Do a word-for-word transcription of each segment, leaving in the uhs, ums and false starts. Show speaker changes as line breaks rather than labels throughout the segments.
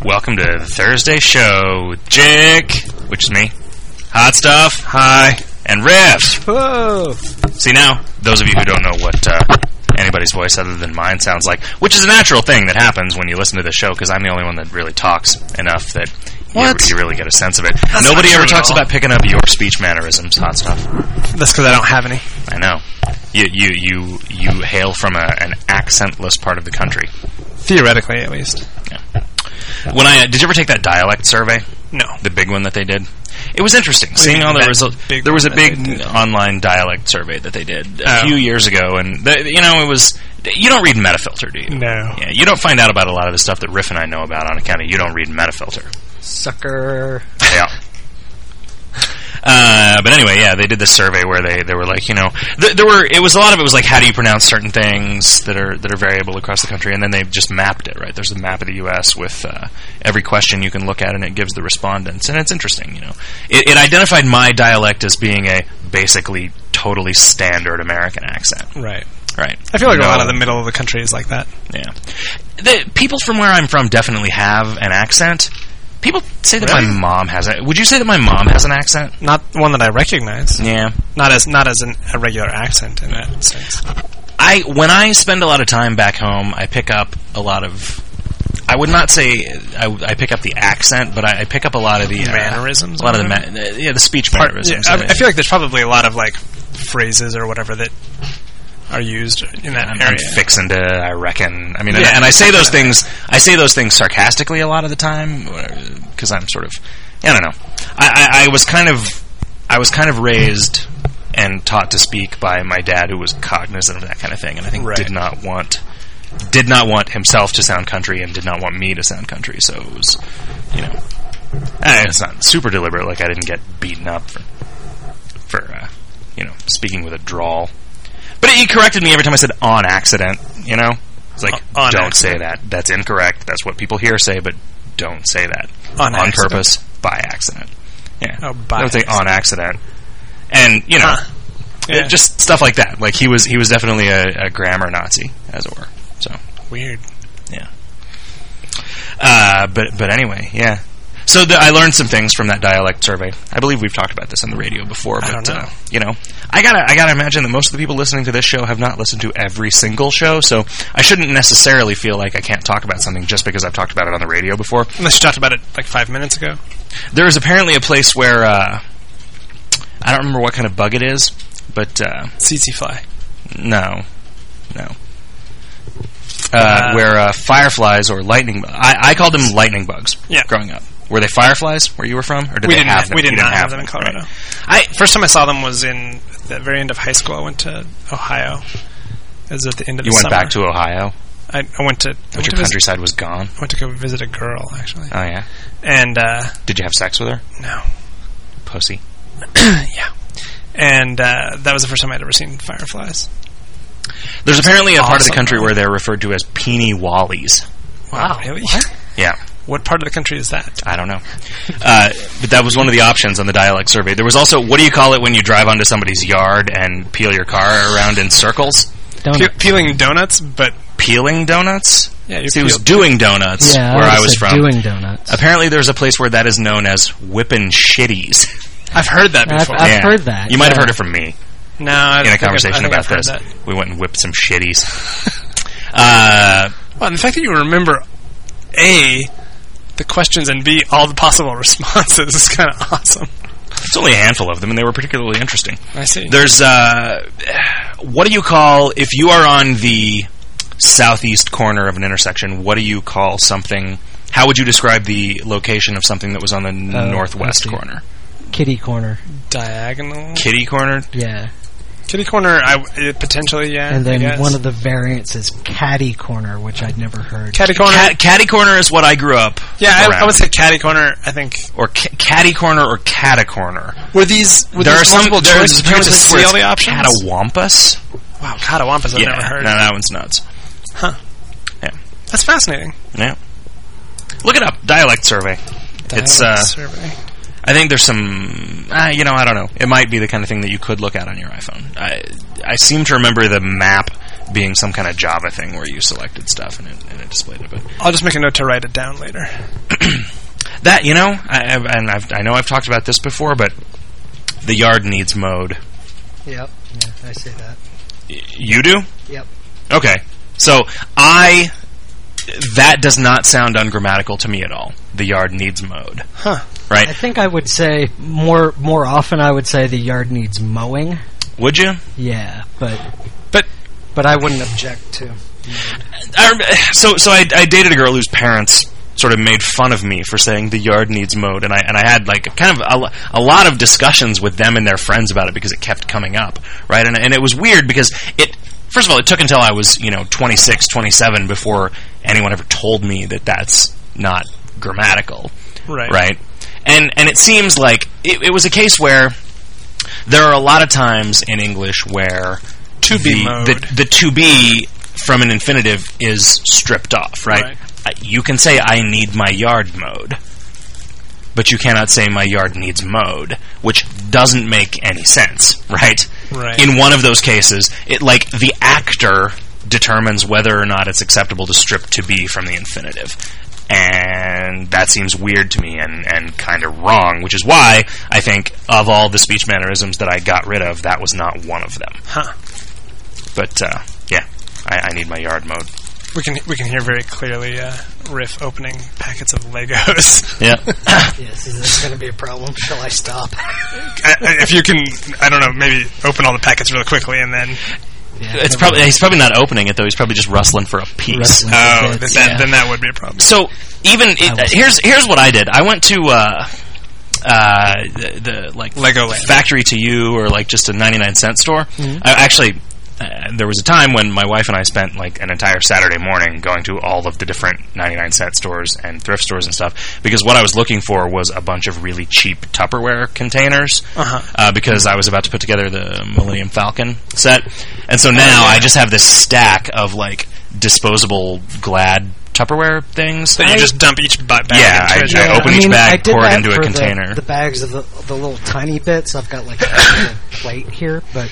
Welcome to the Thursday show with Jake, which is me, Hot Stuff, hi, and Riff.
Whoa.
See now, those of you who don't know what uh, anybody's voice other than mine sounds like, which is a natural thing that happens when you listen to the show, because I'm the only one that really talks enough that you, you really get a sense of it.
That's
Nobody ever talks about picking up your speech mannerisms, Hot Stuff.
That's because I don't have any.
I know. You you you you hail from a, an accentless part of the country.
Theoretically, at least.
Yeah. When I uh, did you ever take that dialect survey?
No.
The big one that they did. It was interesting seeing all the results. There was a big online dialect survey that they did a
oh.
few years ago, and the, you know it was. You don't read Metafilter, do you?
No.
Yeah, you don't find out about a lot of the stuff that Riff and I know about on account of you don't read Metafilter.
Sucker.
Yeah. Uh, but anyway, yeah, they did this survey where they, they were like, you know, th- there were, it was a lot of it was like, how do you pronounce certain things that are, that are variable across the country, and then they just mapped it, right? There's a map of the U S with, uh, every question you can look at, and it gives the respondents, and it's interesting, you know. It, it identified my dialect as being a basically totally standard American accent.
Right.
Right.
I feel like
no,
a lot of the middle of the country is like that.
Yeah. The people from where I'm from definitely have an accent. People say that
really?
my mom has it. Would you say that my mom has an accent?
Not one that I recognize.
Yeah.
Not as not as an, a regular accent in that sense.
I when I spend a lot of time back home, I pick up a lot of. I would not say I, I pick up the accent, but I, I pick up a lot of the uh,
mannerisms.
A lot of the ma- yeah the speech
Part,
mannerisms.
Yeah, I, I feel like there's probably a lot of like phrases or whatever that are used in that
I'm,
area.
I'm fixing to, I reckon. I mean,
yeah,
and, and I say those things. I say those things sarcastically a lot of the time because I'm sort of. I don't know. I, I, I was kind of. I was kind of raised and taught to speak by my dad, who was cognizant of that kind of thing, and I think
right.
did not want. Did not want himself to sound country, and did not want me to sound country. So it was, you know, eh, it's not super deliberate. Like I didn't get beaten up for, for uh, you know, speaking with a drawl. But he corrected me every time I said on accident, you know? It's like,
uh, on
don't
accident.
say that. That's incorrect. That's what people here say, but don't say that.
On,
on
accident.
purpose, by accident. Yeah.
Oh, by
Don't say
accident.
on accident. And, you know,
huh. yeah.
it, just stuff like that. Like, he was he was definitely a, a grammar Nazi, as it were. So
Weird.
Yeah. Uh, but, but anyway, yeah. So the, I learned some things from that dialect survey. I believe we've talked about this on the radio before, but
I don't know.
Uh, you know, I gotta I gotta imagine that most of the people listening to this show have not listened to every single show, so I shouldn't necessarily feel like I can't talk about something just because I've talked about it on the radio before.
Unless you talked about it like five minutes ago.
There is apparently a place where uh, I don't remember what kind of bug it is, but uh,
Tsetse fly.
No, no. Uh, uh, where uh, fireflies or lightning, I, I called them lightning bugs.
Yeah.
Growing up. Were they fireflies where you were from, or did
we
they
didn't
have them?
We did
you
not
didn't
have,
have
them in
them,
Colorado.
Right.
I first time I saw them was in the very end of high school. I went to Ohio. It was at the end of
you
the
went
summer.
back to Ohio?
I, I went to. I
But
went
your
to
countryside
visit,
was gone?
I went to go visit a girl, actually.
Oh, yeah?
And, uh...
Did you have sex with her?
No.
Pussy.
Yeah. And, uh, that was the first time I'd ever seen fireflies.
There's apparently a
awesome.
part of the country where they're referred to as peeny wallies.
Wow. Really? What?
Yeah.
What part of the country is that?
I don't know. Uh, but that was one of the options on the dialect survey. There was also, what do you call it when you drive onto somebody's yard and peel your car around in circles?
Pe- peeling donuts, but...
Peeling donuts?
Yeah, you're
See, it was
peel-
doing donuts
yeah,
where
I,
I was from.
doing donuts.
Apparently there's a place where that is known as whippin' shitties.
I've heard that
I've,
before.
I've
Yeah.
heard that.
You might have
yeah.
heard it from me.
No, I
in a
think
conversation
I've, I think
about
I've
this.
heard that.
We went and whipped some shitties. uh,
Well, and the fact that you remember A, the questions, and B, all the possible responses is kind of awesome.
it's only a handful of them, and they were particularly interesting.
I see.
There's, uh, what do you call, if you are on the southeast corner of an intersection, what do you call something, how would you describe the location of something that was on the
Oh,
northwest corner?
Kitty corner.
Diagonal?
Kitty corner?
Yeah.
Kitty corner, I, uh, potentially, yeah.
And
I
then
guess.
one of the variants is catty corner, which I'd never heard.
Catty corner?
Cat, catty corner is what I grew up
yeah, I,
around.
I would say catty corner, I think.
Or ca- catty corner or cata corner.
Were these, were
There are
these
some,
multiple
there's
choices? Did you
places
see
where
all the
it's
options?
catawampus.
Wow, catawampus, I've
yeah,
never heard.
no, that one's nuts.
Huh.
Yeah.
That's fascinating.
Yeah. Look it up. Dialect survey.
Dialect
it's, uh,
survey.
I think there's some, uh, you know, I don't know. It might be the kind of thing that you could look at on your iPhone. I, I seem to remember the map being some kind of Java thing where you selected stuff and it, and it displayed it. But
I'll just make a note to write it down later.
that, you know, I, I've, and I've, I know I've talked about this before, but the yard needs mode.
Yep. Yeah, I say that.
Y- you do?
Yep.
Okay. So I... That does not sound ungrammatical to me at all. The yard needs mode.
Huh.
Right?
I think I would say more more often I would say the yard needs mowing.
Would you?
Yeah, but
But
but I wouldn't object to.
I, rem- so so I, I dated a girl whose parents sort of made fun of me for saying the yard needs mowed, and I and I had like kind of a, lo- a lot of discussions with them and their friends about it because it kept coming up, right? And and it was weird because it first of all it took until I was, you know, twenty-six, twenty-seven before anyone ever told me that that's not grammatical,
right,
right? And and it seems like it, it was a case where there are a lot of times in English where
to be
the,
mode.
the the to be from an infinitive is stripped off, right?
Right.
Uh, You can say I need my yard mowed, but you cannot say my yard needs mowed, which doesn't make any sense, right?
Right.
In one of those cases, it like the actor determines whether or not it's acceptable to strip to be from the infinitive. And that seems weird to me and, and kind of wrong, which is why I think of all the speech mannerisms that I got rid of, that was not one of them.
Huh.
But, uh, yeah, I, I need my yard mode.
We can we can hear very clearly uh, Riff opening packets of Legos.
Yeah.
Yes, is this going to be a problem? Shall I stop?
I, I, if you can, I don't know, maybe open all the packets really quickly and then...
Yeah,
It's probably he's probably not opening it though. He's probably just rustling for a piece.
Rustling.
Oh,
It's-
then, that,
yeah.
then that would be a problem.
So even it,
I was-
here's here's what I did. I went to uh, uh, the, the like
Legoland.
Factory to You or like just a ninety-nine cent store.
Mhm.
I actually. Uh, there was a time when my wife and I spent like an entire Saturday morning going to all of the different ninety-nine cent stores and thrift stores and stuff because what I was looking for was a bunch of really cheap Tupperware containers
Uh-huh.
uh, because I was about to put together the Millennium Falcon set, and so now I just have this stack of like disposable Glad Tupperware things.
So you just dump each ba- bag
Yeah,
into
I-
it.
I open each bag,
I did
pour it
that
into a
for the-
container.
The, bags of the, the little tiny bits. I've got like a little plate here, but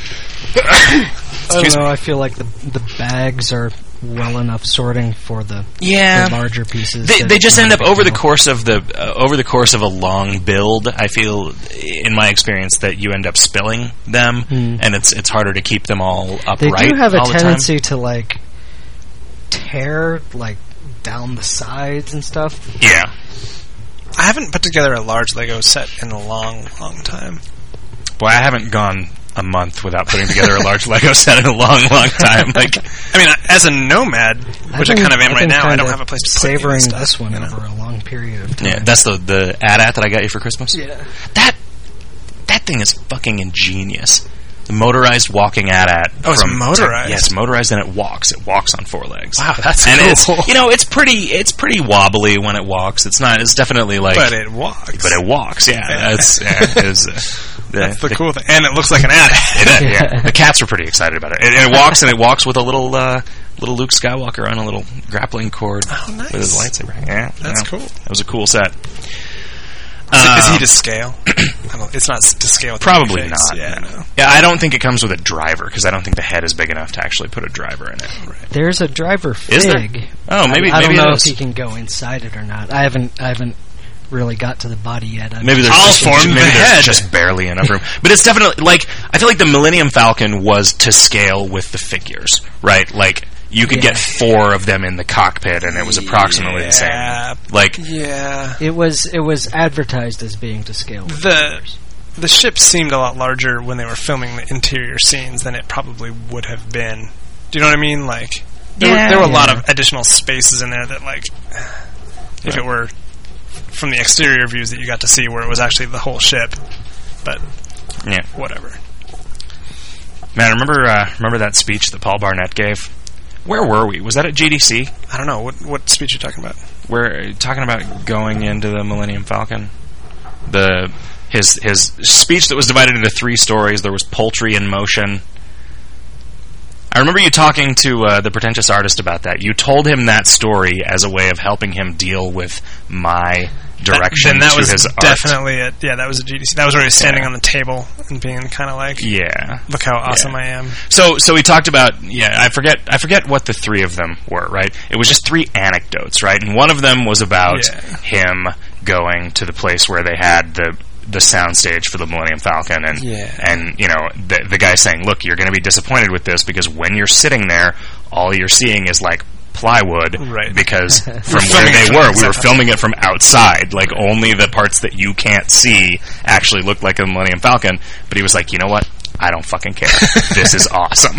I
Excuse
don't know.
me.
I feel like the the bags are well enough sorting for the,
Yeah.
the larger pieces.
They,
that
they
it's
just
not
end
a
up
big
over the
deal.
course of the uh, over the course of a long build. I feel, in my experience, that you end up spilling them,
Hmm.
and it's it's harder to keep them all upright.
They do have a
all the time.
tendency to like tear like down the sides and stuff.
Yeah,
I haven't put together a large Lego set in a long, long time.
boy, I haven't gone a month without putting together a large Lego set in a long, long time. Like,
I mean, as a nomad, which I
I've
kind of
been-
am
I've
right
been
now, I
kinda
don't have a place to put any of
savoring
this stuff,
this one
you know?
over a long period of time.
yeah, that's the the A D A T that I got you for Christmas.
Yeah.
That that thing is fucking ingenious. The motorized walking A D A T.
Oh, it's
from-
motorized?
Yeah, it's motorized and it walks. It walks on four legs.
Wow, that's
and
cool.
it's you know it's pretty it's pretty wobbly when it walks. It's not. It's definitely like.
But it walks.
But it walks. Yeah, that's yeah, it is, uh, the,
That's the cool thing. And it looks like an ad.
It is, yeah. The cats were pretty excited about it. And, and it walks and it walks with a little uh, little Luke Skywalker on a little grappling cord
Oh, nice.
with his lightsaber. Yeah,
That's
yeah.
cool.
That was a cool set.
Is, it, is
Uh,
he to scale? I don't, it's not to scale with the
Probably
face.
not.
Yeah,
no.
no.
Yeah, I don't think it comes with a driver because I don't think the head is big enough to actually put a driver in it. Right.
There's a driver
Is there?
fig.
Oh, maybe
I, I
maybe
don't know
it
if
is.
he can go inside it or not. I haven't I haven't really got to the body yet. I'm
Maybe there's
I'll
just,
form
maybe
the
there's
head.
just barely enough room. But it's definitely like I feel like the Millennium Falcon was to scale with the figures, right? Like you could
Yeah.
get four of them in the cockpit, and it was approximately the
Yeah.
same. Like
Yeah.
It was it was advertised as being to scale. with
The
figures.
the ship seemed a lot larger when they were filming the interior scenes than it probably would have been. Do you know what I mean? Like there,
Yeah.
were, there were a lot
Yeah.
of additional spaces in there that, like, if
Right.
it were from the exterior views that you got to see, where it was actually the whole ship. But
yeah,
whatever.
man. Remember uh, remember that speech that Paul Barnett gave? Where were we? Was that at G D C?
I don't know what what speech you're talking about.
We're talking about going into the Millennium Falcon. The his his speech that was divided into three stories. There was poultry in motion. I remember you talking to uh, the pretentious artist about that. You told him that story as a way of helping him deal with my direction
Then that
to
was
his art.
definitely it. Yeah, that was a G D C. That was where he was standing
Yeah.
on the table and being kind of like,
Yeah.
look how awesome
Yeah.
I am.
So, so we talked about, yeah, I forget, I forget what the three of them were, right? It was just three anecdotes, right? And one of them was about
Yeah.
him going to the place where they had the the soundstage for the Millennium Falcon, and
Yeah.
and you know the the guy saying, "Look, you're going to be disappointed with this because when you're sitting there, all you're seeing is like plywood,
Right.
Because from where
filming it
they
from
were, we
outside.
were filming it from outside, like only the parts that you can't see actually look like a Millennium Falcon." But he was like, "You know what? I don't fucking care. This is awesome."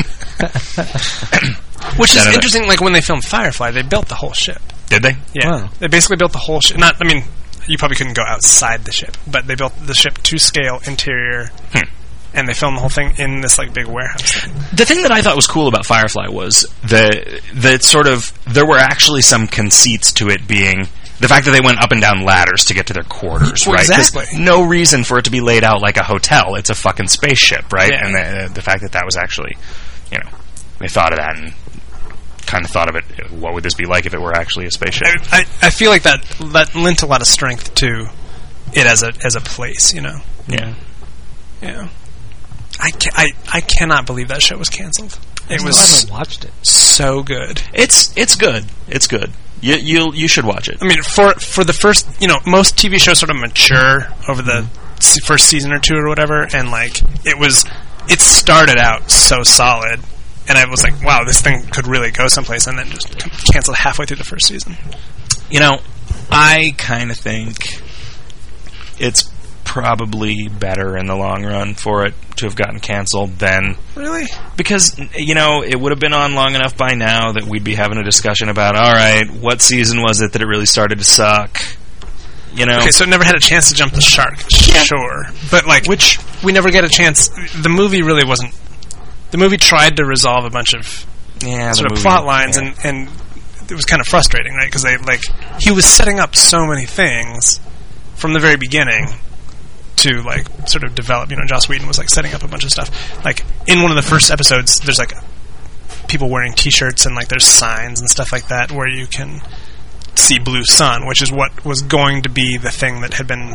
Which is
Da-da-da.
interesting, like when they filmed Firefly, they built the whole ship.
Did they?
Yeah.
Wow.
They basically built the whole ship. Not, I mean, you probably couldn't go outside the ship, but they built the ship to scale, interior,
Hmm.
and they filmed the whole thing in this like big warehouse thing.
The thing that I thought was cool about Firefly was the the sort of there were actually some conceits to it being the fact that they went up and down ladders to get to their quarters,
Well,
right? 'Cause
exactly.
no reason for it to be laid out like a hotel. It's a fucking spaceship, right?
Yeah.
And the, the fact that that was actually, you know, they thought of that and kind of thought of it. What would this be like if it were actually a spaceship?
I, I, I feel like that that lent a lot of strength to it as a as a place, you know.
Yeah.
Yeah. I, ca- I, I cannot believe that show was canceled. It
I
was
haven't watched it.
so good.
It's it's good. It's good. You you you should watch it.
I mean, for for the first, you know, most T V shows sort of mature over the se- first season or two or whatever, and like it was, it started out so solid, and I was like, wow, this thing could really go someplace, and then just c- canceled halfway through the first season.
You know, I kind of think it's probably better in the long run for it to have gotten canceled than
Really?
because you know it would have been on long enough by now that we'd be having a discussion about, all right, what season was it that it really started to suck? You know,
Okay, so it never had a chance to jump the shark.
Yeah.
Sure, but like, which we never get a chance. The movie really wasn't. The movie tried to resolve a bunch of
yeah, the
sort of
movie-
plot lines,
yeah.
and and it was kind of frustrating, right? Because they like he was setting up so many things from the very beginning to like sort of develop. You know, Joss Whedon was like setting up a bunch of stuff. Like in one of the first episodes, there's like people wearing T-shirts and like there's signs and stuff like that where you can see Blue Sun, which is what was going to be the thing that had been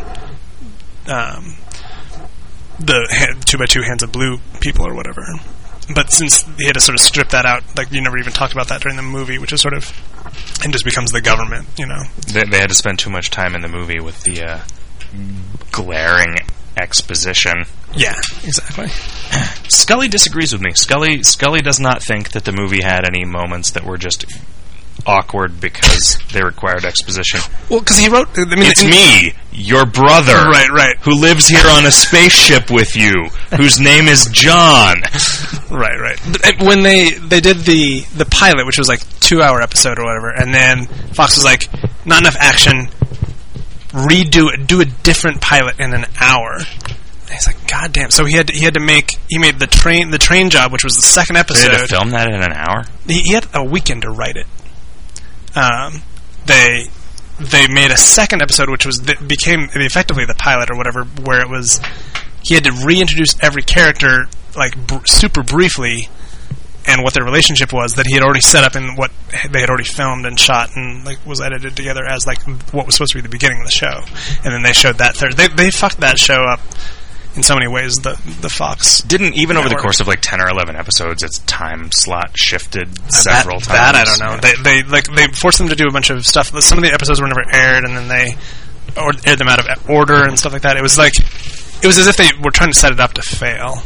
um, the ha- two by two hands of blue people or whatever. But since he had to sort of strip that out, like you never even talked about that during the movie, which is sort of and just becomes the government, you know.
They, they had to spend too much time in the movie with the uh, glaring exposition.
Yeah, exactly.
Scully disagrees with me. Scully Scully does not think that the movie had any moments that were just awkward because they required exposition.
Well, because he wrote. I mean,
It's
in-
me, your brother,
Right, right,
who lives here on a spaceship with you, whose name is John.
right, right. But, uh, when they they did the the pilot, which was like two hour episode or whatever, and then Fox was like, not enough action. Redo it. Do a different pilot in an hour. And he's like, God damn! So he had to, he had to make he made the train the train job, which was the second
They
episode.
had to film that in an hour?
He, he had a weekend to write it. Um, they they made a second episode, which was th- became effectively the pilot or whatever, where it was he had to reintroduce every character like br- super briefly, and what their relationship was that he had already set up in what they had already filmed and shot and like was edited together as like what was supposed to be the beginning of the show, and then they showed that third. They they fucked that show up in so many ways. The the Fox
Didn't, even over the
Network.
course of like ten or eleven episodes, its time slot shifted several
that,
times.
That I don't know. They they like they forced them to do a bunch of stuff. Some of the episodes were never aired, and then they or, aired them out of order and stuff like that. It was like it was as if they were trying to set it up to fail.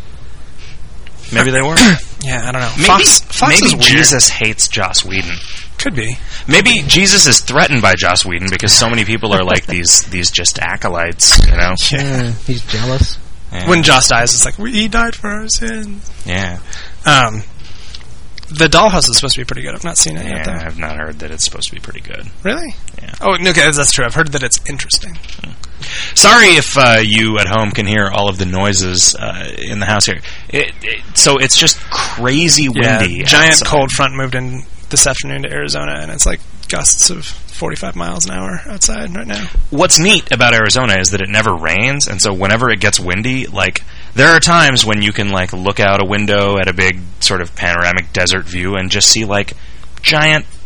Maybe they were.
Yeah, I don't know.
Maybe,
Fox, Fox
maybe
is weird.
Jesus hates Joss Whedon.
Could be.
Maybe Jesus is threatened by Joss Whedon because so many people are like these these just acolytes, you know?
Yeah, he's jealous.
Yeah.
When Joss dies, it's like he died for our sins.
yeah.
Um, the Dollhouse is supposed to be pretty good. I've not seen it yet.
Yeah,
Though.
I've not heard that it's supposed to be pretty good.
Really?
Yeah.
Oh, no, okay, that's true. I've heard that it's interesting.
Sorry if uh, you at home can hear all of the noises uh, in the house here. It, it, so it's just crazy windy.
Yeah, giant
outside.
cold front moved in this afternoon to Arizona, and it's like gusts of forty-five miles an hour outside right now.
What's neat about Arizona is that it never rains, and so whenever it gets windy, like there are times when you can like look out a window at a big sort of panoramic desert view and just see like giant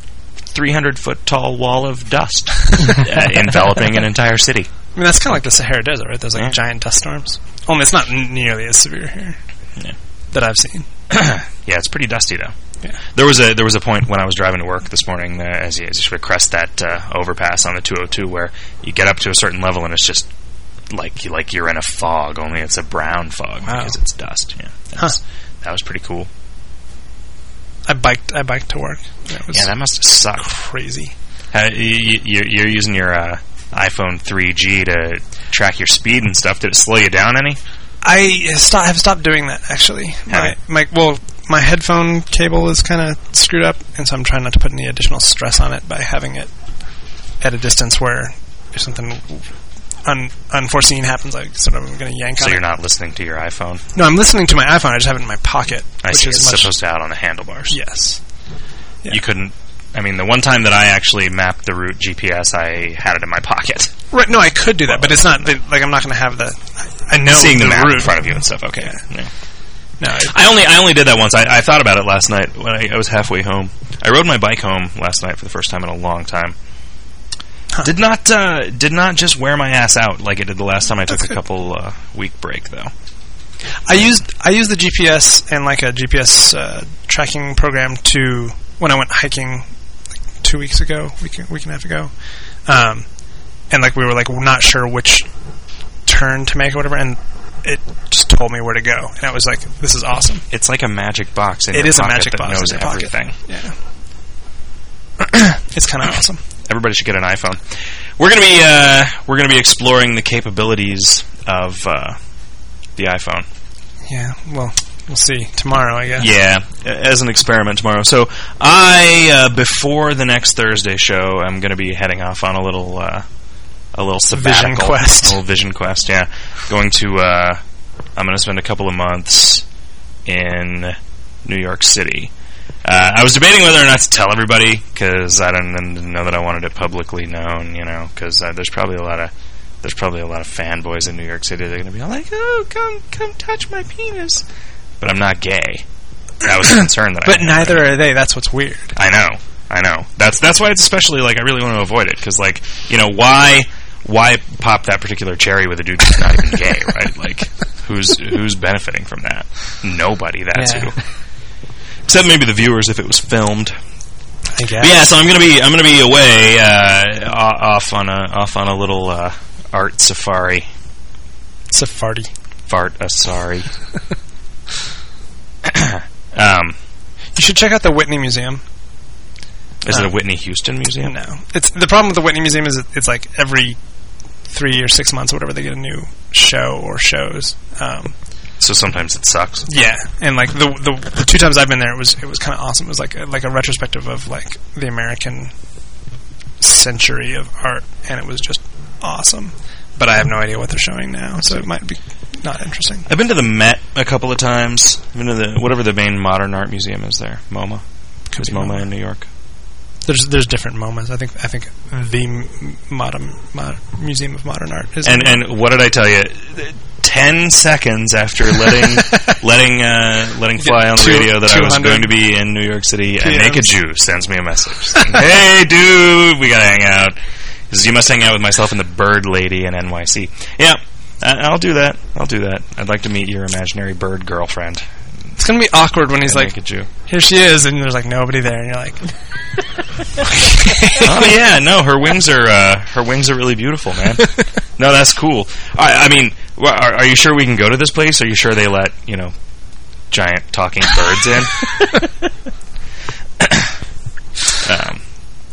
three hundred foot tall wall of dust uh, enveloping an entire city.
I mean, that's kind of like the Sahara Desert, right? There's like
Yeah.
giant dust storms. Only it's not n- nearly as severe here
Yeah.
that I've seen.
Yeah, it's pretty dusty though.
Yeah.
There was a there was a point when I was driving to work this morning uh, as you, as you sort of crest that uh, overpass on the two oh two where you get up to a certain level and it's just like you like you're in a fog, only it's a brown fog
Wow.
because it's dust. Yeah, that,
Huh.
was, that was pretty cool.
I biked. I biked to work. That was
Yeah, that must have sucked.
crazy.
Uh, you, you, you're using your uh, iPhone three G to track your speed and stuff. Did it slow you down any?
I sto- have stopped doing that actually. My,
you?
my well, my headphone cable is kind of screwed up, and so I'm trying not to put any additional stress on it by having it at a distance where if something un- unforeseen happens, I sort of am going to yank
So
on
you're
it.
not listening to your iPhone?
No, I'm listening to my iPhone. I just have it in my pocket,
I
which
see.
is
It's
much.
supposed to out on the handlebars.
Yes. Yeah.
You couldn't. I mean, the one time that I actually mapped the route G P S, I had it in my pocket.
Right. No, I could do that, but it's not the, like I'm not going to have the. I know
Seeing the,
the
map
route
in front of you and stuff. Okay. Yeah.
No, I,
I only I only did that once. I, I thought about it last night when I, I was halfway home. I rode my bike home last night for the first time in a long time.
Huh.
Did not uh, did not just wear my ass out like it did the last time I took
That's
a
good.
couple uh, week break though.
I used I used the G P S and like a G P S uh, tracking program to when I went hiking like two weeks ago, week week and a half ago, um, and like we were like not sure which turn to make or whatever, and it just told me where to go, and I was like, "This is awesome."
It's like a magic box in
It
your
is a
pocket
magic
that
box
knows
in your pocket.
everything.
Yeah, it's kind of awesome.
Everybody should get an iPhone. We're gonna be uh, we're gonna be exploring the capabilities of uh, the iPhone.
Yeah, well, we'll see tomorrow, I guess.
Yeah, as an experiment tomorrow. So I, uh, before the next Thursday show, I'm going to be heading off on a little, uh, a little sabbatical.
Vision quest.
A little vision quest, yeah. Going to, uh, I'm going to spend a couple of months in New York City. Uh, I was debating whether or not to tell everybody, because I don't didn't know that I wanted it publicly known, you know, because uh, there's probably a lot of there's probably a lot of fanboys in New York City. They're going to be all like, "Oh, come, come, touch my penis," but I'm not gay. That was a concern that I
But
had.
neither are they. That's what's weird.
I know, I know. That's that's why it's especially like I really want to avoid it because like you know why why pop that particular cherry with a dude who's not even gay, right? Like who's who's benefiting from that? Nobody. That's
Yeah.
who. Except maybe the viewers if it was filmed.
I guess.
But yeah, so I'm gonna be I'm gonna be away uh, off on a off on a little uh, art safari.
Safari.
Fart uh, sorry. um,
You should check out the Whitney Museum.
is
Uh,
it a Whitney Houston museum?
No, it's the problem with the Whitney Museum is it, it's like every three or six months or whatever they get a new show or shows. Um,
So sometimes it sucks.
yeah, and like the, the the two times I've been there, it was it was kind of awesome. It was like a, like a retrospective of like the American century of art, and it was just awesome. But I have no idea what they're showing now, so it might be not interesting.
I've been to the Met a couple of times. I've been to the whatever the main modern art museum is there, MoMA.
Could
Is
be
MoMA
MoMA.
in New York?
There's there's different moments. I think I think the M- modern mod, Museum of Modern Art is
And and what did I tell you? Ten seconds after letting letting uh, letting fly on the
Two-
radio that I was
two hundred
going to be in New York City, a
P Ms.
naked Jew sends me a message saying, "Hey, dude, we gotta hang out. He says, you must hang out with myself and the Bird Lady in N Y C." Yeah, I- I'll do that. I'll do that. I'd like to meet your imaginary bird girlfriend.
It's gonna be awkward when he's
a
like,
naked Jew.
"Here she is," and there's like nobody there, and you're like,
Oh yeah, no, her wings are uh, her wings are really beautiful, man. No, that's cool. I, I mean, w- are, are you sure we can go to this place? Are you sure they let you know giant talking birds in? um,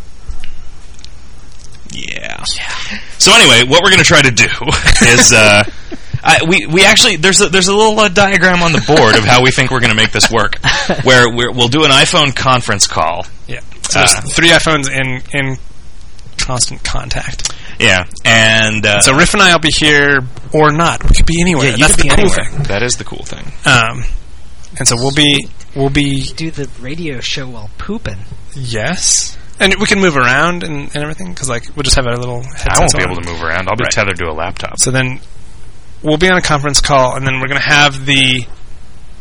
yeah. Yeah. So anyway, what we're going to try to do is uh, I, we we actually there's a, there's a little uh, diagram on the board of how we think we're going to make this work, where we're, we'll do an iPhone conference call.
yeah. So there's
Uh,
three iPhones in in constant contact.
Yeah, and uh,
So Riff and I will be here or not. We could be anywhere.
yeah, you
That's
could
the
be
cool
anywhere.
thing.
That is the cool thing.
Um, and so we'll be we'll be
Do the radio show while pooping.
yes, and we can move around and, and everything because like we'll just have our little headsets
I won't be
on.
able to move around. I'll be
Right.
tethered to a laptop.
So then we'll be on a conference call, and then we're going to have the.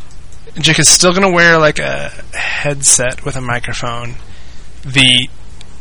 Jake is still going to wear like a headset with a microphone. The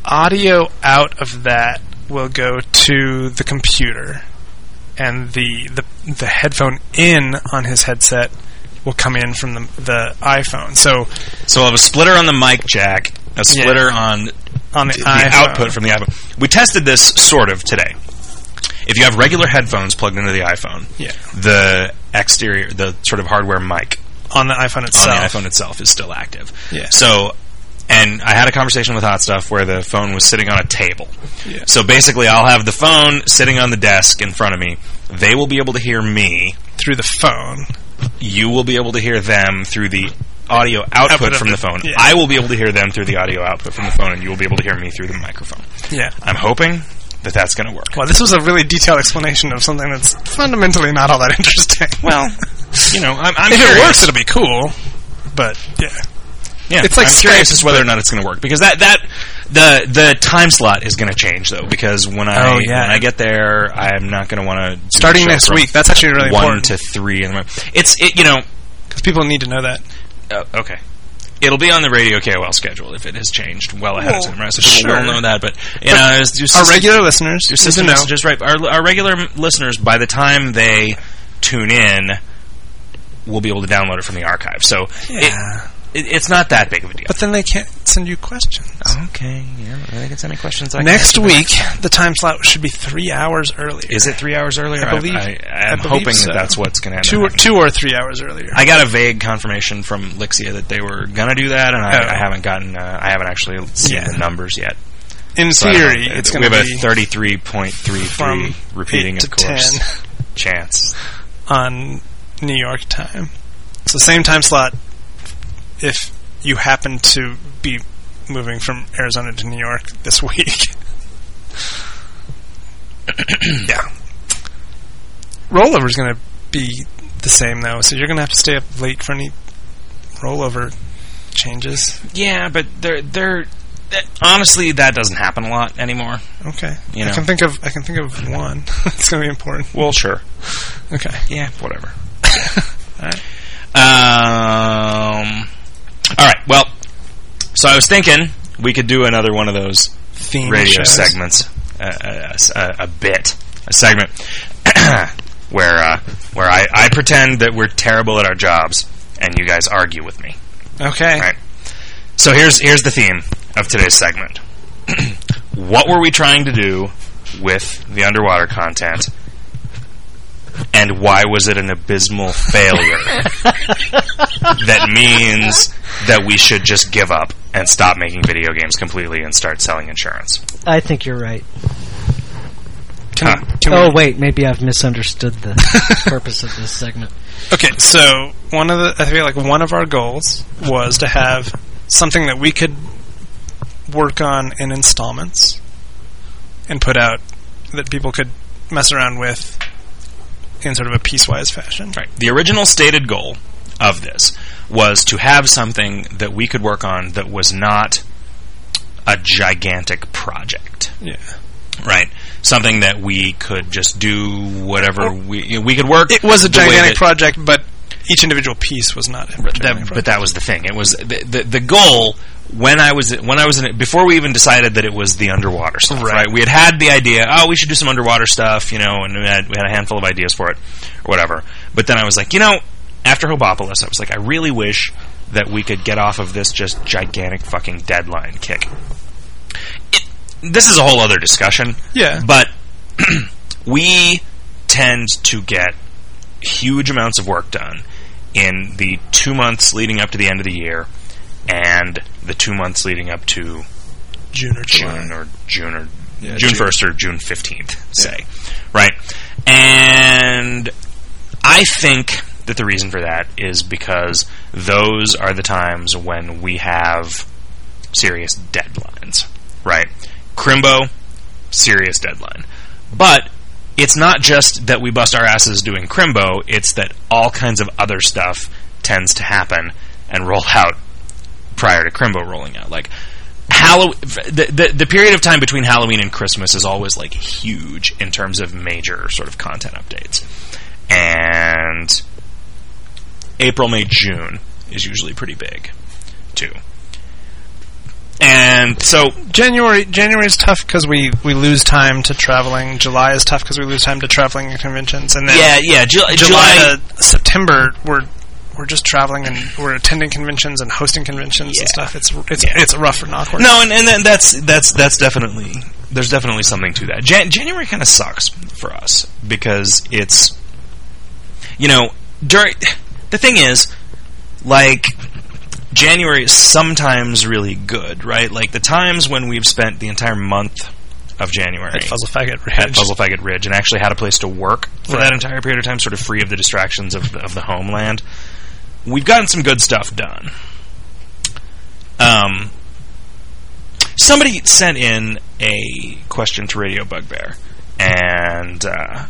audio out of that will go to the computer, and the the, the headphone in on his headset will come in from the, the iPhone. So,
so we'll have a splitter on the mic jack, a splitter yeah. on
on the,
the
iPhone.
output from the iPhone. We tested this sort of today. If you have regular headphones plugged into the iPhone,
yeah.
the exterior, the sort of hardware mic
on the iPhone itself,
on the iPhone itself is still active.
Yeah.
So, and I had a conversation with Hot Stuff where the phone was sitting on a table.
Yeah.
So basically, I'll have the phone sitting on the desk in front of me. They will be able to hear me
through the phone.
You will be able to hear them through the audio output, output from the, the phone.
Yeah.
I will be able to hear them through the audio output from the phone, and you will be able to hear me through the microphone.
Yeah.
I'm hoping that that's going to work.
Well, this was a really detailed explanation of something that's fundamentally not all that interesting.
Well, you know, I'm, I'm
if
curious.
it works, it'll be cool. But yeah,
yeah,
it's like
I'm curious as to whether or not it's going to work, because that that the the time slot is going to change though, because when I
oh, yeah.
when I get there, I'm not going to want to
starting next week. That's actually really
one
important.
to three in the morning. It's it, you know,
because people need to know that.
Uh, okay. It'll be on the Radio K O L schedule if it has changed well ahead
well,
of time, right? So people
sure.
will know that. But you but know, do
our regular listeners,
do system messages, right? Our, our regular listeners, by the time they tune in, will be able to download it from the archive. So
yeah.
it, it, it's not that big of a deal.
But then they can't send you questions.
Okay, yeah, they can send me questions. I
Next week, the time slot should be three hours earlier.
Is it three hours earlier?
I believe.
I, I, I'm
I
hoping
so.
that that's what's going to
two
happen.
Or, two or three hours earlier.
I got a vague confirmation from Lixia that they were going to do that, and I,
oh.
I haven't gotten. Uh, I haven't actually seen
yeah.
the numbers yet.
In
so
theory, it's going to be
we have a thirty-three point three three repeating,
eight
of
to
course,
ten
chance
on New York time. So same time slot. If you happen to be moving from Arizona to New York this week, yeah, rollover's going to be the same though. So you're going to have to stay up late for any rollover changes.
Yeah, but they're they're. Honestly, that doesn't happen a lot anymore.
Okay,
you know?
I can think of I can think of one. It's going to be important.
Well, sure.
Okay.
Yeah, whatever. All right. Um. All right. Well, so I was thinking we could do another one of those
theme
radio
shows.
segments, uh, a, a, a bit, a segment where uh, where I, I pretend that we're terrible at our jobs and you guys argue with me.
Okay.
All right. So here's here's the theme of today's segment. What were we trying to do with the underwater content, and why was it an abysmal failure that means that we should just give up and stop making video games completely and start selling insurance?
I think you're right.
Huh.
Oh, wait, maybe I've misunderstood the purpose of this segment.
Okay, so one of the I feel like one of our goals was to have something that we could work on in installments and put out that people could mess around with in sort of a piecewise fashion.
Right. The original stated goal of this was to have something that we could work on that was not a gigantic project.
Yeah.
Right. Something that we could just do whatever well, we you know, we could work.
It was a gigantic project, but each individual piece was not a gigantic
that,
project. But
that was the thing. It was the, the the goal when I was when I was in it, before we even decided that it was the underwater stuff.
Right.
right. We had had the idea. Oh, we should do some underwater stuff. You know, and we had we had a handful of ideas for it or whatever. But then I was like, you know, after Hobopolis, I was like, I really wish that we could get off of this just gigantic fucking deadline kick. It, this is a whole other discussion.
Yeah.
But we tend to get huge amounts of work done in the two months leading up to the end of the year and the two months leading up to
June or
June or June or
yeah,
June first or June fifteenth, say. Yeah. Right? And I think that the reason for that is because those are the times when we have serious deadlines. Right? Crimbo, serious deadline. But it's not just that we bust our asses doing Crimbo, it's that all kinds of other stuff tends to happen and roll out prior to Crimbo rolling out. Like, Hallow- the, the the period of time between Halloween and Christmas is always, like, huge in terms of major sort of content updates. And April, May, June is usually pretty big, too. And so
January January is tough because we, we lose time to traveling. July is tough because we lose time to traveling and conventions. And then
yeah, yeah, Ju-
July,
July
to September, we're we're just traveling and we're attending conventions and hosting conventions
Yeah.
and stuff. It's it's
Yeah.
it's rough and awkward.
No, and, and then that's that's that's definitely there's definitely something to that. Jan- January kind of sucks for us because it's, you know, during the thing is, like, January is sometimes really good, right? Like the times when we've spent the entire month of January
At Puzzle Faggot Ridge.
at Puzzle Faggot Ridge and actually had a place to work for
Right.
that entire period of time, sort of free of the distractions of the, of the homeland. We've gotten some good stuff done. Um, somebody sent in a question to Radio Bugbear, and uh,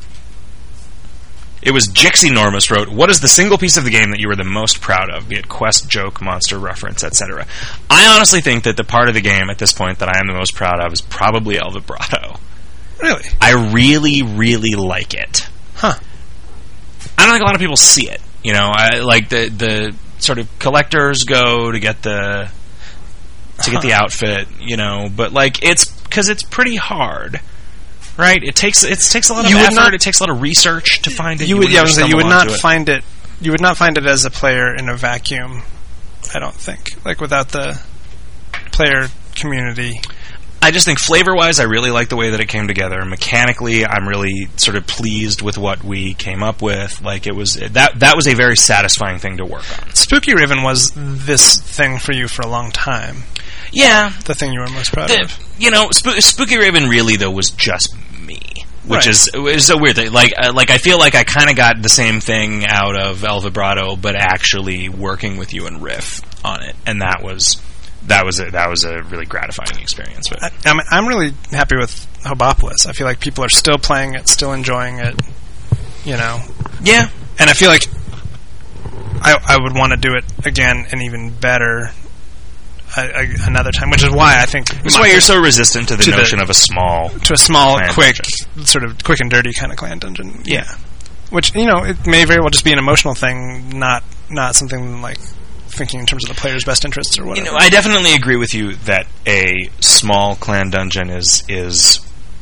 it was Jixie Normus wrote, "What is the single piece of the game that you were the most proud of, be it quest, joke, monster, reference, et cetera" I honestly think that the part of the game at this point that I am the most proud of is probably El Vibrato.
Really?
I really, really like it.
Huh.
I don't think a lot of people see it. You know, I like the the sort of collectors go to get the to get the outfit, you know, but like it's because it's pretty hard, right? It takes it takes a lot of
You would
effort.
not-
it takes a lot of research to find it.
You would,
wouldn't
yeah, I was
just
gonna say, you would
stumble
not
onto it.
find it. You would not find it as a player in a vacuum. I don't think, like without the player community.
I just think flavor-wise, I really like the way that it came together. Mechanically, I'm really sort of pleased with what we came up with. Like it was that that was a very satisfying thing to work on.
Spooky Raven was this thing for you for a long time.
Yeah,
The thing you were most proud
the,
of.
you know, Sp- Spooky Raven really though was just me, which
Right.
is is a weird thing. Like uh, like I feel like I kind of got the same thing out of El Vibrato, but actually working with you and Riff on it, and that was. That was a, that was a really gratifying experience. But
I, I'm, I'm really happy with Hobopolis. I feel like people are still playing it, still enjoying it. You know,
yeah,
and I feel like I, I would want to do it again and even better uh, uh, another time. Which is why I think
that's why you're so resistant to the
to the-
notion of a small.
to a small,
clan
quick,
dungeon.
sort of quick and dirty kind of clan dungeon.
Yeah.
Which, you know, it may very well just be an emotional thing, not not something like thinking in terms of the player's best interests or
You
whatever.
know, I definitely agree with you that a small clan dungeon is is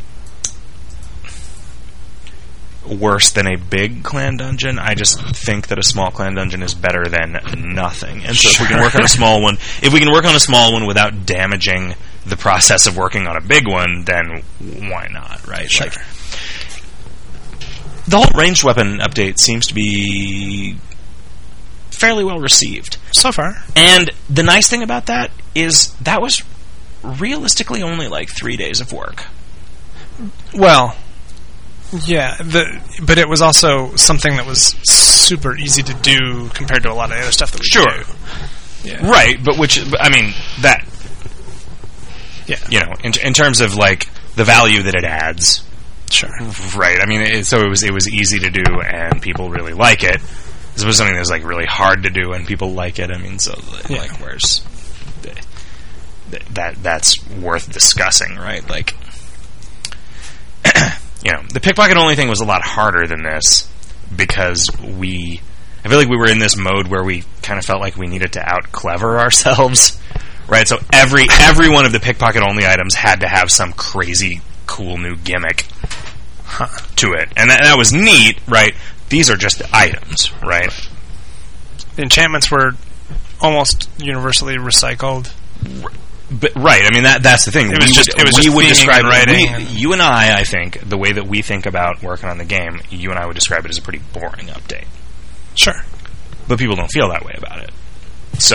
worse than a big clan dungeon. I just think that a small clan dungeon is better than nothing. And so if we can work on a small one, if we can work on a small one without damaging the process of working on a big one, then why not, right?
Sure.
Like, the whole ranged weapon update seems to be fairly well received.
So far.
And the nice thing about that is that was realistically only like three days of work.
Well, yeah, the, but it was also something that was super easy to do compared to a lot of the other stuff that we
Sure.
do. Yeah.
Right, but which, I mean, that,
Yeah.
you know, in, in terms of like the value that it adds,
Sure.
right? I mean, it, so it was it was easy to do, and people really like it. This was something that was like really hard to do, and people like it. I mean, so like,
Yeah.
where's th- that that's worth discussing, right? Like, you know, the pickpocket only thing was a lot harder than this because we. I feel like we were in this mode where we kind of felt like we needed to out clever ourselves, right? So every every one of the pickpocket only items had to have some crazy cool new gimmick
Huh.
to it, and that, that was neat, right? These are just items, right?
The enchantments were almost universally recycled.
But right, I mean that that's the thing.
It was
we
just-
would,
it was
we
just
would
theming
describe
and writing
we-
and-
you and I, I think the way that we think about working on the game, you and I would describe it as a pretty boring update.
Sure.
But people don't feel that way about it. So,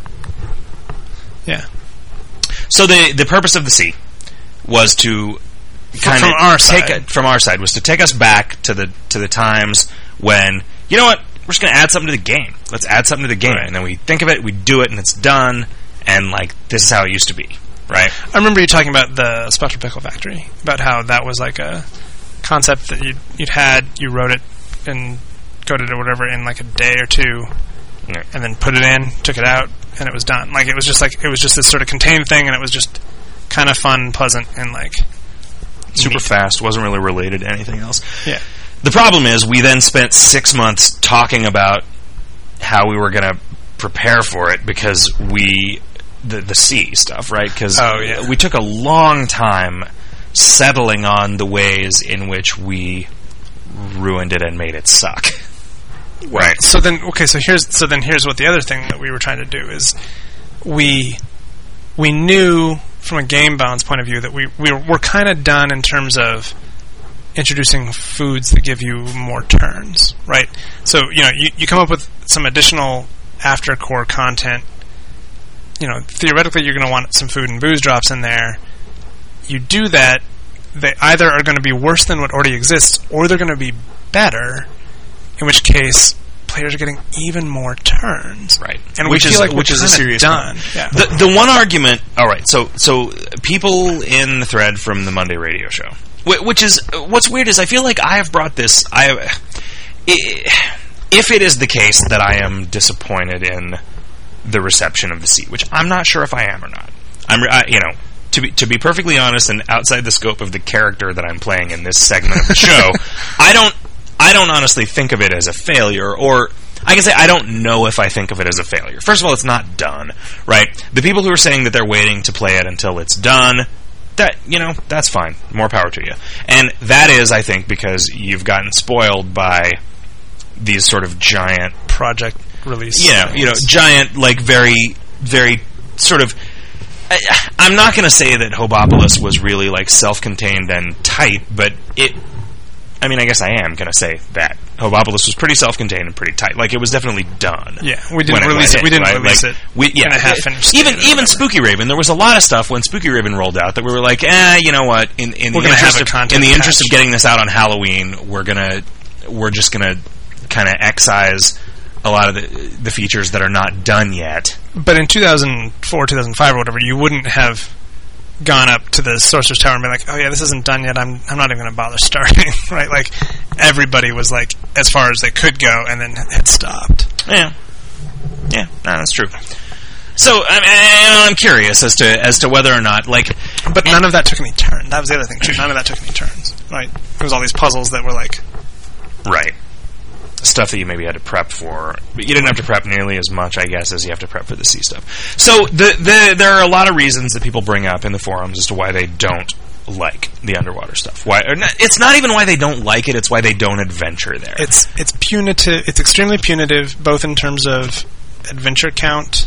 Yeah.
so the the purpose of the C was to kind
from
of
our
take
side.
a, from our side was to take us back to the to the times when, you know what, we're just going to add something to the game. Let's add something to the game,
Right.
and then we think of it, we do it, and it's done. And like this is how it used to be, right?
I remember you talking about the Spectral Pickle Factory, about how that was like a concept that you'd, you'd had, you wrote it and coded it or whatever in like a day or two,
Yeah.
and then put it in, took it out, and it was done. Like it was just like it was just this sort of contained thing, and it was just kind of fun, pleasant, and like
Super
neat.
fast, wasn't really related to anything else.
Yeah.
The problem is we then spent six months talking about how we were going to prepare for it because we the the sea stuff, right? Because
Oh, yeah.
we took a long time settling on the ways in which we ruined it and made it suck. Right.
So then, okay. So here's so then here's what the other thing that we were trying to do is we we knew from a game balance point of view that we we were, we're kind of done in terms of introducing foods that give you more turns, right? So you know you, you come up with some additional after core content. You know, theoretically, you're going to want some food and booze drops in there. You do that, they either are going to be worse than what already exists, or they're going to be better. In which case, players are getting even more turns,
Right.
And
Which
we
is-
feel like
which
we're
is a
kinda
serious
done. Yeah.
The the one argument, all right. So so people in the thread from the Monday radio show, wh- which is what's weird is I feel like I have brought this. I if it is the case that I am disappointed in the reception of the Sea, which I'm not sure if I am or not. I'm I, you know to be to be perfectly honest and outside the scope of the character that I'm playing in this segment of the show, I don't. I don't honestly think of it as a failure, or I can say I don't know if I think of it as a failure. First of all, it's not done, right? The people who are saying that they're waiting to play it until it's done, that, you know, that's fine. More power to you. And that is, I think, because you've gotten spoiled by these sort of giant
Project release.
you know, you know, giant, like, very, very sort of. I, I'm not going to say that Hobopolis was really like self-contained and tight, but it. I mean, I guess I am going to say that Hobopolis was pretty self-contained and pretty tight. Like, it was definitely done.
Yeah, we didn't
when
release
went
it. We
in,
didn't
right?
release
Like,
it.
We, yeah,
in a half-finished
even
state or
even
whatever.
Spooky Raven. There was a lot of stuff when Spooky Raven rolled out that we were like, eh, you know what? In in
We're
the
gonna
interest
have a
of,
content
in the interest
patch.
of getting this out on Halloween, we're gonna we're just gonna kind of excise a lot of the the features that are not done yet.
But in two thousand four, two thousand five, or whatever, you wouldn't have gone up to the Sorcerer's Tower and been like, "Oh yeah, this isn't done yet. I'm I'm not even going to bother starting." Right? Like everybody was like as far as they could go, and then had stopped.
Yeah, yeah, no, that's true. So I mean, I'm curious as to as to whether or not like,
But none of that took any turn. That was the other thing too. None of that took any turns. Right? It was all these puzzles that were like,
right. Stuff that you maybe had to prep for, but you didn't have to prep nearly as much, I guess, as you have to prep for the sea stuff. So the, the there are a lot of reasons that people bring up in the forums as to why they don't like the underwater stuff. Why? Or not, it's not even why they don't like it; it's why they don't adventure there.
it's it's punitive. It's extremely punitive, both in terms of adventure count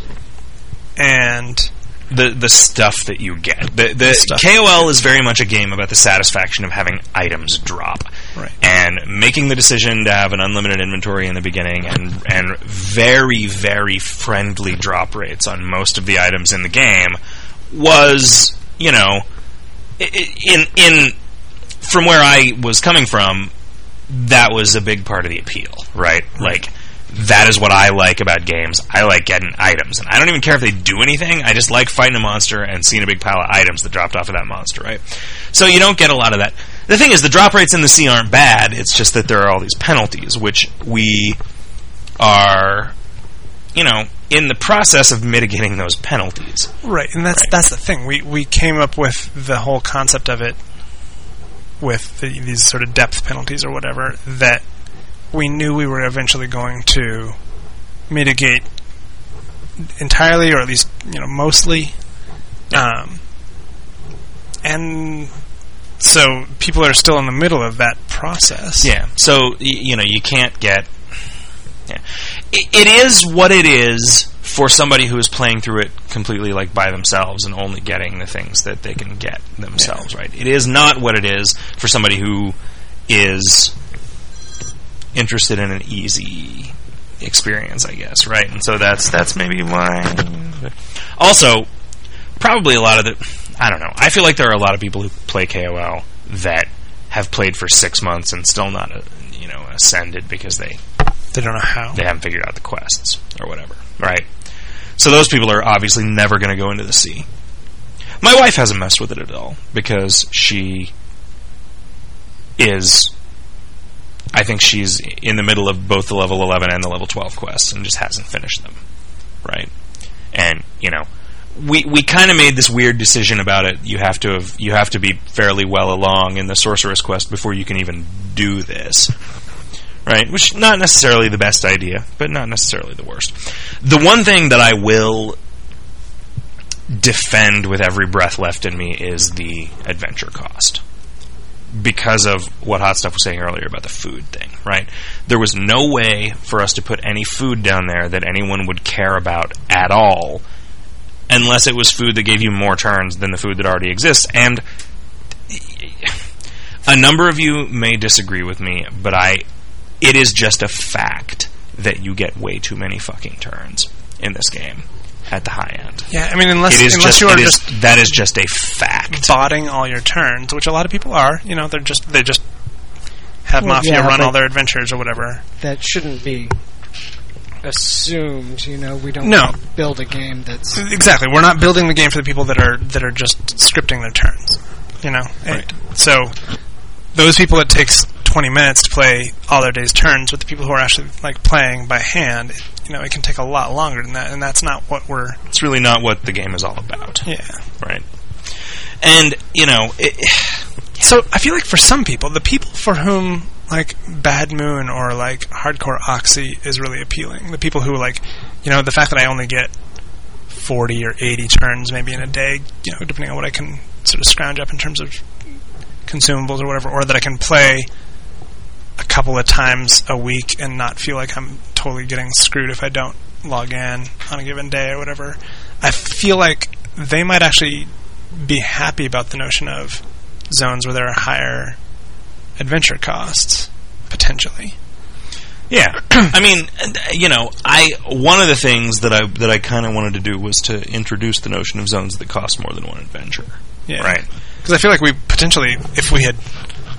and
the the stuff that you get. The the
Stuff.
K O L is very much a game about the satisfaction of having items drop.
Right.
And making the decision to have an unlimited inventory in the beginning and and very, very friendly drop rates on most of the items in the game was, you know, i- i- in in from where I was coming from, that was a big part of the appeal, right? Like, that is what I like about games. I like getting items. And I don't even care if they do anything. I just like fighting a monster and seeing a big pile of items that dropped off of that monster, right? So you don't get a lot of that. The thing is, the drop rates in the sea aren't bad. It's just that there are all these penalties, which we are, you know, in the process of mitigating those penalties.
right. And that's
Right.
that's the thing. We we came up with the whole concept of it with the, these sort of depth penalties or whatever that we knew we were eventually going to mitigate entirely, or at least, you know, mostly. Um, and so people are still in the middle of that process.
Yeah. So, y- you know, you can't get... Yeah. It, it is what it is for somebody who is playing through it completely like by themselves and only getting the things that they can get themselves, right? It is not what it is for somebody who is interested in an easy experience, I guess, right? And so that's that's maybe why. Also, probably a lot of the... I don't know. I feel like there are a lot of people who play K O L that have played for six months and still not, uh, you know, ascended because they
They don't know how.
they haven't figured out the quests or whatever, right? So those people are obviously never going to go into the sea. My wife hasn't messed with it at all because she is... I think she's in the middle of both the level eleven and the level twelve quests and just hasn't finished them, right? And, you know, we we kind of made this weird decision about it. You have to have you have to be fairly well along in the Sorceress quest before you can even do this, right? Which not necessarily the best idea, but not necessarily the worst. The one thing that I will defend with every breath left in me is the adventure cost. Because of what Hot Stuff was saying earlier about the food thing, right? There was no way for us to put any food down there that anyone would care about at all, unless it was food that gave you more turns than the food that already exists. And a number of you may disagree with me, but I, it is just a fact that you get way too many fucking turns in this game at the high end.
Yeah, I mean, unless,
it is
unless
just,
you are
it is,
just
that is just a fact.
botting all your turns, which a lot of people are. You know, they're just they just have
Well,
Mafia
yeah,
run
but-
all their adventures or whatever.
That shouldn't be assumed. You know, we don't
No.
build a game that's
Exactly. We're not building the game for the people that are that are just scripting their turns. You know,
Right.
And so those people, it takes twenty minutes to play all their day's turns. With the people who are actually like playing by hand, it, you know, it can take a lot longer than that, and that's not what we're.
It's really not what the game is all about.
Yeah.
Right. And, you know, it,
So I feel like for some people, the people for whom like Bad Moon or like Hardcore Oxy is really appealing. The people who like, you know, the fact that I only get forty or eighty turns maybe in a day, you know, depending on what I can sort of scrounge up in terms of consumables or whatever, or that I can play a couple of times a week and not feel like I'm totally getting screwed if I don't log in on a given day or whatever. I feel like they might actually be happy about the notion of zones where there are higher adventure costs, potentially.
yeah. I mean, you know, I one of the things that I that I kind of wanted to do was to introduce the notion of zones that cost more than one adventure.
Yeah.
Right.
Because I feel like we potentially, if we had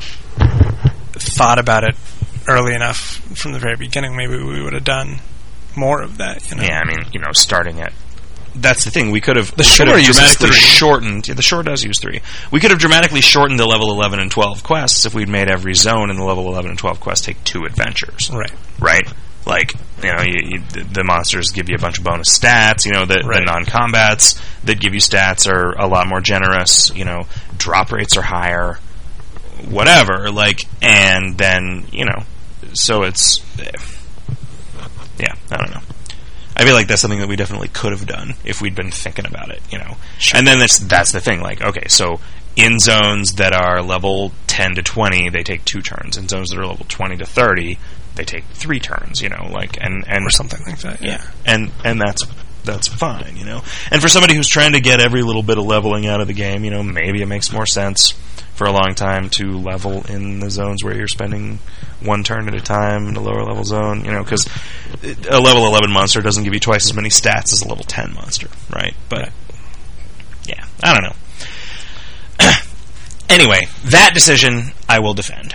thought about it early enough from the very beginning, maybe we would have done more of that. You know?
Yeah, I mean, you know, starting at that's the thing. We could have
The
we could
shore
have
uses
dramatically
three.
shortened. Yeah, the shore does use three. We could have dramatically shortened the level eleven and twelve quests if we'd made every zone in the level eleven and twelve quest take two adventures.
Right.
Right. Like, you know, you, you, the monsters give you a bunch of bonus stats. You know, the,
Right.
the non-combats that give you stats are a lot more generous. You know, drop rates are higher. Whatever. Like, and then, you know, so it's, eh, yeah, I don't know. I feel like that's something that we definitely could have done if we'd been thinking about it, you know.
Sure.
And then that's that's the thing. Like, okay, so in zones that are level ten to twenty, they take two turns. In zones that are level twenty to thirty, they take three turns. You know, like and and
Or something like that. Yeah.
yeah, and and that's that's fine, you know. And for somebody who's trying to get every little bit of leveling out of the game, you know, maybe it makes more sense for a long time to level in the zones where you're spending one turn at a time in a lower level zone, you know, because a level eleven monster doesn't give you twice as many stats as a level ten monster, right? But,
Right.
yeah, I don't know. Anyway, that decision I will defend.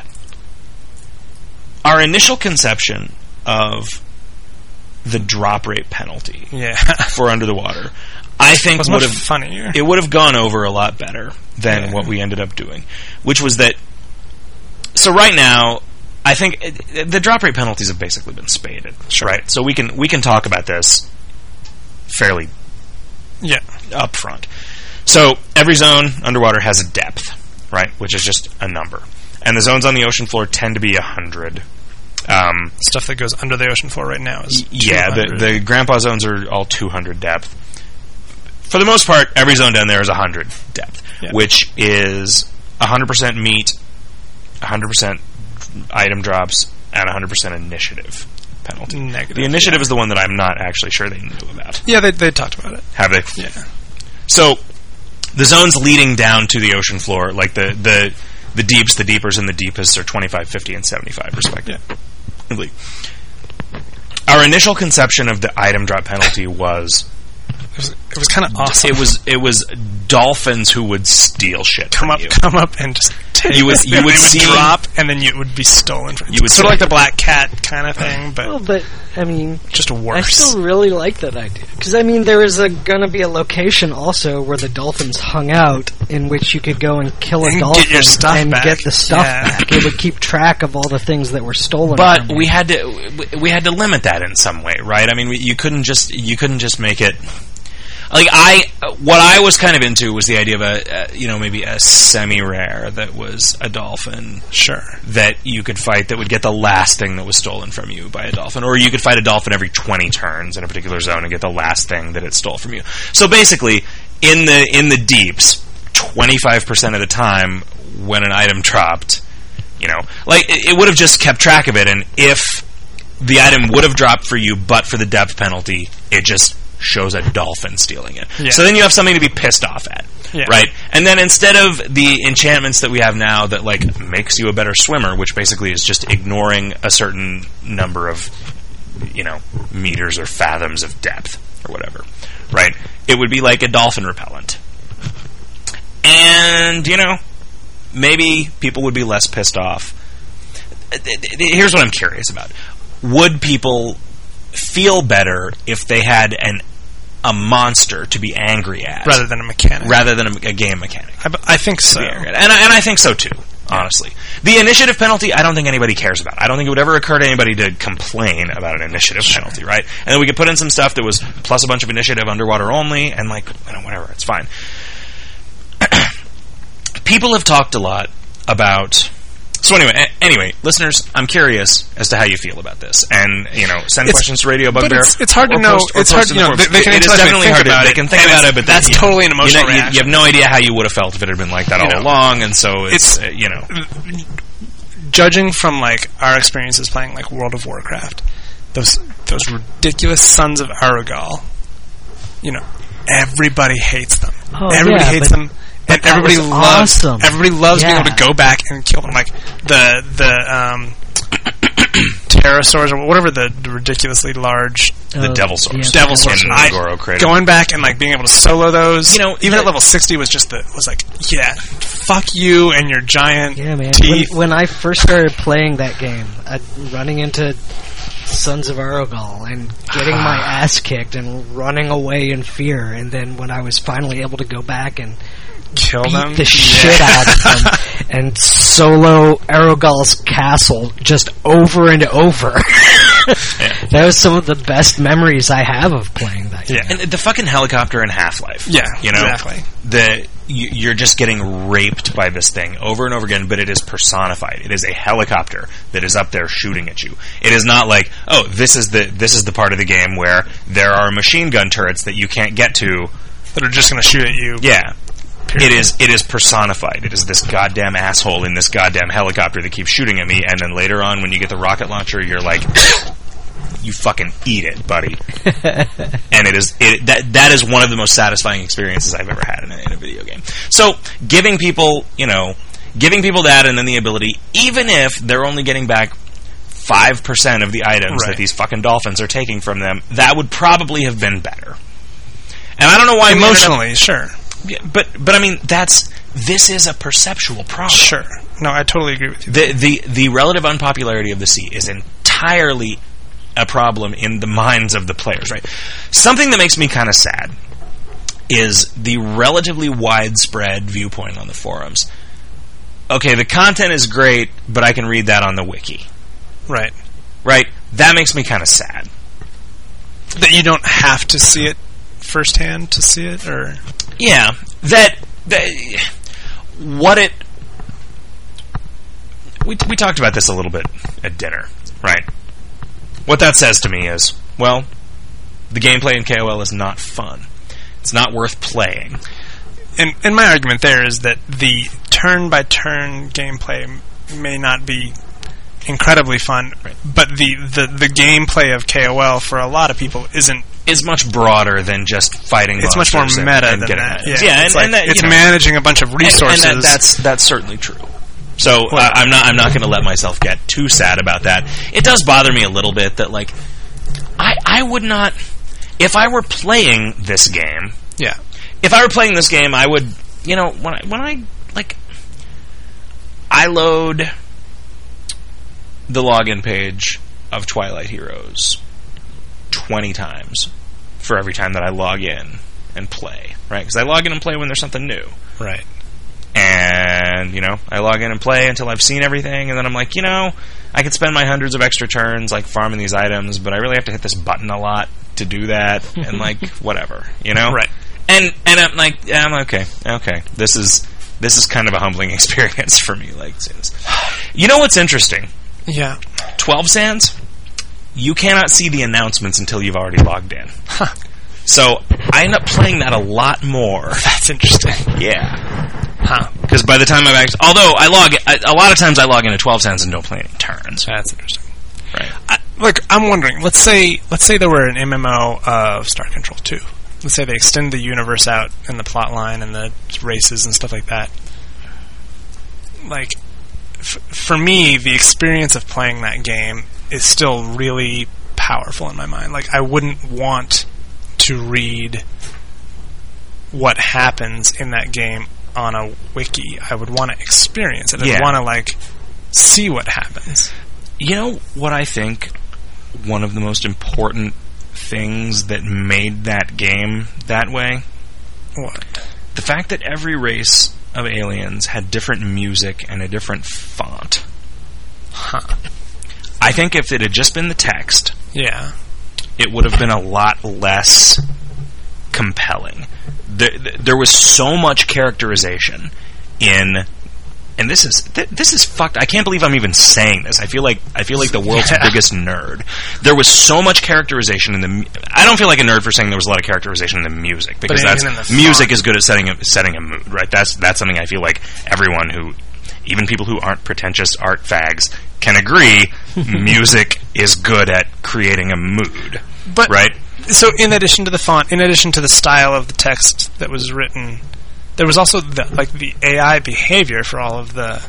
Our initial conception of the drop rate penalty
Yeah.
for Under the Water, I think
was
would
much
have
funnier.
it would have gone over a lot better than
Yeah.
what we ended up doing, which was that. So right now, I think it, the drop rate penalties have basically been spaded,
Sure.
right? So we can we can talk about this fairly
Yeah.
up front. So every zone underwater has a depth, right, which is just a number, and the zones on the ocean floor tend to be a hundred. Um,
Stuff that goes under the ocean floor right now is
yeah, the,
two hundred.
the grandpa zones are all two hundred depth. For the most part, every zone down there is one hundred depth,
Yeah.
which is one hundred percent meat, one hundred percent item drops, and one hundred percent initiative penalty.
Negative,
The initiative
yeah.
is the one that I'm not actually sure they knew about.
Yeah, they they talked about it.
Have they?
Yeah.
So, the zones leading down to the ocean floor, like the the, the deeps, the deepers, and the deepest are twenty-five, fifty, and seventy-five, respectively. Our initial conception of the item drop penalty was
It was, it was kind of awesome.
it was it was dolphins who would steal shit
come
from
up,
you.
come up, and just take
You would-
it.
you
They
would see-
drop, and then you it would be stolen from you.
You would
Sort of
see-
like the black cat kind of thing, but
Well, but I mean,
just
I
worse.
still really like that idea because I mean, there is a, gonna be a location also where the dolphins hung out, in which you could go and kill a
And get
dolphin
your stuff
and
back.
get the stuff
Yeah.
back. It would keep track of all the things that were stolen.
But
from
we
you.
had to we- we had to limit that in some way, right? I mean, we, you couldn't just you couldn't just make it like I what I was kind of into was the idea of a, a you know maybe a semi rare that was a dolphin
Sure.
that you could fight that would get the last thing that was stolen from you by a dolphin, or you could fight a dolphin every twenty turns in a particular zone and get the last thing that it stole from you. So basically, in the in the deeps, twenty-five percent of the time when an item dropped, you know, like it, it would have just kept track of it, and if the item would have dropped for you, but for the depth penalty, it just shows a dolphin stealing it.
Yeah.
So then you have something to be pissed off at,
Yeah.
right? And then instead of the enchantments that we have now that like makes you a better swimmer, which basically is just ignoring a certain number of, you know, meters or fathoms of depth or whatever, right? It would be like a dolphin repellent. And, you know, maybe people would be less pissed off. Here's what I'm curious about. Would people feel better if they had an a monster to be angry at
rather than a mechanic,
rather than a, a game mechanic?
I, I think so,
and I, and I think so too. Honestly, the initiative penalty, I don't think anybody cares about. I don't think it would ever occur to anybody to complain about an initiative
sure.
penalty, right? And then we could put in some stuff that was plus a bunch of initiative underwater only, and like, you know, whatever, it's fine. People have talked a lot about. So anyway, a- anyway, listeners, I'm curious as to how you feel about this, and you know, send
it's,
questions to Radio Bugbear.
But it's, it's hard to know.
Post,
it's hard, you know. They, they can
it is definitely hard
about
to.
It,
they can think about it, but
that's
that,
totally an emotional
you, know, you,
reaction.
you have no idea how you would have felt if it had been like that
you
all
know,
along, and so it's, it's uh, you know,
judging from like our experiences playing like World of Warcraft, those those ridiculous sons of Aragal, you know, everybody hates them.
Oh,
everybody
yeah,
hates
but,
them.
but
And everybody
was
loves
awesome.
everybody loves
yeah.
being able to go back and kill them, like the the um, pterosaurs or whatever the, the ridiculously large
the
Uh,
devil source,
yeah,
devil source.
in
I,
Goro created.
going back and like being able to solo those,
You know,
even
the-
at level sixty was just the was like, yeah, fuck you and your giant
Yeah, man.
teeth.
When, when I first started playing that game, uh, running into Sons of Aragal and getting my ass kicked and running away in fear, and then when I was finally able to go back and
Kill
beat
them
the shit out of them and solo Aragal's castle just over and over.
Yeah.
That was some of the best memories I have of playing that game.
Yeah.
And the fucking helicopter in Half-Life.
Yeah,
you know,
exactly.
The you, you're just getting raped by this thing over and over again, but it is personified. It is a helicopter that is up there shooting at you. It is not like, oh, this is the this is the part of the game where there are machine gun turrets that you can't get to
that are just going to shoot at you.
Yeah. It is it is personified. It is this goddamn asshole in this goddamn helicopter that keeps shooting at me, and then later on when you get the rocket launcher, you're like, you fucking eat it, buddy. And it is it, that that is one of the most satisfying experiences I've ever had in a, in a video game. So giving people, you know, giving people that, and then the ability, even if they're only getting back five percent of the items
right.
that these fucking dolphins are taking from them, that would probably have been better. And I don't know why
emotionally, we sure.
Yeah, but but I mean that's this is a perceptual problem.
Sure. No, I totally agree with you.
The the the relative unpopularity of the sea is entirely a problem in the minds of the players, right? Something that makes me kind of sad is the relatively widespread viewpoint on the forums. Okay, the content is great, but I can read that on the wiki.
Right.
Right? That makes me kind of sad.
That you don't have to see it firsthand to see it, or
yeah, that, that what it we we talked about this a little bit at dinner, right? What that says to me is, well, the gameplay in K O L is not fun. It's not worth playing.
And and my argument there is that the turn by turn gameplay may not be incredibly fun,
right.
but the, the, the gameplay of K O L for a lot of people isn't
is much broader than just fighting.
It's much more
monsters
meta
and, and
than
getting
that.
items.
Yeah,
Yeah,
it's,
and,
like,
and that,
it's
you know,
managing a bunch of resources.
And, and that, that's that's certainly true. So uh, I'm not I'm not going to let myself get too sad about that. It does bother me a little bit that like I I would not if I were playing this game.
Yeah.
If I were playing this game, I would, you know, when I when I like I load the login page of Twilight Heroes twenty times for every time that I log in and play, right? Because I log in and play when there's something new.
Right.
And, you know, I log in and play until I've seen everything, and then I'm like, you know, I could spend my hundreds of extra turns, like, farming these items, but I really have to hit this button a lot to do that, and, like, whatever, you know?
Right.
And and I'm like, yeah, I'm okay, okay. This is this is kind of a humbling experience for me, like, you know what's interesting?
Yeah.
twelve Sands, you cannot see the announcements until you've already logged in.
Huh.
So I end up playing that a lot more.
That's interesting.
Yeah.
Huh.
Because by the time I've actually... Although, I log... I, a lot of times I log into twelve cents and don't play any turns.
That's interesting.
Right.
I, look, I'm wondering, let's say let's say there were an M M O of Star Control two. Let's say they extend the universe out and the plot line and the races and stuff like that. Like, f- for me, the experience of playing that game is still really powerful in my mind. Like, I wouldn't want to read what happens in that game on a wiki. I would want to experience it. I'd
Yeah.
want to, like, see what happens.
You know what I think one of the most important things that made that game that way?
What?
The fact that every race of aliens had different music and a different font.
Huh.
I think if it had just been the text,
Yeah.
it would have been a lot less compelling. There, there was so much characterization in, and this is th- this is fucked. I can't believe I'm even saying this. I feel like I feel like the world's
Yeah.
biggest nerd. There was so much characterization in the. mu- I don't feel like a nerd for saying there was a lot of characterization in the music, because
But
that's
even in the
music
font.
is good at setting a, setting a mood, right? That's that's something I feel like everyone who, even people who aren't pretentious art fags, can agree. Music is good at creating a mood,
But
right?
So, in addition to the font, in addition to the style of the text that was written, there was also the, like the A I behavior for all of the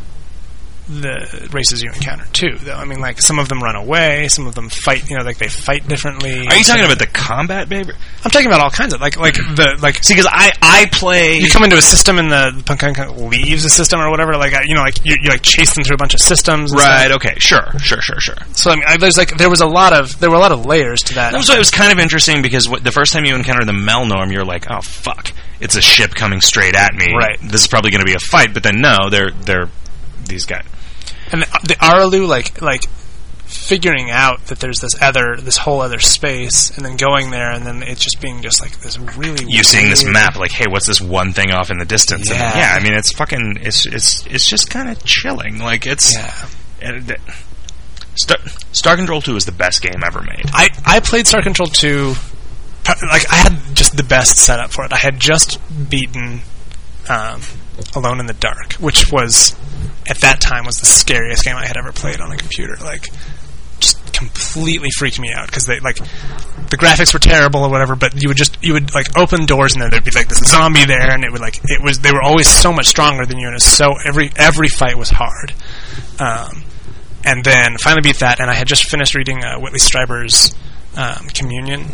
the races you encounter too. Though I mean, like some of them run away, some of them fight. You know, like they fight differently.
Are you
Some
talking
of
about the combat, baby?
I'm talking about all kinds of like like the like.
See, because I I play.
You come into a system and the, the punk kind of leaves the system or whatever. Like you know, like you, you like chase them through a bunch of systems. And
Right.
stuff.
Okay. Sure. Sure. Sure. Sure.
So I mean, I, there's like there was a lot of there were a lot of layers to that.
That's why it was kind of interesting, because what, the first time you encounter the Melnorm, you're like, oh fuck, it's a ship coming straight at me.
Right.
This is probably going to be a fight, but then no, they're they're these guys.
And the, the Aralu, like like figuring out that there's this other this whole other space, and then going there, and then it just being just like this really
You seeing this
weird-
map, like, hey, what's this one thing off in the distance? And,
Yeah.
yeah. I mean, it's fucking, it's it's it's just kind of chilling. Like it's.
Yeah.
It, it, Star, Star Control two is the best game ever made.
I I played Star Control two. Like I had just the best setup for it. I had just beaten um, Alone in the Dark, which was at that time was the scariest game I had ever played on a computer. Like, just completely freaked me out because they like the graphics were terrible or whatever. But you would just you would like open doors and then there'd be like this zombie there, and it would like it was they were always so much stronger than you, and it was so every every fight was hard. Um, and then finally beat that, and I had just finished reading uh, Whitley Strieber's um, Communion.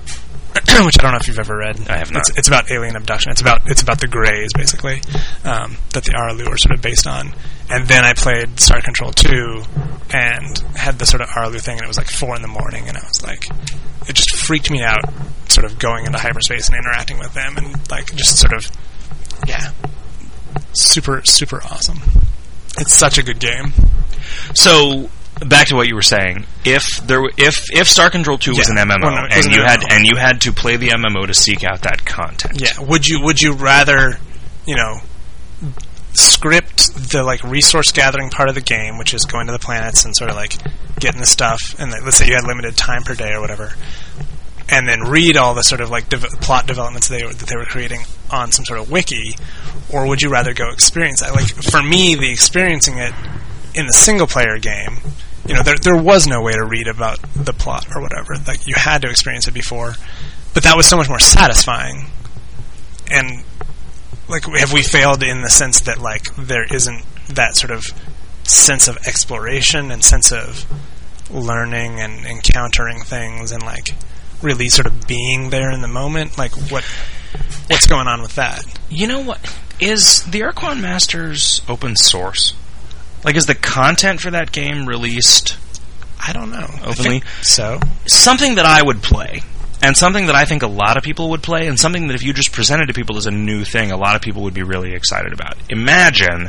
Which I don't know if you've ever read.
I have not.
It's, it's about alien abduction. It's about it's about the Greys, basically, um, that the Aralu are sort of based on. And then I played Star Control two and had the sort of Aralu thing, and it was like four in the morning, and I was like, it just freaked me out, sort of going into hyperspace and interacting with them, and like just sort of, yeah, super super awesome. It's such a good game.
So back to what you were saying. If there, w- if if Star Control two was
Yeah.
an M M O,
Well, no, it was
and
an
you had
M M O.
and you had to play the M M O to seek out that content,
Yeah. Would you would you rather, you know, script the like resource gathering part of the game, which is going to the planets and sort of like getting the stuff, and like, let's say you had limited time per day or whatever, and then read all the sort of like dev- plot developments they were, that they were creating on some sort of wiki, or would you rather go experience that? Like for me, the experiencing it in the single player game, you know, there there was no way to read about the plot or whatever. Like you had to experience it before, but that was so much more satisfying. And like, have we failed in the sense that like there isn't that sort of sense of exploration and sense of learning and encountering things and like really sort of being there in the moment? Like what what's going on with that?
you know what? Is the Urquan Masters open source? Like, is the content for that game released
I don't know. I
openly?
think so.
Something that I would play, and something that I think a lot of people would play, and something that if you just presented to people as a new thing, a lot of people would be really excited about. Imagine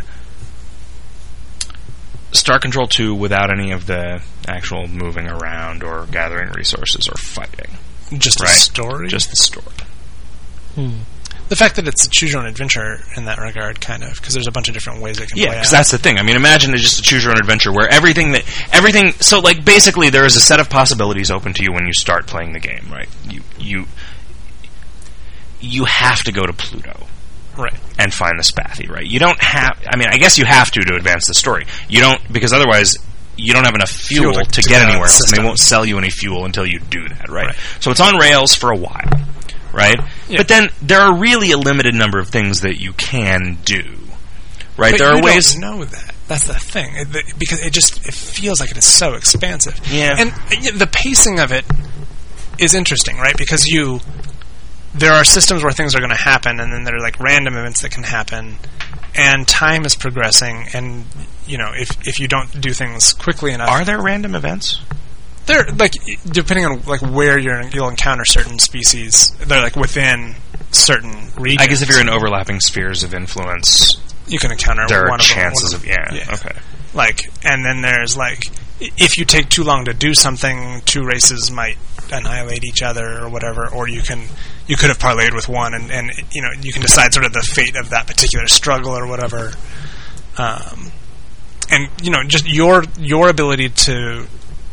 Star Control two without any of the actual moving around or gathering resources or fighting.
Just
Right.
a story.
Just the story.
Hmm.
the fact that it's a choose your own adventure in that regard, kind of, because there's a bunch of different ways it can
Yeah,
play out.
because that's the thing. I mean, imagine it's just a choose your own adventure where everything that everything. So, like, basically, there is a set of possibilities open to you when you start playing the game, right? You you you have to go to Pluto.
Right.
And find the Spathy, right? You don't have... I mean, I guess you have to to advance the story. You don't... Because otherwise, you don't have enough fuel, fuel to, to get anywhere, and they won't sell you any fuel until you do that, right? right? So it's on rails for a while, right? Yeah. But then there are really a limited number of things that you can do, right?
But
there
you
are ways...
don't know that. That's the thing. It, the, because it just... It feels like it is so expansive.
Yeah.
And uh, the pacing of it is interesting, right? Because you... There are systems where things are going to happen, and then there are like random events that can happen, and time is progressing. And you know, if if you don't do things quickly enough,
are there random events?
They're like depending on like where you're, you'll encounter certain species. They're like within certain regions.
I guess if you're in overlapping spheres of influence,
you can encounter.
There
one
are chances
of,
of,
them,
of yeah,
yeah,
okay.
Like, and then there's like, if you take too long to do something, two races might annihilate each other or whatever, or you can. You could have parlayed with one, and, and you know you can decide sort of the fate of that particular struggle or whatever, um, and you know just your your ability to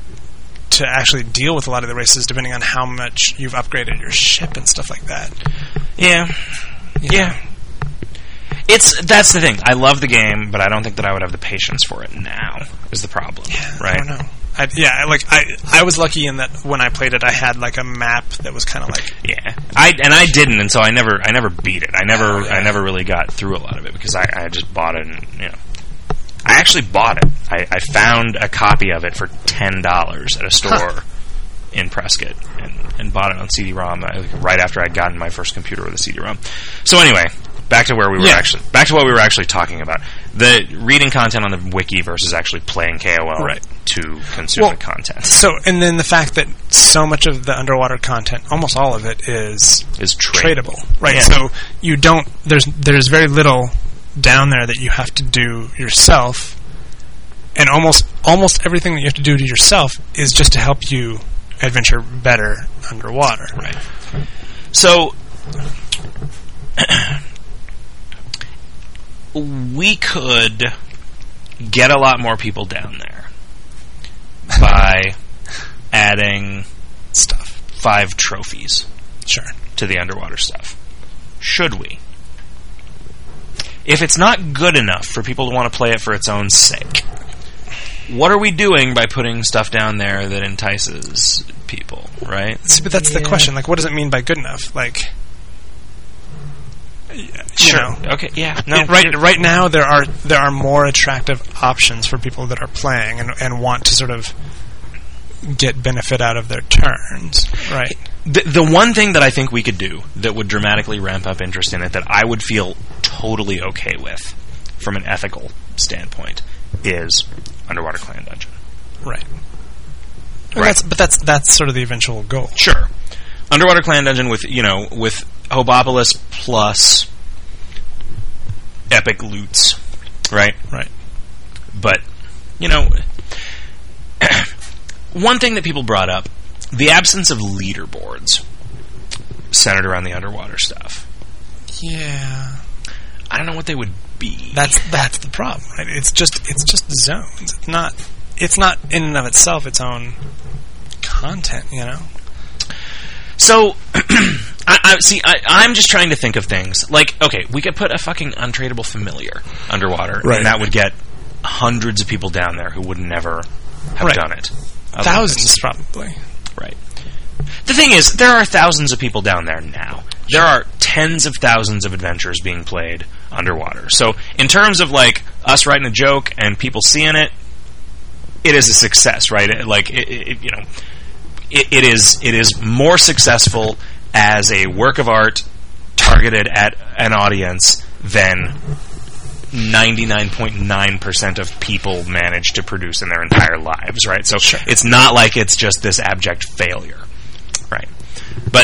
to actually deal with a lot of the races, depending on how much you've upgraded your ship and stuff like that.
Yeah,
you
yeah.
know.
It's that's the thing. I love the game, but I don't think that I would have the patience for it now. Is the problem?
Yeah,
right?
I don't know. I, yeah, like I, I was lucky in that when I played it, I had like a map that was kind of like
yeah. I and I didn't, and so I never, I never beat it. I never,
oh, yeah.
I never really got through a lot of it because I, I just bought it. And, you know, I actually bought it. I, I found a copy of it for ten dollars at a store huh. in Prescott, and, and bought it on C D-ROM right after I'd gotten my first computer with a C D-ROM. So anyway. Back to where we were
yeah.
actually. Back to what we were actually talking about. The reading content on the wiki versus actually playing K O L
right.
to consume
well,
the content.
So, and then the fact that so much of the underwater content, almost all of it, is
is trade-
tradable, right?
Yeah.
So you don't. There's there's very little down there that you have to do yourself, and almost almost everything that you have to do to yourself is just to help you adventure better underwater,
right? So. We could get a lot more people down there by adding
stuff,
five trophies,
sure,
to the underwater stuff. Should we? If it's not good enough for people to want to play it for its own sake, what are we doing by putting stuff down there that entices people? Right?
See, but that's
yeah.
the question. Like, what does it mean by good enough? Like.
Sure.
You know,
okay. Yeah. No.
It, right. Right now, there are there are more attractive options for people that are playing and and want to sort of get benefit out of their turns. Right.
The the one thing that I think we could do that would dramatically ramp up interest in it, that I would feel totally okay with, from an ethical standpoint, is Underwater Clan Dungeon.
Right.
Right.
That's, but that's that's sort of the eventual goal.
Sure. Underwater Clan Dungeon with you know with. Hobopolis plus epic loots, right?
Right.
But, you know, one thing that people brought up, the absence of leaderboards centered around the underwater stuff.
Yeah.
I don't know what they would be.
That's that's the problem, right? It's just it's just zones. It's not it's not in and of itself its own content, you know?
So, I, I see. I, I'm just trying to think of things like, okay, we could put a fucking untradeable familiar underwater,
right.
and that would get hundreds of people down there who would never have
right.
done it.
Thousands, probably.
Right. The thing is, there are thousands of people down there now. There are tens of thousands of adventures being played underwater. So, in terms of like us writing a joke and people seeing it, it is a success, right? It, like, it, it, you know. It, it is it is more successful as a work of art targeted at an audience than ninety-nine point nine percent of people manage to produce in their entire lives, right? So
sure.
It's not like it's just this abject failure, right? But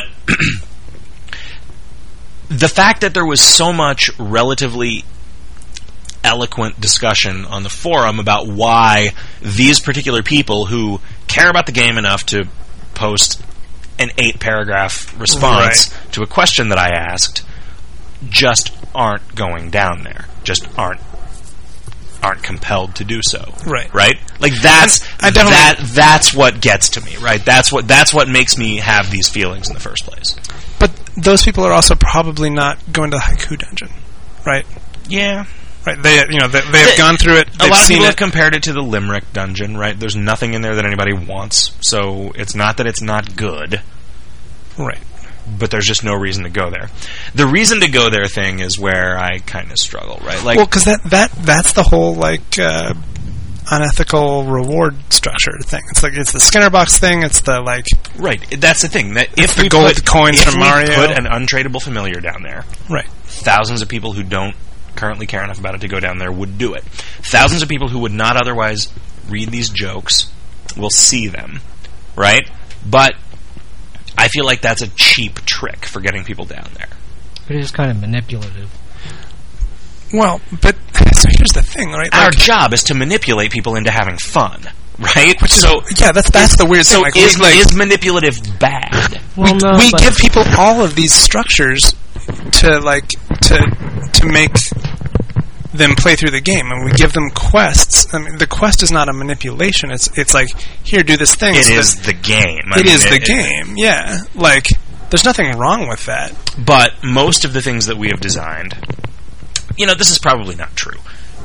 the fact that there was so much relatively eloquent discussion on the forum about why these particular people who care about the game enough to post an eight-paragraph response
right.
to a question that I asked just aren't going down there. Just aren't aren't compelled to do so.
Right.
Right? Like that's
I, I
that that's what gets to me, right? That's what that's what makes me have these feelings in the first place.
But those people are also probably not going to the Haiku Dungeon, right?
Yeah.
Right, they you know they, they've
the,
gone through it.
A lot of people
it.
have compared it to the Limerick Dungeon, right? There's nothing in there that anybody wants, so it's not that it's not good,
right?
But there's just no reason to go there. The reason to go there thing is where I kind of struggle, right? Like,
well, because that that that's the whole like uh, unethical reward structure thing. It's like it's the Skinner box thing. It's the like
right. That's the thing that if
the
we
gold
put,
coins
if
from
we
Mario,
put an untradeable familiar down there,
right?
Thousands of people who don't currently care enough about it to go down there would do it. Thousands of people who would not otherwise read these jokes will see them, right? But I feel like that's a cheap trick for getting people down there.
But it is kind of manipulative.
Well, but so here's the thing, right?
Our
like,
job is to manipulate people into having fun, right?
Which is,
so
yeah, that's that's
is,
the weird
so
thing. Like,
is,
we, like,
is manipulative bad?
Well,
we
no,
we
but
give people all of these structures to like to to make them play through the game, and we give them quests. I mean, the quest is not a manipulation. It's it's like, here, do this thing.
It
so
is the game. I
It
mean,
is
it,
the
it,
game. Yeah, like there's nothing wrong with that.
But most of the things that we have designed, you know, this is probably not true.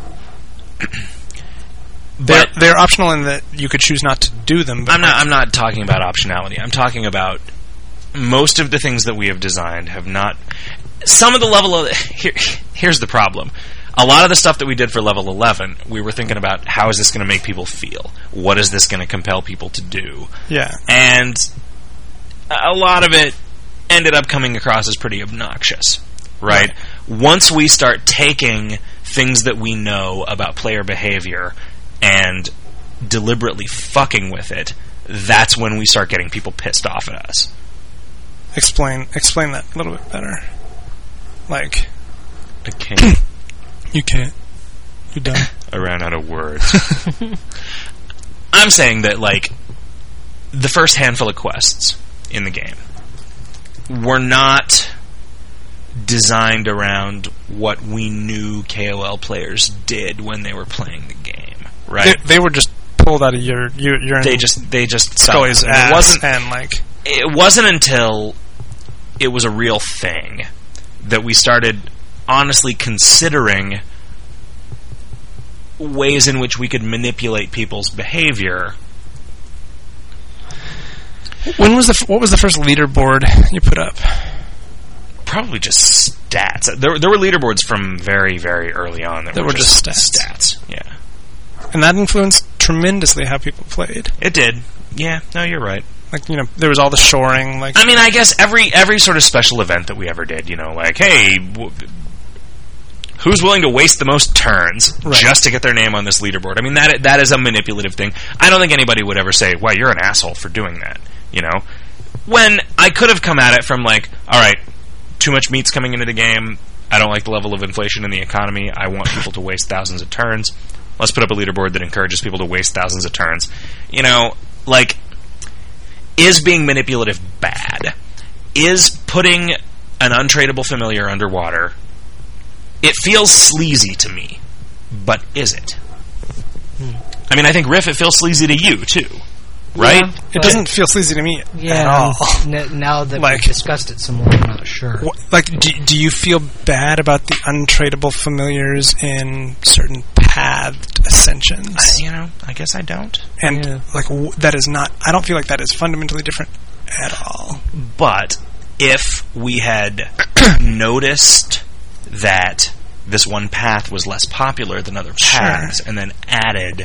They're
But
they're optional in that you could choose not to do them. But
I'm not. I'm not talking about optionality. I'm talking about most of the things that we have designed have not. Some of the level of here, here's the problem. A lot of the stuff that we did for level eleven, we were thinking about how is this going to make people feel? What is this going to compel people to do?
Yeah,
And a lot of it ended up coming across as pretty obnoxious, right? Once we start taking things that we know about player behavior and deliberately fucking with it, that's when we start getting people pissed off at us.
explain explain that a little bit better. Like,
I can't.
you can't. You're done.
I ran out of words. I'm saying that, like, the first handful of quests in the game were not designed around what we knew K O L players did when they were playing the game, right?
They, they were just pulled out of your your, your
They just they just
Scully's
felt-
ass,
It wasn't
and like
it wasn't until it was a real thing that we started honestly considering ways in which we could manipulate people's behavior.
When was the f- what was the first leaderboard you put up?
Probably just stats. There, there were leaderboards from very, very early on that,
That
were,
were
just,
just
stats. Yeah,
And that influenced tremendously how people played.
it did. Yeah, no, you're right.
Like, you know, there was all the shoring. Like,
I mean, I guess every every sort of special event that we ever did, you know, like, hey, w- who's willing to waste the most turns
Right.
just to get their name on this leaderboard? I mean, that that is a manipulative thing. I don't think anybody would ever say, "Well, you're an asshole for doing that." You know, when I could have come at it from like, "All right, too much meat's coming into the game. I don't like the level of inflation in the economy. I want people to waste thousands of turns. Let's put up a leaderboard that encourages people to waste thousands of turns." You know, like, is being manipulative bad? Is putting an untradeable familiar underwater? It feels sleazy to me, but is it?
Hmm.
I mean, I think, Riff, it feels sleazy to you, too. Right?
Yeah,
it doesn't feel sleazy to me
yeah,
at all.
N- now that
Like-
we've discussed it some more, I'm not sure.
Wh- Like, do, do you feel bad about the untradeable familiars in certain pathed ascensions?
I- you know, I guess I don't.
And,
Yeah.
like, w- that is not... I don't feel like that is fundamentally different at all.
But if we had noticed that this one path was less popular than other paths,
Sure.
and then added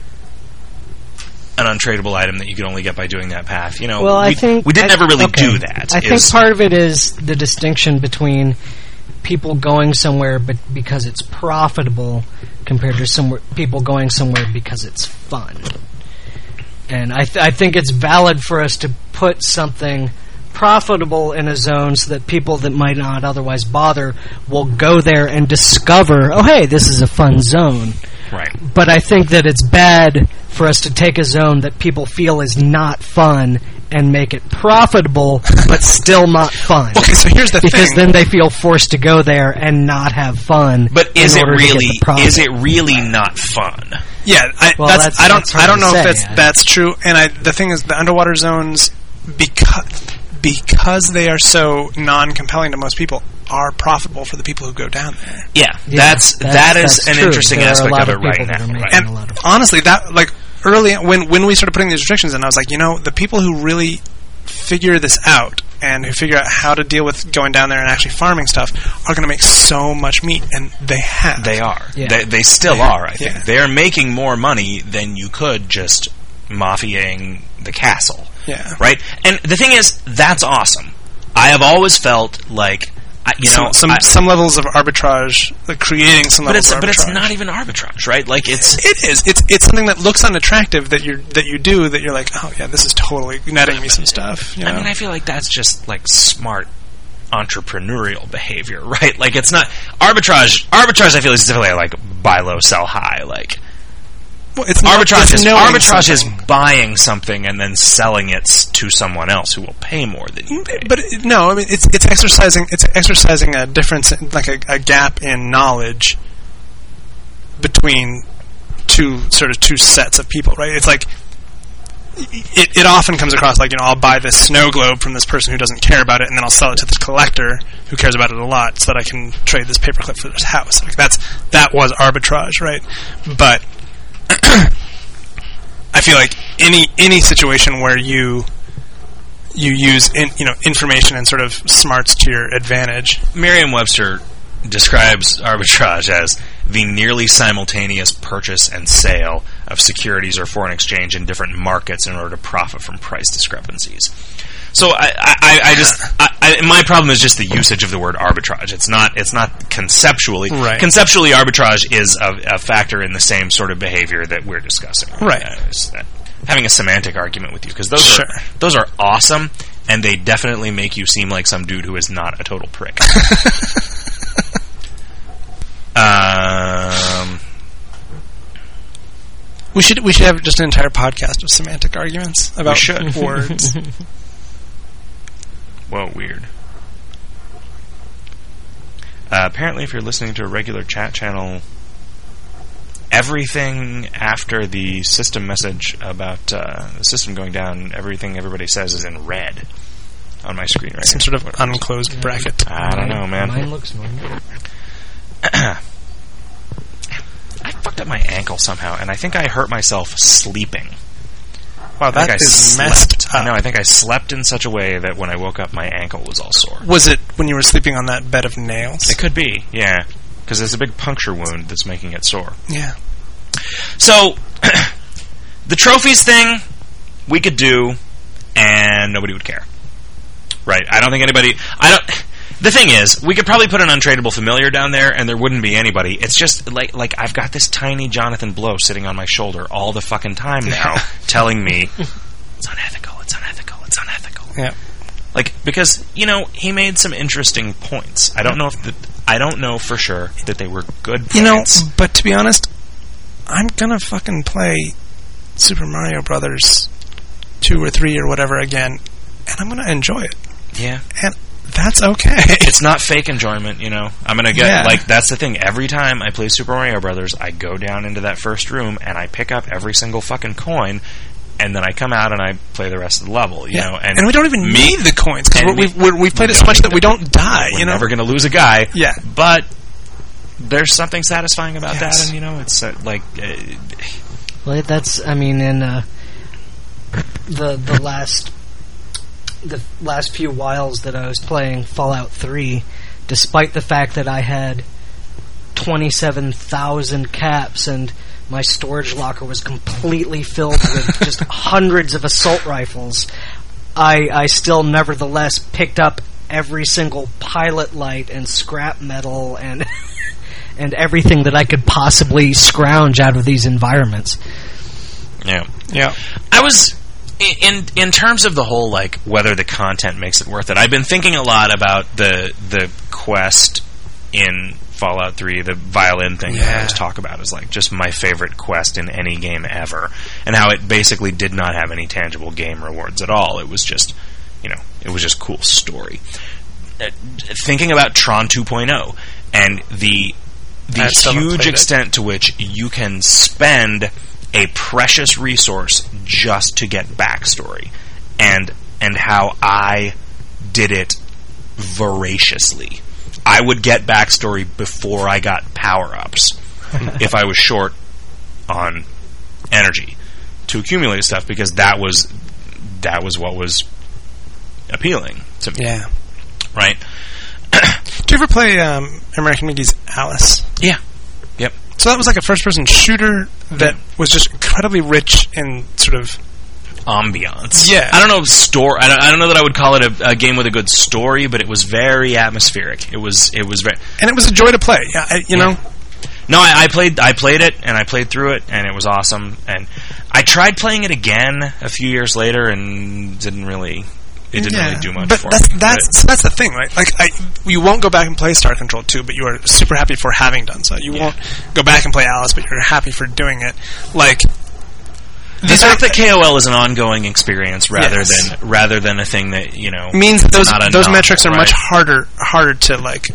an untradeable item that you could only get by doing that path, you know,
Well,
we,
I think
we did
I-
never really
okay.
do that.
I think
is-
part of it is the distinction between people going somewhere but because it's profitable compared to somewhere people going somewhere because it's fun. And I, th- I think it's valid for us to put something profitable in a zone so that people that might not otherwise bother will go there and discover, oh, hey, this is a fun zone.
Right.
But I think that it's bad for us to take a zone that people feel is not fun and make it profitable but still not fun.
Okay, so here's the
Because
thing.
then they feel forced to go there and not have fun.
But is
in
it
order to get
really
the profit.
is it really not fun?
Yeah, I,
Well,
that's,
that's-
I don't
that's hard
I don't
to
know
say,
if that's
I-
that's true. And I the thing is, the underwater zones because because they are so non-compelling to most people, are profitable for the people who go down there.
Yeah,
Yeah,
that's,
that's-
that is
that's
an
true.
interesting
There are a
aspect
lot
of it
of people
right
that are
now.
making
Right?
a lot of-
Honestly, that like early when when we started putting these restrictions in, I was like, you know, the people who really figure this out and who figure out how to deal with going down there and actually farming stuff are going to make so much meat, and they have.
They are.
Yeah.
They, they still
Yeah.
are, I think.
Yeah.
They're making more money than you could just mafiaing the castle.
Yeah.
Right? And the thing is, that's awesome. I have always felt like, I- you
some
know,
some,
I-
some levels of arbitrage, like creating some
but
levels
it's
of
but
arbitrage.
it's not even arbitrage, right? Like it's
It is. It's it's something that looks unattractive that you that you do that you're like, oh yeah, this is totally netting me some stuff. You know?
I mean, I feel like that's just like smart entrepreneurial behavior, right? Like it's not arbitrage. Arbitrage, I feel, is definitely like buy low, sell high. Like
well, it's not,
arbitrage
it's
is
knowing
arbitrage is
something.
buying something and then selling it s- to someone else who will pay more than you pay.
But it, no, I mean it's it's exercising it's exercising a difference, in, like a, a gap in knowledge between two sort of two sets of people, right? It's like it, it often comes across like, you know, I'll buy this snow globe from this person who doesn't care about it, and then I'll sell it to this collector who cares about it a lot, so that I can trade this paperclip for this house. Like that's that was arbitrage, right? But I feel like any any situation where you you use in, you know information and sort of smarts to your advantage.
Merriam-Webster describes arbitrage as the nearly simultaneous purchase and sale of securities or foreign exchange in different markets in order to profit from price discrepancies. So I, I, I just I, I, my problem is just the usage of the word arbitrage. It's not it's not conceptually.
Right.
Conceptually, arbitrage is a, a factor in the same sort of behavior that we're discussing.
Right.
Uh, it's, uh, having a semantic argument with you, because those
Sure.
are those are awesome, and they definitely make you seem like some dude who is not a total prick. um.
We should we should have just an entire podcast of semantic arguments about
should.
words.
Whoa, weird. Uh, apparently, if you're listening to a regular chat channel, everything after the system message about uh, the system going down, everything everybody says is in red on my screen right
Some
here.
sort of unclosed bracket.
I don't know, man.
Mine looks normal.
I fucked up my ankle somehow, and I think I hurt myself sleeping.
Wow,
I think
that
I
is
slept.
messed
I
up.
know. I think I slept in such a way that when I woke up, my ankle was all sore.
Was it when you were sleeping on that bed of nails?
It could be, yeah, because there's a big puncture wound that's making it sore.
Yeah.
So, the trophies thing, we could do, and nobody would care. Right? I don't think anybody... I don't... The thing is, we could probably put an untradeable familiar down there, and there wouldn't be anybody. It's just, like, like I've got this tiny Jonathan Blow sitting on my shoulder all the fucking time now, telling me, it's unethical, it's unethical, it's unethical.
Yeah.
Like, because, you know, he made some interesting points. I don't know if the... I don't know for sure that they were good points.
You know, but to be honest, I'm gonna fucking play Super Mario Brothers two or three or whatever again, and I'm gonna enjoy it.
Yeah.
And that's okay.
It's not fake enjoyment, you know. I'm gonna get
Yeah.
like that's the thing. Every time I play Super Mario Brothers, I go down into that first room and I pick up every single fucking coin, and then I come out and I play the rest of the level, you
Yeah.
know.
And, we don't even
me-
need the coins because
and
we've
me-
we're, we've played
we
it so
don't
much
need
that we
them.
don't die.
We're
You know,
never gonna lose a guy.
Yeah.
But there's something satisfying about
Yes.
that, and you know, it's uh, like uh,
Well, that's, I mean, in uh, the the last the last few whiles that I was playing Fallout three, despite the fact that I had twenty-seven thousand caps and my storage locker was completely filled with just hundreds of assault rifles, I I still nevertheless picked up every single pilot light and scrap metal and and everything that I could possibly scrounge out of these environments.
yeah.
yeah.
I was in in terms of the whole like whether the content makes it worth it. I've been thinking a lot about the the quest in Fallout three, the violin thing that I
Yeah.
always talk about is like just my favorite quest in any game ever, and how it basically did not have any tangible game rewards at all. It was just, you know, it was just cool story. Uh, thinking about Tron two point oh and the the
I still haven't
huge
played it.
extent to which you can spend a precious resource just to get backstory, and and how I did it voraciously. I would get backstory before I got power-ups if I was short on energy to accumulate stuff, because that was that was what was appealing to me.
Yeah.
Right?
Do you ever play um, American Meaty's Alice?
Yeah. Yep.
So that was like a first-person shooter that was just incredibly rich in sort of
ambiance.
Yeah.
I don't know if store. I don't, I don't know that I would call it a, a game with a good story, but it was very atmospheric. It was. It was very.
And it was a joy to play. Yeah. I, you
yeah.
know.
No, I, I played. I played it, and I played through it, and it was awesome. And I tried playing it again a few years later, and didn't really. It didn't
yeah.
really do much
but
for
that's,
me.
That's
but
so that's the thing, right? Like, I, you won't go back and play Star Control two, but you are super happy for having done so. You
yeah.
won't go back and play Alice, but you're happy for doing it. Like.
The fact that K O L is an ongoing experience rather
yes.
than rather than a thing that, you know,
means that those
not
those
novel,
metrics are
right?
much harder harder to like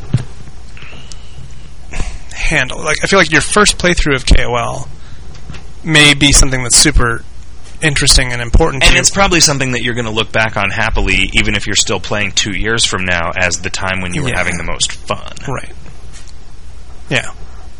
handle. Like, I feel like your first playthrough of K O L may be something that's super interesting and important to
and
you.
it's probably something that you're going to look back on happily, even if you're still playing two years from now, as the time when you were
yeah.
having the most fun.
Right. Yeah.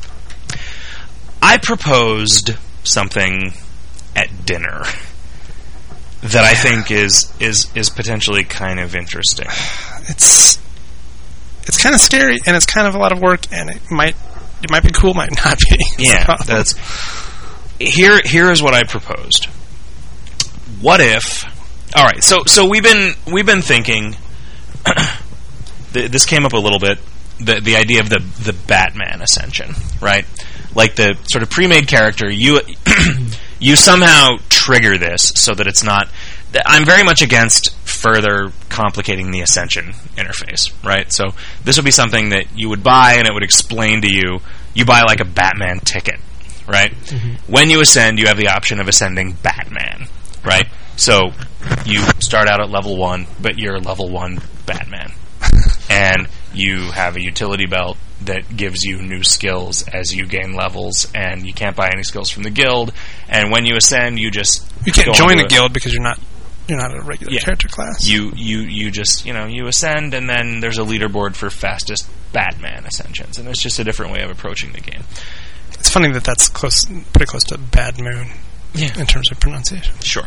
I proposed something at dinner that I think is is is potentially kind of interesting.
It's it's kind of scary, and it's kind of a lot of work, and it might it might be cool, might not be.
Yeah, that's here. Here is what I proposed. What if? All right, so so we've been we've been thinking. th- this came up a little bit. The the idea of the the Batman ascension, right? Like the sort of pre-made character, you you somehow trigger this so that it's not. I'm very much against further complicating the Ascension interface, right? So this would be something that you would buy, and it would explain to you. You buy like a Batman ticket, right? Mm-hmm. When you ascend, you have the option of ascending Batman, right? So you start out at level one, but you're level one Batman, and you have a utility belt that gives you new skills as you gain levels, and you can't buy any skills from the guild. And when you ascend, you just
you can't
go
join a
it.
guild because you're not you're not a regular
yeah.
character class.
You you you just you know you ascend, and then there's a leaderboard for fastest Batman ascensions, and it's just a different way of approaching the game.
It's funny that that's close, pretty close to Bad Moon,
yeah.
in terms of pronunciation.
Sure.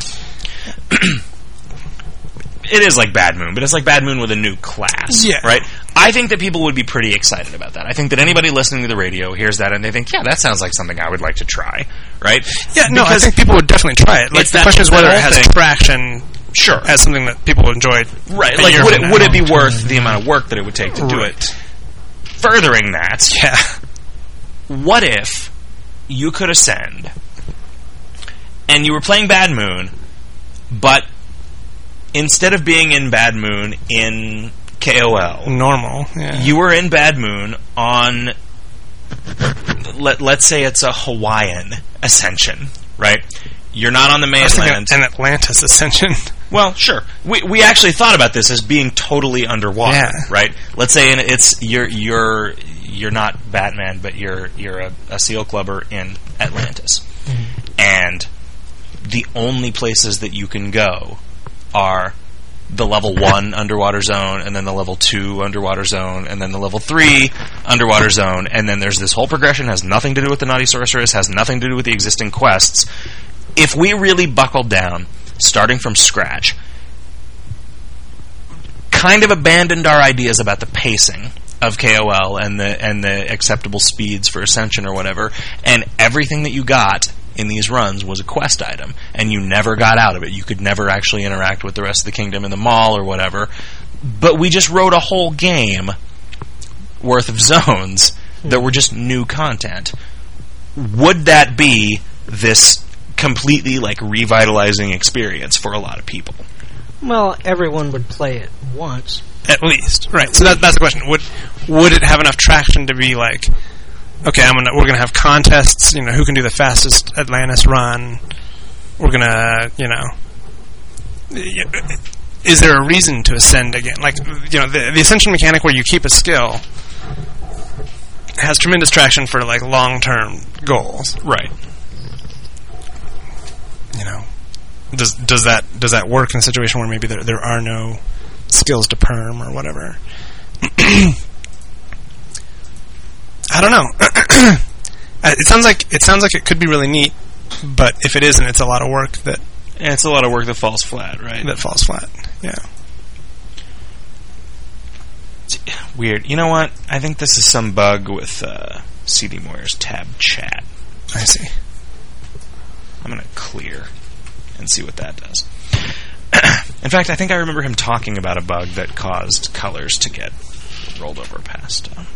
It is like Bad Moon, but it's like Bad Moon with a new class,
yeah.
right? I think that people would be pretty excited about that. I think that anybody listening to the radio hears that and they think, yeah, that sounds like something I would like to try, right?
Yeah, no, because I think people would definitely try it. Like, the question is whether it has
thing.
traction
Sure.
as something that people enjoy.
Right, like, would it, would it be worth the amount of work that it would take to right. do it? Furthering that,
yeah.
what if you could ascend and you were playing Bad Moon, but instead of being in Bad Moon in K O L,
normal, yeah.
you were in Bad Moon on, let, let's say it's a Hawaiian ascension, right? You're not on the mainland.
An Atlantis ascension.
Well, sure. We we actually thought about this as being totally underwater,
yeah.
right? Let's say it's you're you're you're not Batman, but you're you're a, a seal clubber in Atlantis, mm-hmm. and the only places that you can go are the level one underwater zone, and then the level two underwater zone, and then the level three underwater zone, and then there's this whole progression, has nothing to do with the Naughty Sorceress, has nothing to do with the existing quests. If we really buckled down, starting from scratch, kind of abandoned our ideas about the pacing of K O L and the and the acceptable speeds for Ascension or whatever, and everything that you got in these runs was a quest item, and you never got out of it. You could never actually interact with the rest of the kingdom in the mall or whatever. But we just wrote a whole game worth of zones that were just new content. Would that be this completely like revitalizing experience for a lot of people?
Well, everyone would play it once.
At least. Right. So that, that's the question. Would would it have enough traction to be like, okay, I'm gonna we're gonna have contests, you know, who can do the fastest Atlantis run? We're gonna, you know, is there a reason to ascend again? Like, you know, the, the ascension mechanic where you keep a skill has tremendous traction for like long-term goals.
Right.
You know, does does that does that work in a situation where maybe there there are no skills to perm or whatever. I don't know. It sounds like it sounds like it could be really neat, but if it isn't, it's a lot of work that
And it's a lot of work that falls flat, right?
that falls flat. Yeah.
Weird. You know what? I think this is some bug with uh, C D Moyer's tab chat.
I see.
I'm going to clear and see what that does. In fact, I think I remember him talking about a bug that caused colors to get rolled over past. Uh,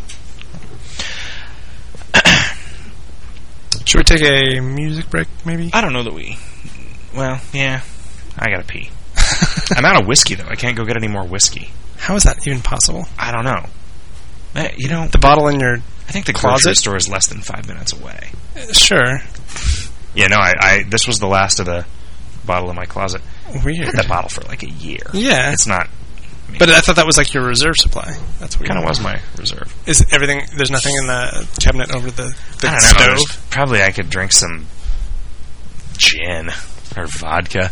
Should we take a music break, maybe?
I don't know that we... Well, yeah. I gotta pee. I'm out of whiskey, though. I can't go get any more whiskey.
How is that even possible?
I don't know. Eh, you know...
The bottle in your
I think the
closet?
grocery store is less than five minutes away.
Uh, sure.
Yeah, no, I, I... This was the last of the bottle in my closet.
Weird.
I had that bottle for like a year.
Yeah.
It's not... I mean,
But I thought that was like your reserve supply. That's weird.
kind of was my reserve.
Is everything... There's nothing in the cabinet over the, the
I don't know.
stove?
there's- Probably I could drink some gin or vodka.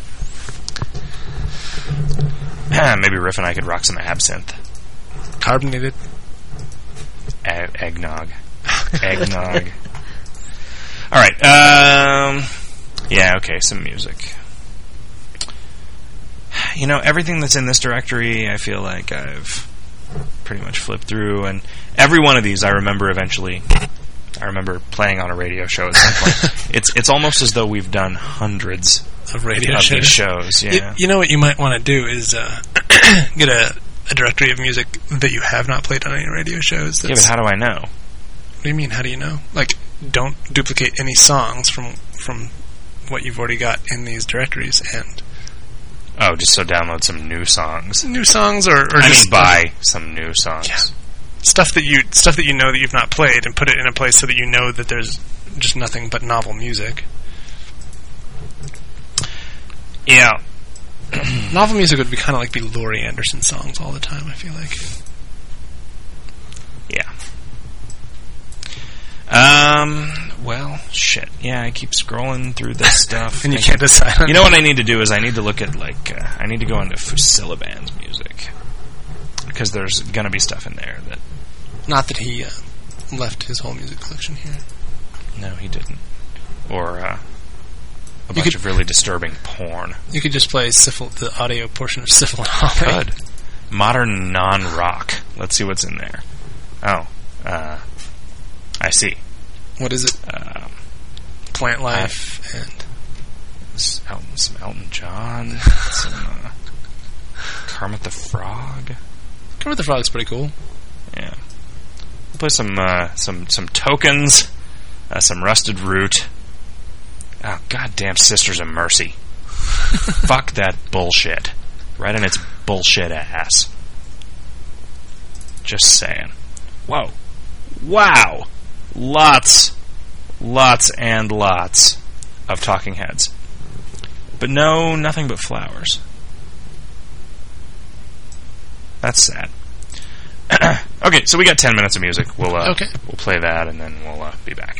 Maybe Riff and I could rock some absinthe.
Carbonated.
E- eggnog. Eggnog. All right. Um, yeah, okay, some music. You know, everything that's in this directory, I feel like I've pretty much flipped through, and every one of these I remember eventually. I remember playing on a radio show at some point. It's it's almost as though we've done hundreds
Of radio
of
shows.
these shows.
You,
Yeah.
you know what you might want to do is uh, get a, a directory of music that you have not played on any radio shows.
Yeah, but
That's,
how do I know?
what do you mean, how do you know? Like, don't duplicate any songs from from what you've already got in these directories, and
Oh, just so download some new songs.
new songs or, or
I
just
mean, buy some new songs.
Yeah. stuff that you stuff that you know that you've not played, and put it in a place so that you know that there's just nothing but novel music.
Yeah.
Novel music would be kind of like be Laurie Anderson songs all the time, I feel like.
Yeah. Um. Well, shit. Yeah, I keep scrolling through this stuff.
And you
I
can't decide on
You know what I need to do is I need to look at, like, uh, I need to go into Fusilla Band's music. Because there's gonna be stuff in there that...
Not that he uh, left his whole music collection here.
No, he didn't. Or, uh... a
You
bunch
could-
of really disturbing porn.
You could just play Syphil- the audio portion of Syphil and Holly.
Good. Modern non-rock. Let's see what's in there. Oh. Uh... I see.
What is it?
Um...
Plant Life and...
s- Elton, some Elton John. Some, uh... Kermit the Frog.
Kermit the Frog's pretty cool.
Yeah. We'll play some, uh... Some, some Tokens. Uh, some Rusted Root. Oh, goddamn Sisters of Mercy. Fuck that bullshit. Right in its bullshit ass. Just saying. Whoa. Wow. Lots, lots and lots of Talking Heads. But no, nothing but flowers. That's sad. Okay, so we got ten minutes of music. We'll, uh,
Okay.
we'll play that and then we'll uh, be back.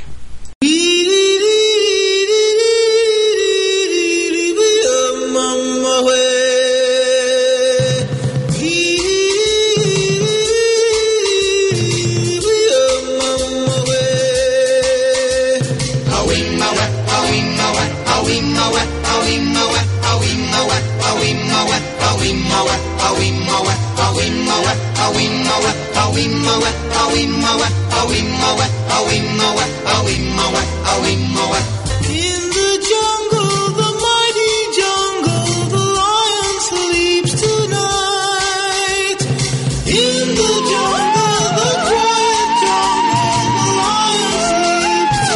In the jungle, the mighty jungle, the lion sleeps tonight. In the jungle, the quiet jungle, the lion sleeps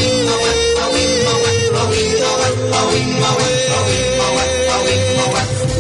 tonight.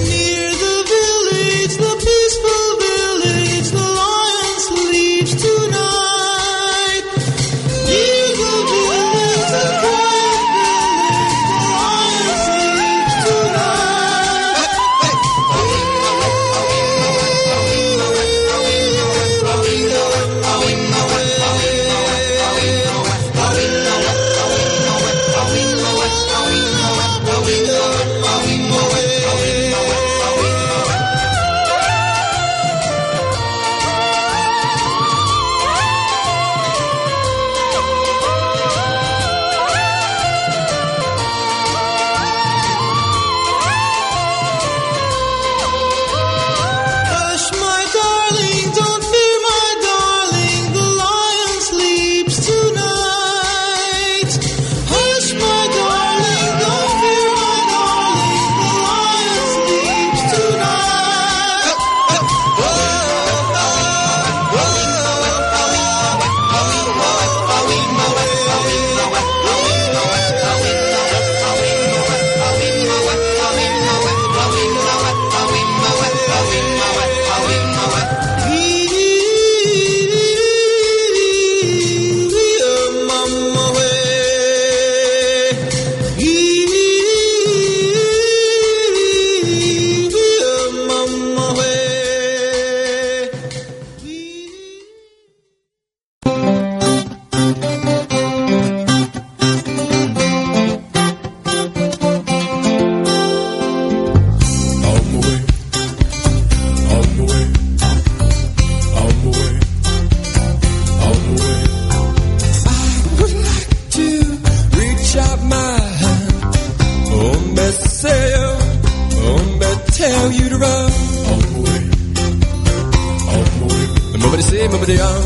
run. On my way, on my way. Nobody say, nobody on.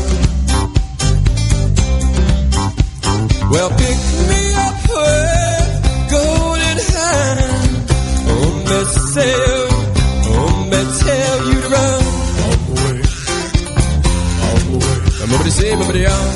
Well, pick me up with golden hand. On me sail, on me tell you to run. On my way, on my way. Nobody say, nobody on.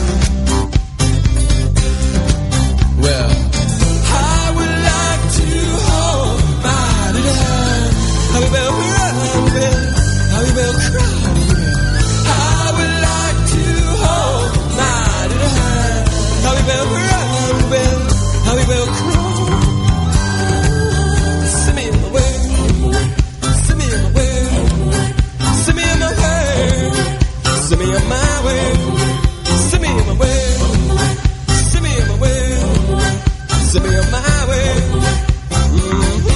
Well, I would like to hold my little hand. How we will run, how we will, how we will cry. I would like to hold my little hand. How we will run, how we will, how we will cry. Send me in my way, send me in my way, send me in my way, send me in my way, send me in my way, send me in my way. Send me on my way. Mm-hmm.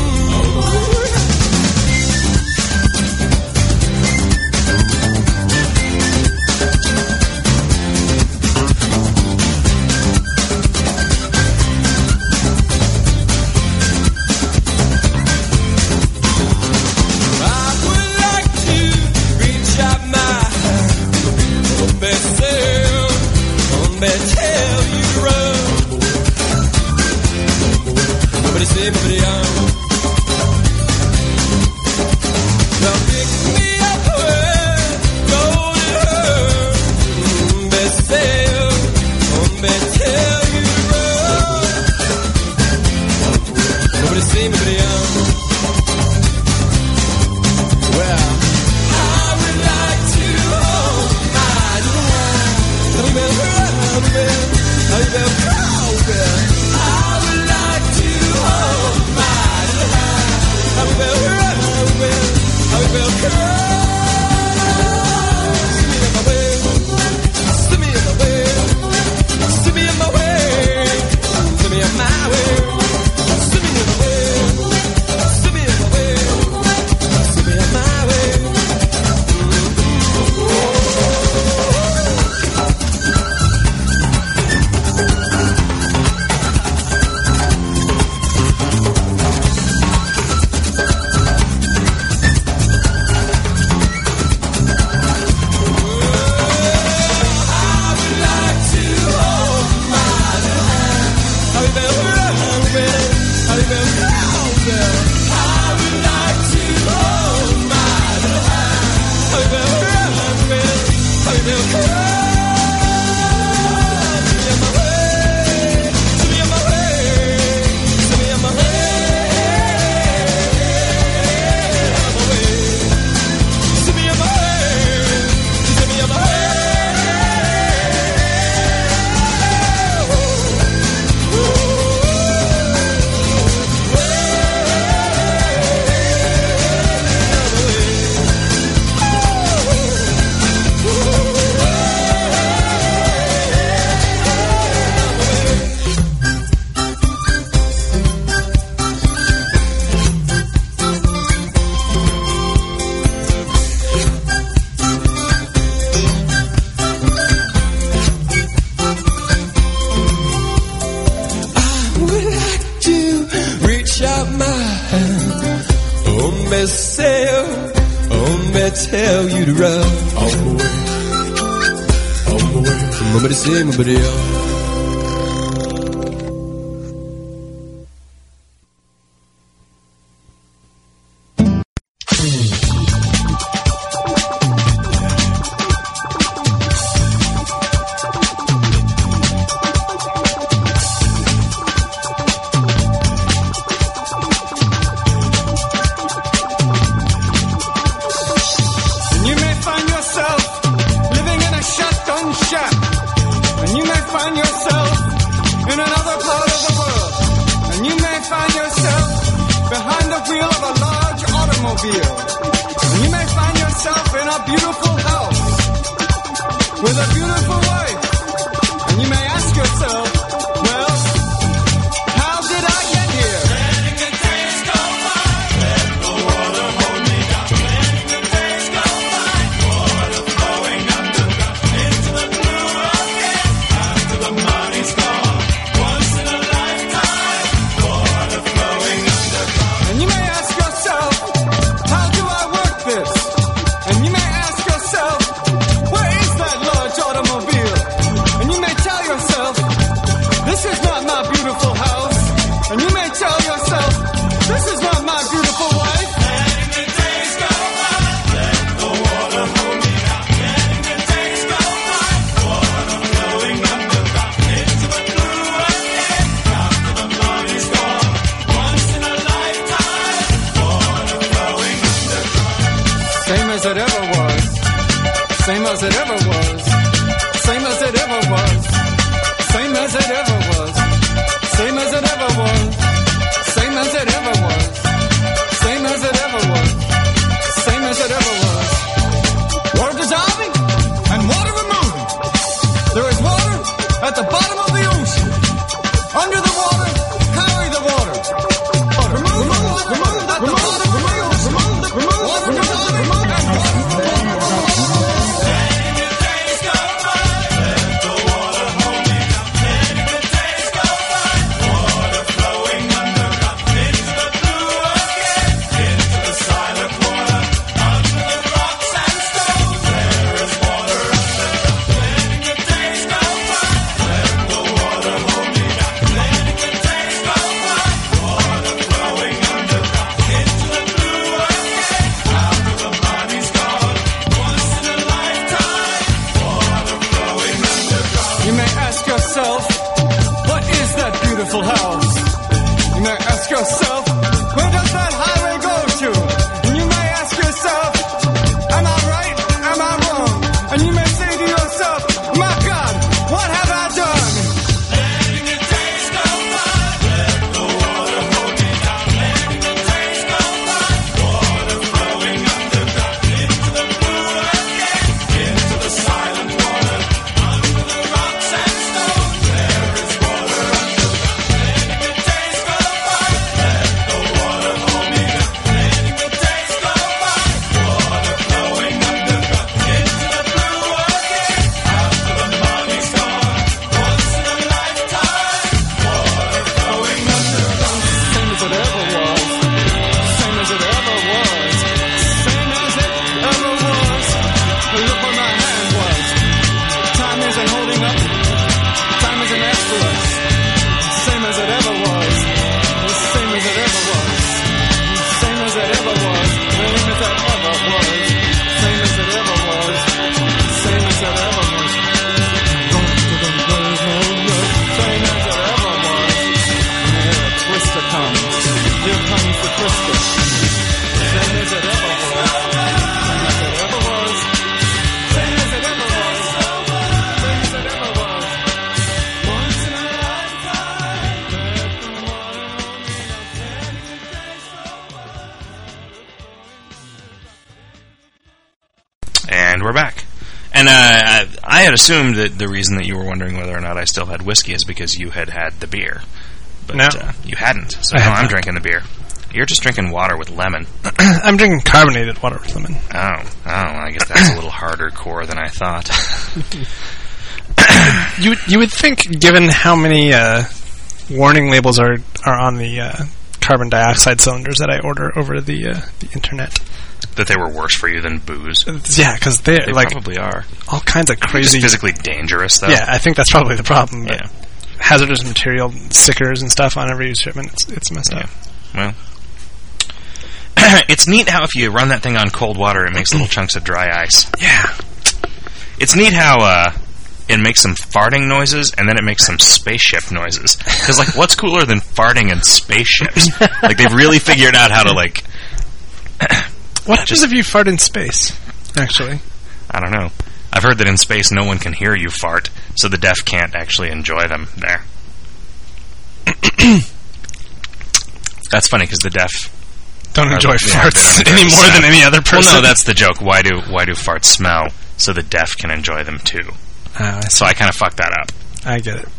I would like to reach out my hand. On me sail, on me tell you to run. Nobody say, nobody on. Now pick me up with golden hair. They sail, they tell you to run. Nobody say, nobody on. Well, I would like to hold my hand. How we will run, how we will, how we will crawl, well. I would like to hold my hand. How we will run, how we will, how we will crawl. Send me in my way, send me in my way, send me in my way, send me in my way, send me in my way, send me in my way, send me in my way. Tell you to run. On the way, on the way. Nobody say, nobody else.
And you may ask yourself, how do I work?
as it ever was. Same as it ever was. Same as it ever was. Same as it ever was. Same as it ever was. Same as it ever was. Same as it ever was. Same as it ever was. Water dissolving and water removing. There is water at the bottom of the ocean. Under the water, carry the water. Water. Remove, remove, remove, at the bottom of the ocean. Remove, remove, water dissolving and water removing. You may ask yourself, what is that beautiful house? You may ask yourself, where does that highway go to? And you may ask yourself, am I right? Am I wrong? And you may say to yourself, my God, what have I done? Letting the days go by. Let the water hold me down. Letting the days go by. Water flowing underground into the blue again. Into the silent water. Under the rocks and stones. There is water underground. Letting the days go by. Let the water hold me down. Letting the days go by. Water flowing underground into the blue again. After the money's gone. Once in a lifetime. Water flowing underground. Same as it ever was. Same as it ever was. Same as it ever was. Look where my hand was. Time isn't holding up. Time isn't after us. Same as it ever was. Same as it ever was. Same as it ever was. Same as it ever was. Same as it ever was. Same as it ever was. Same as it ever was. Here, Twister comes. Here comes the Twister. Same as it ever was. Same as it ever was. Same as it ever was. Same as it ever was. Once in a lifetime. Let the water hold me down. Letting the days go by.
And we're back. And uh, I, I had assumed that the reason that you were wondering whether or not I still had whiskey is because you had had the beer. But
No.
uh, you hadn't. So
I
now
had
I'm
not.
drinking the beer. You're just drinking water with lemon.
I'm drinking carbonated water with lemon.
Oh, oh, I guess that's a little harder core than I thought.
You you would think, given how many uh, warning labels are are on the uh, carbon dioxide cylinders that I order over the uh, the internet,
That they were worse for you than booze.
yeah, because they're
They
like
probably are.
all kinds of
Just
crazy.
physically dangerous, though.
Yeah, I think that's probably the problem. But
Yeah.
hazardous material stickers and stuff on every shipment, it's it's messed up.
Well, it's neat how if you run that thing on cold water, it makes little chunks of dry ice.
Yeah,
It's neat how uh, it makes some farting noises, and then it makes some spaceship noises. Because, like, what's cooler than farting in spaceships? Like, they've really figured out how to, like...
what happens if you fart in space? Actually,
I don't know. I've heard that in space no one can hear you fart, so the deaf can't actually enjoy them there. That's funny, because the deaf...
don't
Are
enjoy
the- yeah, they
farts
don't enjoy
any
the
more than
sound.
any other person.
Well, no, that's the joke. Why do why do farts smell? So the deaf can enjoy them too.
Oh, I,
So I kind of fucked that up.
I get it.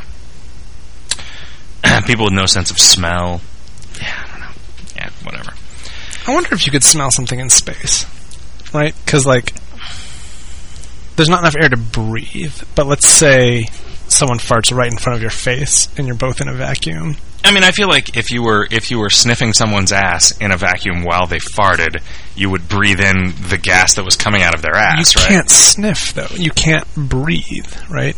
Yeah. People with no sense of smell. Yeah, I don't know. Yeah, whatever.
I wonder if you could smell something in space, right? Because like, there's not enough air to breathe. But let's say someone farts right in front of your face, and you're both in a vacuum.
I mean, I feel like if you were if you were sniffing someone's ass in a vacuum while they farted, you would breathe in the gas that was coming out of their ass,
you
right?
can't sniff though. You can't breathe, right?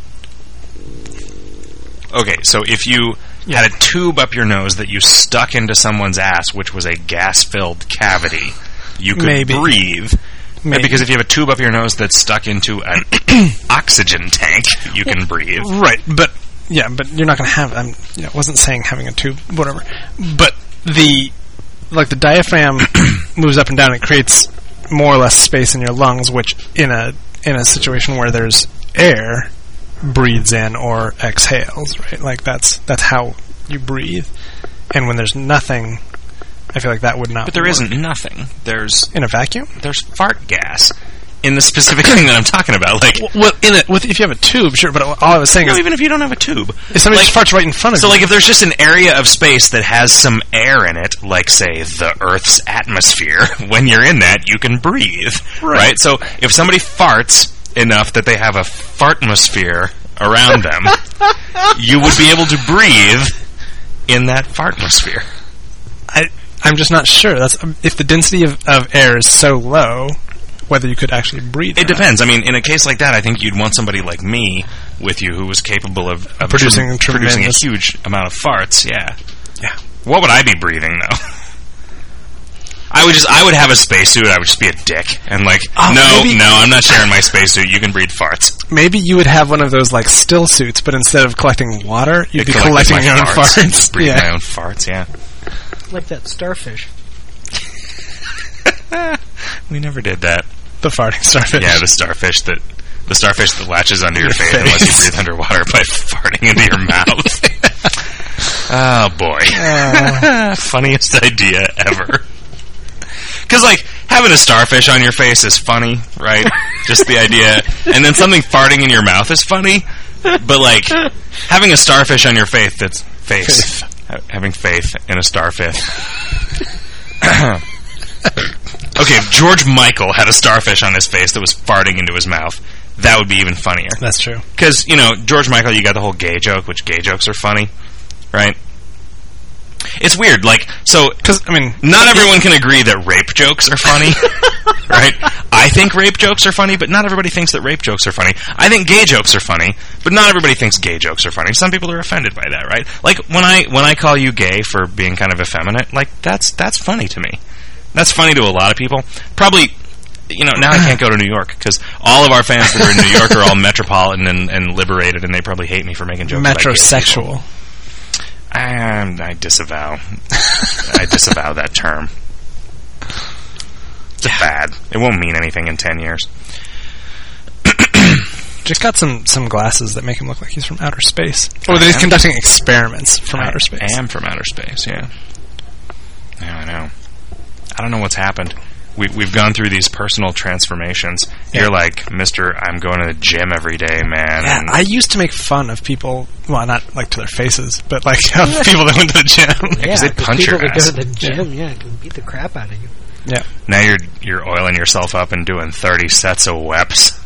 Okay, so if you had a tube up your nose that you stuck into someone's ass, which was a gas-filled cavity, you could
Maybe.
breathe.
Maybe.
Because if you have a tube up your nose that's stuck into an oxygen tank, you can breathe.
Right, but yeah, but you're not going to have. I'm, you know, I wasn't saying having a tube, whatever. But the like the diaphragm moves up and down. It creates more or less space in your lungs, which in a in a situation where there's air, breathes in or exhales, right? Like that's that's how you breathe. And when there's nothing, I feel like that would not.
But there
work.
isn't nothing. There's
In a vacuum.
there's fart gas in the specific thing that I'm talking about. Like,
Well, in it, with if you have a tube, sure. But all I was saying
no,
is,
even if you don't have a tube,
if somebody
like-
just farts right in front of
so
you,
like if there's just an area of space that has some air in it, like say the Earth's atmosphere, when you're in that, you can breathe,
Right.
right? So if somebody farts enough that they have a fartmosphere around them, you would be able to breathe in that fartmosphere.
I, I'm just not sure. That's um, if the density of, of air is so low, whether you could actually breathe.
It
or not.
depends. I mean, in a case like that, I think you'd want somebody like me with you who was capable of, of
Producing
tr- producing a
tremendous-
huge amount of farts. Yeah.
Yeah.
What would I be breathing though? I would just I would have a spacesuit. I would just be a dick and like
Oh,
no
maybe-
no I'm not sharing my spacesuit. You can breathe farts.
Maybe you would have one of those like still suits, but instead of collecting water, you'd
It
be
collects
collecting
my
your own farts.
Breathe
Yeah.
my own farts. Yeah.
Like that starfish.
We never did that.
The farting starfish.
Yeah, the starfish that the starfish that latches onto your,
Your
face,
face.
and lets you breathe underwater by farting into your mouth. Oh boy. Funniest idea ever. Because, like, having a starfish on your face is funny, right? Just the idea. And then something farting in your mouth is funny. But, like, having a starfish on your face that's face. Ha- having faith in a starfish. Okay, if George Michael had a starfish on his face that was farting into his mouth, that would be even funnier.
That's true.
Because, you know, George Michael, you got the whole gay joke, which gay jokes are funny, right? It's weird, like, so,
Because I mean,
not everyone can agree that rape jokes are funny, right? I think rape jokes are funny, but not everybody thinks that rape jokes are funny. I think gay jokes are funny, but not everybody thinks gay jokes are funny. Some people are offended by that, right? Like, when I when I call you gay for being kind of effeminate, like, that's that's funny to me. That's funny to a lot of people. Probably, you know, now I can't go to New York, because all of our fans that are in New York are all metropolitan and, and liberated, and they probably hate me for making jokes about gay people.
metrosexual.
I, I disavow. I disavow that term. It's bad. It won't mean anything in ten years.
Jake's got some, some glasses that make him look like he's from outer space. Or
I
that he's
am.
conducting experiments from
I
outer space.
am from outer space, yeah. Yeah, I know. I don't know what's happened. We, we've gone through these personal transformations.
Yeah.
You're like, Mister I'm going to the gym every day, man.
Yeah,
and
I used to make fun of people, well, not like to their faces, but like of people that went to the gym.
Yeah,
they'd punch
people
your
that
ass.
go to the gym, yeah, can beat the crap out of you.
Yeah.
now you're you're oiling yourself up and doing thirty sets of weps.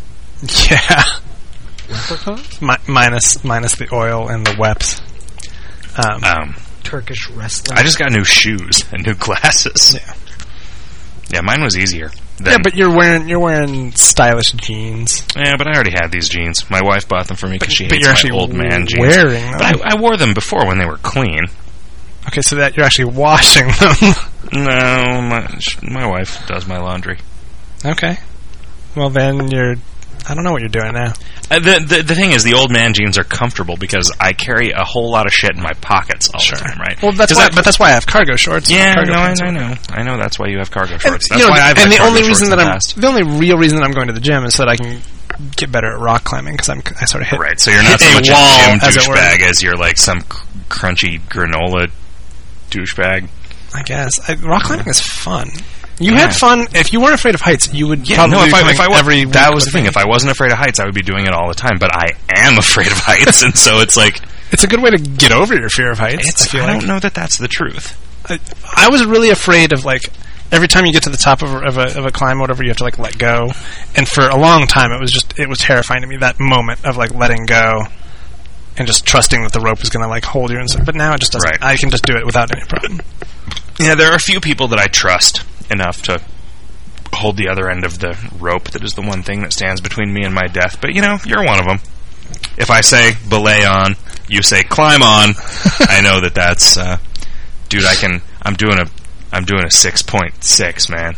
Yeah.
Leprechauns?
Mi- minus, minus the oil and the weps. Um,
Um,
Turkish wrestling.
I just got new shoes and new glasses.
yeah.
Yeah, mine was easier. Than,
Yeah, but you're wearing, you're wearing stylish jeans.
yeah, but I already had these jeans. My wife bought them for me because she
but
hates
you're
my
actually
old man jeans.
wearing them.
But I, I wore them before when they were clean.
Okay, so that you're actually washing them.
No, my sh- my wife does my laundry.
Okay. Well, then you're... I don't know what you're doing now.
Uh, the, the the thing is, the old man jeans are comfortable because I carry a whole lot of shit in my pockets all
Sure.
the time, right?
Well, that's
'Cause
why,
I-
but that's why I have cargo shorts.
yeah,
cargo
no, I,
pants.
I know, I know. That's why you have cargo
And,
shorts. That's
you know,
why I've
and
had
the
cargo
only
shorts
reason
in
that
the
I'm
past.
the only real reason that I'm going to the gym is so that I can get better at rock climbing because I'm I sort of hit
Right, so you're not
hit
so
a
much
wall,
a gym
as it were.
douchebag as you're like some cr- crunchy granola douchebag.
I guess I, rock climbing is fun. You
Yeah.
had fun. If you weren't afraid of heights, you would
Yeah,
probably
no, if
be
I,
coming
if I wa-
every
that
week
was
with
the thing.
me.
If I wasn't afraid of heights, I would be doing it all the time. But I am afraid of heights, and so it's like
It's a good way to get over your fear of heights.
it's.
I feel
I
like
don't know that that's the truth.
I, I was really afraid of like every time you get to the top of a, of a of a climb, or whatever, you have to like let go. And for a long time, it was just it was terrifying to me, that moment of like letting go and just trusting that the rope is going to like hold you. And so, but now it just doesn't.
Right.
I can just do it without any problem.
Yeah, there are a few people that I trust enough to hold the other end of the rope. That is the one thing that stands between me and my death. But, you know, you're one of them. If I say belay on, you say climb on, I know that that's, uh, dude, I can, I'm doing a, I'm doing a six point six, man.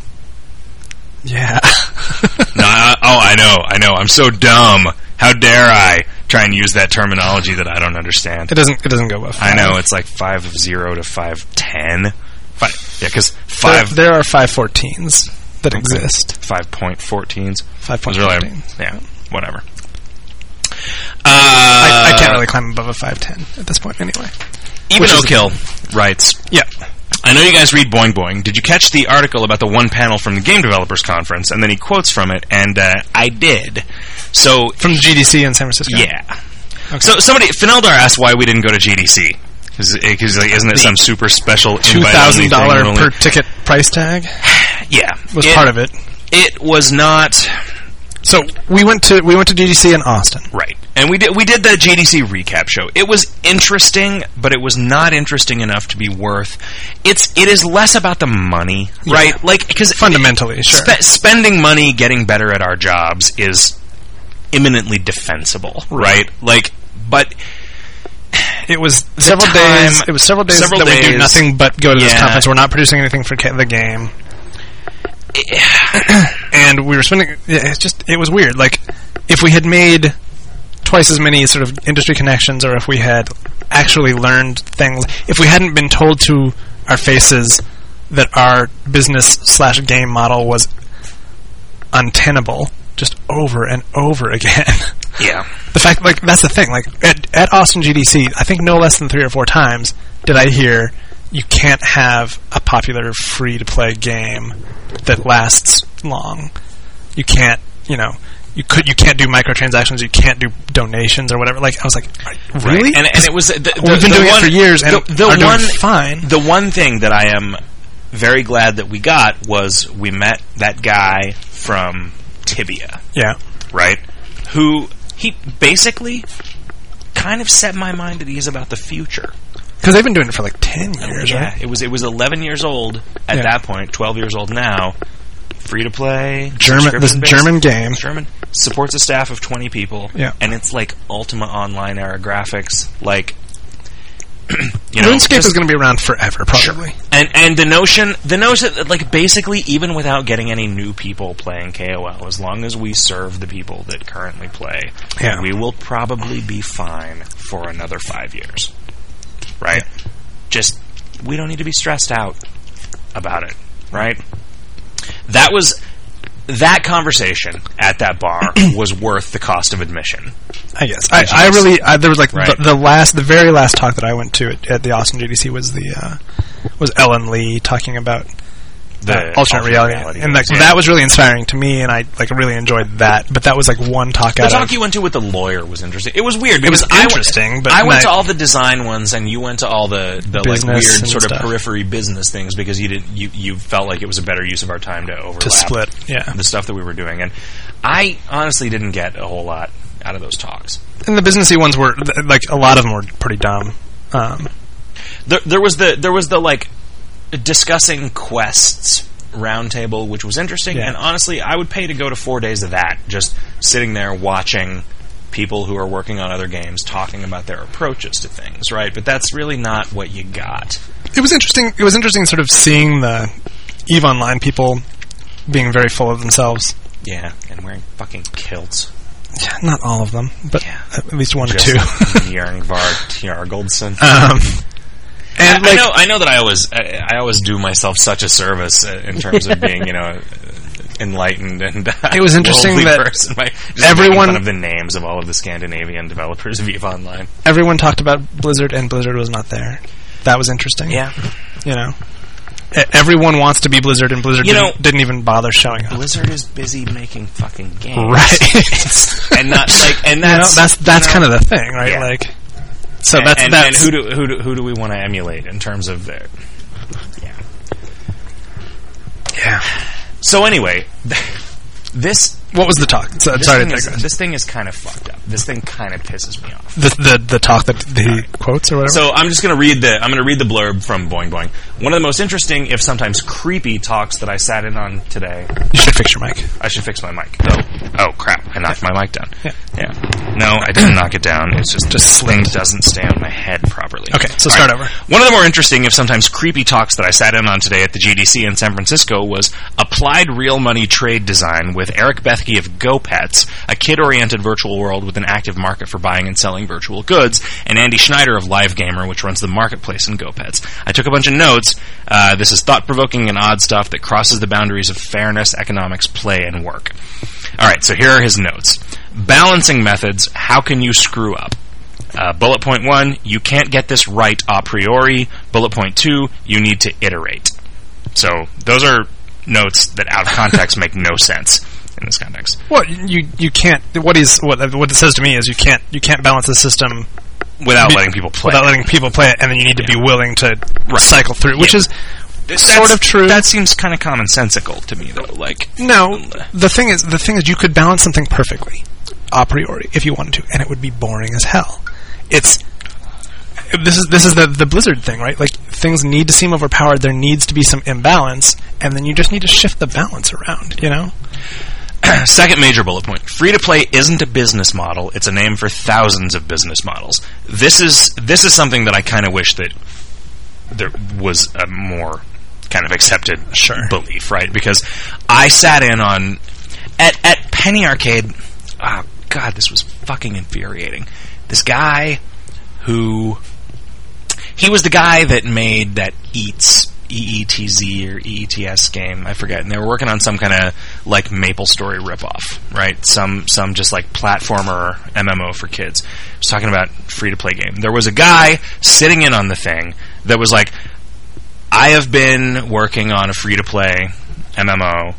Yeah.
No, I, oh, I know, I know, I'm so dumb. How dare I try and use that terminology that I don't understand?
It doesn't. It doesn't go well.
I know, it's like five zero to five ten. Five, yeah, because five,
There, there are five fourteens. that exist.
five point fourteens.
five point
Those are
fourteen.
like- yeah, whatever. Uh,
I, I can't really climb above a five ten at this point, anyway.
Even
which is-
O'Kill writes,
Yeah.
I know you guys read Boing Boing. Did you catch the article about the one panel from the Game Developers Conference? And then he quotes from it, and uh, I did. So,
From the G D C in San Francisco.
yeah.
Okay.
So somebody, Fineldar asked why we didn't go to G D C. Because like, isn't it some super special
Two thousand dollars per ticket price tag
Yeah.
was
It-
part of it.
It was not...
So we went to we went to G D C in Austin.
Right. And we did we did the G D C recap show. It was interesting, but it was not interesting enough to be worth. It's it is less about the money,
Yeah.
right? Like cuz
Fundamentally, sure.
spe- spending money getting better at our jobs is imminently defensible, right? Like but
It was several
time-
days. It was several days
several
that we do
days.
nothing but go to this
Yeah.
conference. We're not producing anything for ca- the game, and we were spending. Yeah, it's just it was weird. Like if we had made twice as many sort of industry connections, or if we had actually learned things, if we hadn't been told to our faces that our business slash game model was untenable, just over and over again.
yeah.
The fact, like, that's the thing. Like, at, at Austin G D C, I think no less than three or four times did I hear you can't have a popular free-to-play game that lasts long. You can't, you know, you could, you can't do microtransactions. You can't do donations or whatever. Like, I was like, really?
Right. And and it was the, the,
We've been
the
doing
one,
it for years and
the, the
are doing
one
fine.
The one thing that I am very glad that we got was we met that guy from Tibia,
Yeah.
right? Who he basically kind of set my mind at ease about the future.
Because they've been doing it for like ten years,
yeah,
right?
it was it was eleven years old at
Yeah.
that point, twelve years old now. Free to play,
German, this
subscription-based.
German game.
German supports a staff of twenty people.
Yeah.
And it's like Ultima Online era graphics, like you know,
RuneScape
just-
is going to be around forever, probably.
And and the notion, the notion, that, like basically, even without getting any new people playing K O L, as long as we serve the people that currently play,
Yeah.
we will probably be fine for another five years. Right? Just we don't need to be stressed out about it. Right? That was that conversation at that bar was worth the cost of admission.
I guess. I,
Which
I
is-
really, I, there was like
Right.
the, the last, the very last talk that I went to at, at the Austin G D C was the, uh, was Ellen Lee talking about
The
uh, alternate reality. and like,
yeah.
that was really inspiring to me, and I like really enjoyed that, but that was like one talk
The
out
talk
of,
you went to with the lawyer was interesting. It was weird.
It was
because I went-
interesting, but
I went
not-
to all the design ones, and you went to all the, the like
Business
weird
and
sort of
stuff.
periphery business things because you did you you felt like it was a better use of our time to overlap
to split, yeah.
the stuff that we were doing. And I honestly didn't get a whole lot out of those talks.
And the businessy ones were, th- like, a lot of them were pretty dumb. Um,
There, there was the there was the like discussing quests roundtable, which was interesting.
Yeah.
And honestly, I would pay to go to four days of that, just sitting there watching people who are working on other games talking about their approaches to things, right? But that's really not what you got.
it was interesting, it was interesting sort of seeing the EVE Online people being very full of themselves.
Yeah, and wearing fucking kilts.
Yeah, not all of them, but
Yeah.
at least one
Just
or two.
Jørngvar Tjargoldsen.
um, and
I,
like,
I know, I know that I always, I, I always do myself such a service uh, in terms of being, you know, enlightened and uh,
It was interesting
worldly
that
person by just
everyone-
making fun of the names of all of the Scandinavian developers of EVE Online.
everyone talked about Blizzard, and Blizzard was not there. That was interesting.
Yeah,
You know, E- everyone wants to be Blizzard, and Blizzard
You
didn't,
know-
didn't even bother showing up.
Blizzard is busy making fucking games,
Right.
and not like, and
You know,
that's
that's that's
you know,
kind of the thing, right?
Yeah.
Like, so
and,
that's
and,
that's
and who do who do who do we want to emulate in terms of their, yeah.
yeah.
So anyway, this
What was the talk? So,
this
sorry
thing
to
is,
digress.
this thing is kind of fucked up. This thing kind of pisses me off.
The, the the talk that he quotes or whatever.
So I'm just going to read the I'm going to read the blurb from Boing Boing. One of the most interesting, if sometimes creepy, talks that I sat in on today.
you should fix your mic.
I should fix my mic. Oh, oh crap! I knocked my mic down.
Yeah.
Yeah. No, I didn't knock it down. It's just,
Just
this thing doesn't stay on my head properly.
Okay, so
All
start
right.
over.
One of the more interesting, if sometimes creepy talks that I sat in on today at the G D C in San Francisco was Applied Real Money Trade Design with Eric Bethke of GoPets, a kid-oriented virtual world with an active market for buying and selling virtual goods, and Andy Schneider of LiveGamer, which runs the marketplace in GoPets. I took a bunch of notes. Uh, this is thought-provoking and odd stuff that crosses the boundaries of fairness, economics, play, and work. All right, so here are his notes. Balancing methods, how can you screw up? Uh, bullet point one, you can't get this right a priori. Bullet point two, you need to iterate. So those are notes that out of context make no sense in this context.
Well, you you can't. What he's what what it says to me is you can't you can't balance the system
Without
be-
letting people play.
without letting people play it, and then you need to be willing to cycle through, which
Yeah.
is
That's-
sort of true.
That seems kind of commonsensical to me, though. Like,
No, the thing is, the thing is, you could balance something perfectly, a priori, if you wanted to, and it would be boring as hell. It's this is this is the the Blizzard thing, right? Like things need to seem overpowered. There needs to be some imbalance, and then you just need to shift the balance around. You know?
second major bullet point. Free-to-play isn't a business model. It's a name for thousands of business models. This is this is something that I kind of wish that there was a more kind of accepted
Sure.
belief, right? Because I sat in on at at Penny Arcade. Oh God, this was fucking infuriating. This guy who he was the guy that made that Eats E E T Z or E E T S game, I forget, and they were working on some kind of like MapleStory ripoff, right? Some some just like platformer M M O for kids. I was talking about free to play game. There was a guy sitting in on the thing that was like, I have been working on a free to play M M O,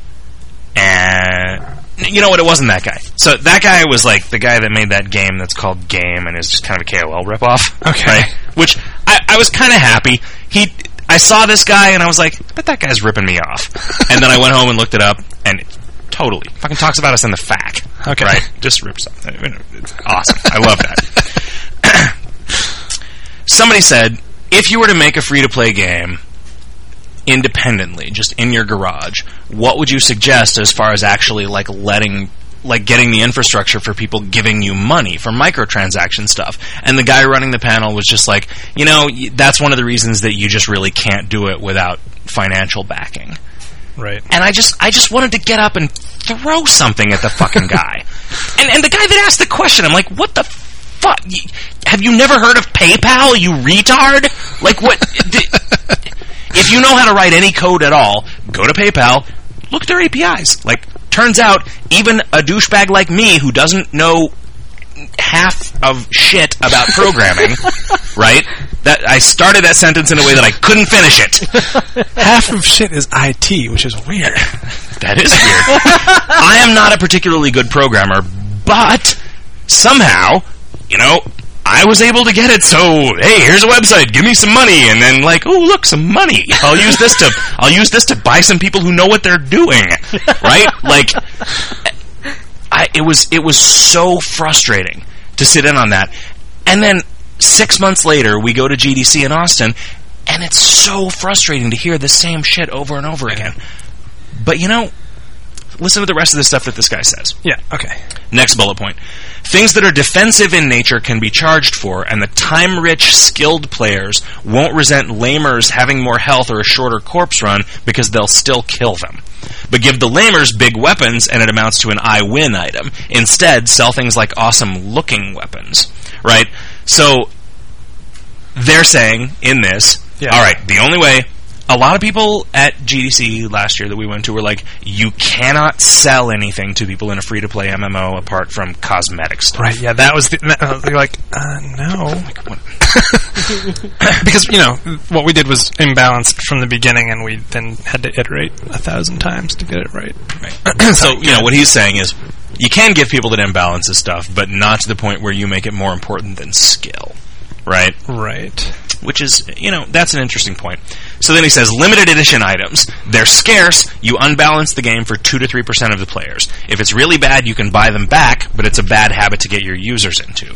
and you know what? It wasn't that guy. So that guy was like the guy that made that game that's called Game and is just kind of a K O L ripoff.
Okay.
Right? Which I, I was kind of happy. He, I saw this guy and I was like, I bet that guy's ripping me off. And then I went home and looked it up, and it totally fucking talks about us in the F A Q.
Okay.
Right? Just rips up. It's awesome. I love that. Somebody said, if you were to make a free-to-play game independently, just in your garage, what would you suggest as far as actually like letting, like getting the infrastructure for people giving you money for microtransaction stuff? And the guy running the panel was just like, you know, y- that's one of the reasons that you just really can't do it without financial backing.
Right.
And I just, I just wanted to get up and throw something at the fucking guy. And and the guy that asked the question, I'm like, what the fuck? Y- Have you never heard of PayPal, you retard? Like what? d- If you know how to write any code at all, go to PayPal, look at their A P Is. Like, turns out, even a douchebag like me who doesn't know half of shit about programming, right? That I started that sentence in a way that I couldn't finish it.
Half of shit is I T, which is weird.
That is weird. I am not a particularly good programmer, but somehow, you know, I was able to get it, so, hey, here's a website, give me some money, and then, like, oh, look, some money. I'll use this to, I'll use this to buy some people who know what they're doing, right? Like, I, it was, it was so frustrating to sit in on that. And then, six months later, we go to G D C in Austin, and it's so frustrating to hear the same shit over and over again. But, you know, listen to the rest of the stuff that this guy says.
Yeah, okay.
Next bullet point. Things that are defensive in nature can be charged for, and the time-rich, skilled players won't resent lamers having more health or a shorter corpse run because they'll still kill them. But give the lamers big weapons, and it amounts to an I-win item. Instead, sell things like awesome-looking weapons. Right? So, they're saying, in this,
Yeah.
all right, the only way... A lot of people at G D C last year that we went to were like, you cannot sell anything to people in a free-to-play M M O apart from cosmetic stuff.
Right, yeah, that was the... Uh, you're like, uh, no. Because, you know, what we did was imbalanced from the beginning, and we then had to iterate a thousand times to get it right.
Right. So, you know, what he's saying is, you can give people that imbalances stuff, but not to the point where you make it more important than skill. Right?
Right.
Which is, you know, that's an interesting point. So then he says, limited edition items. They're scarce. You unbalance the game for two to three percent of the players. If it's really bad, you can buy them back, but it's a bad habit to get your users into.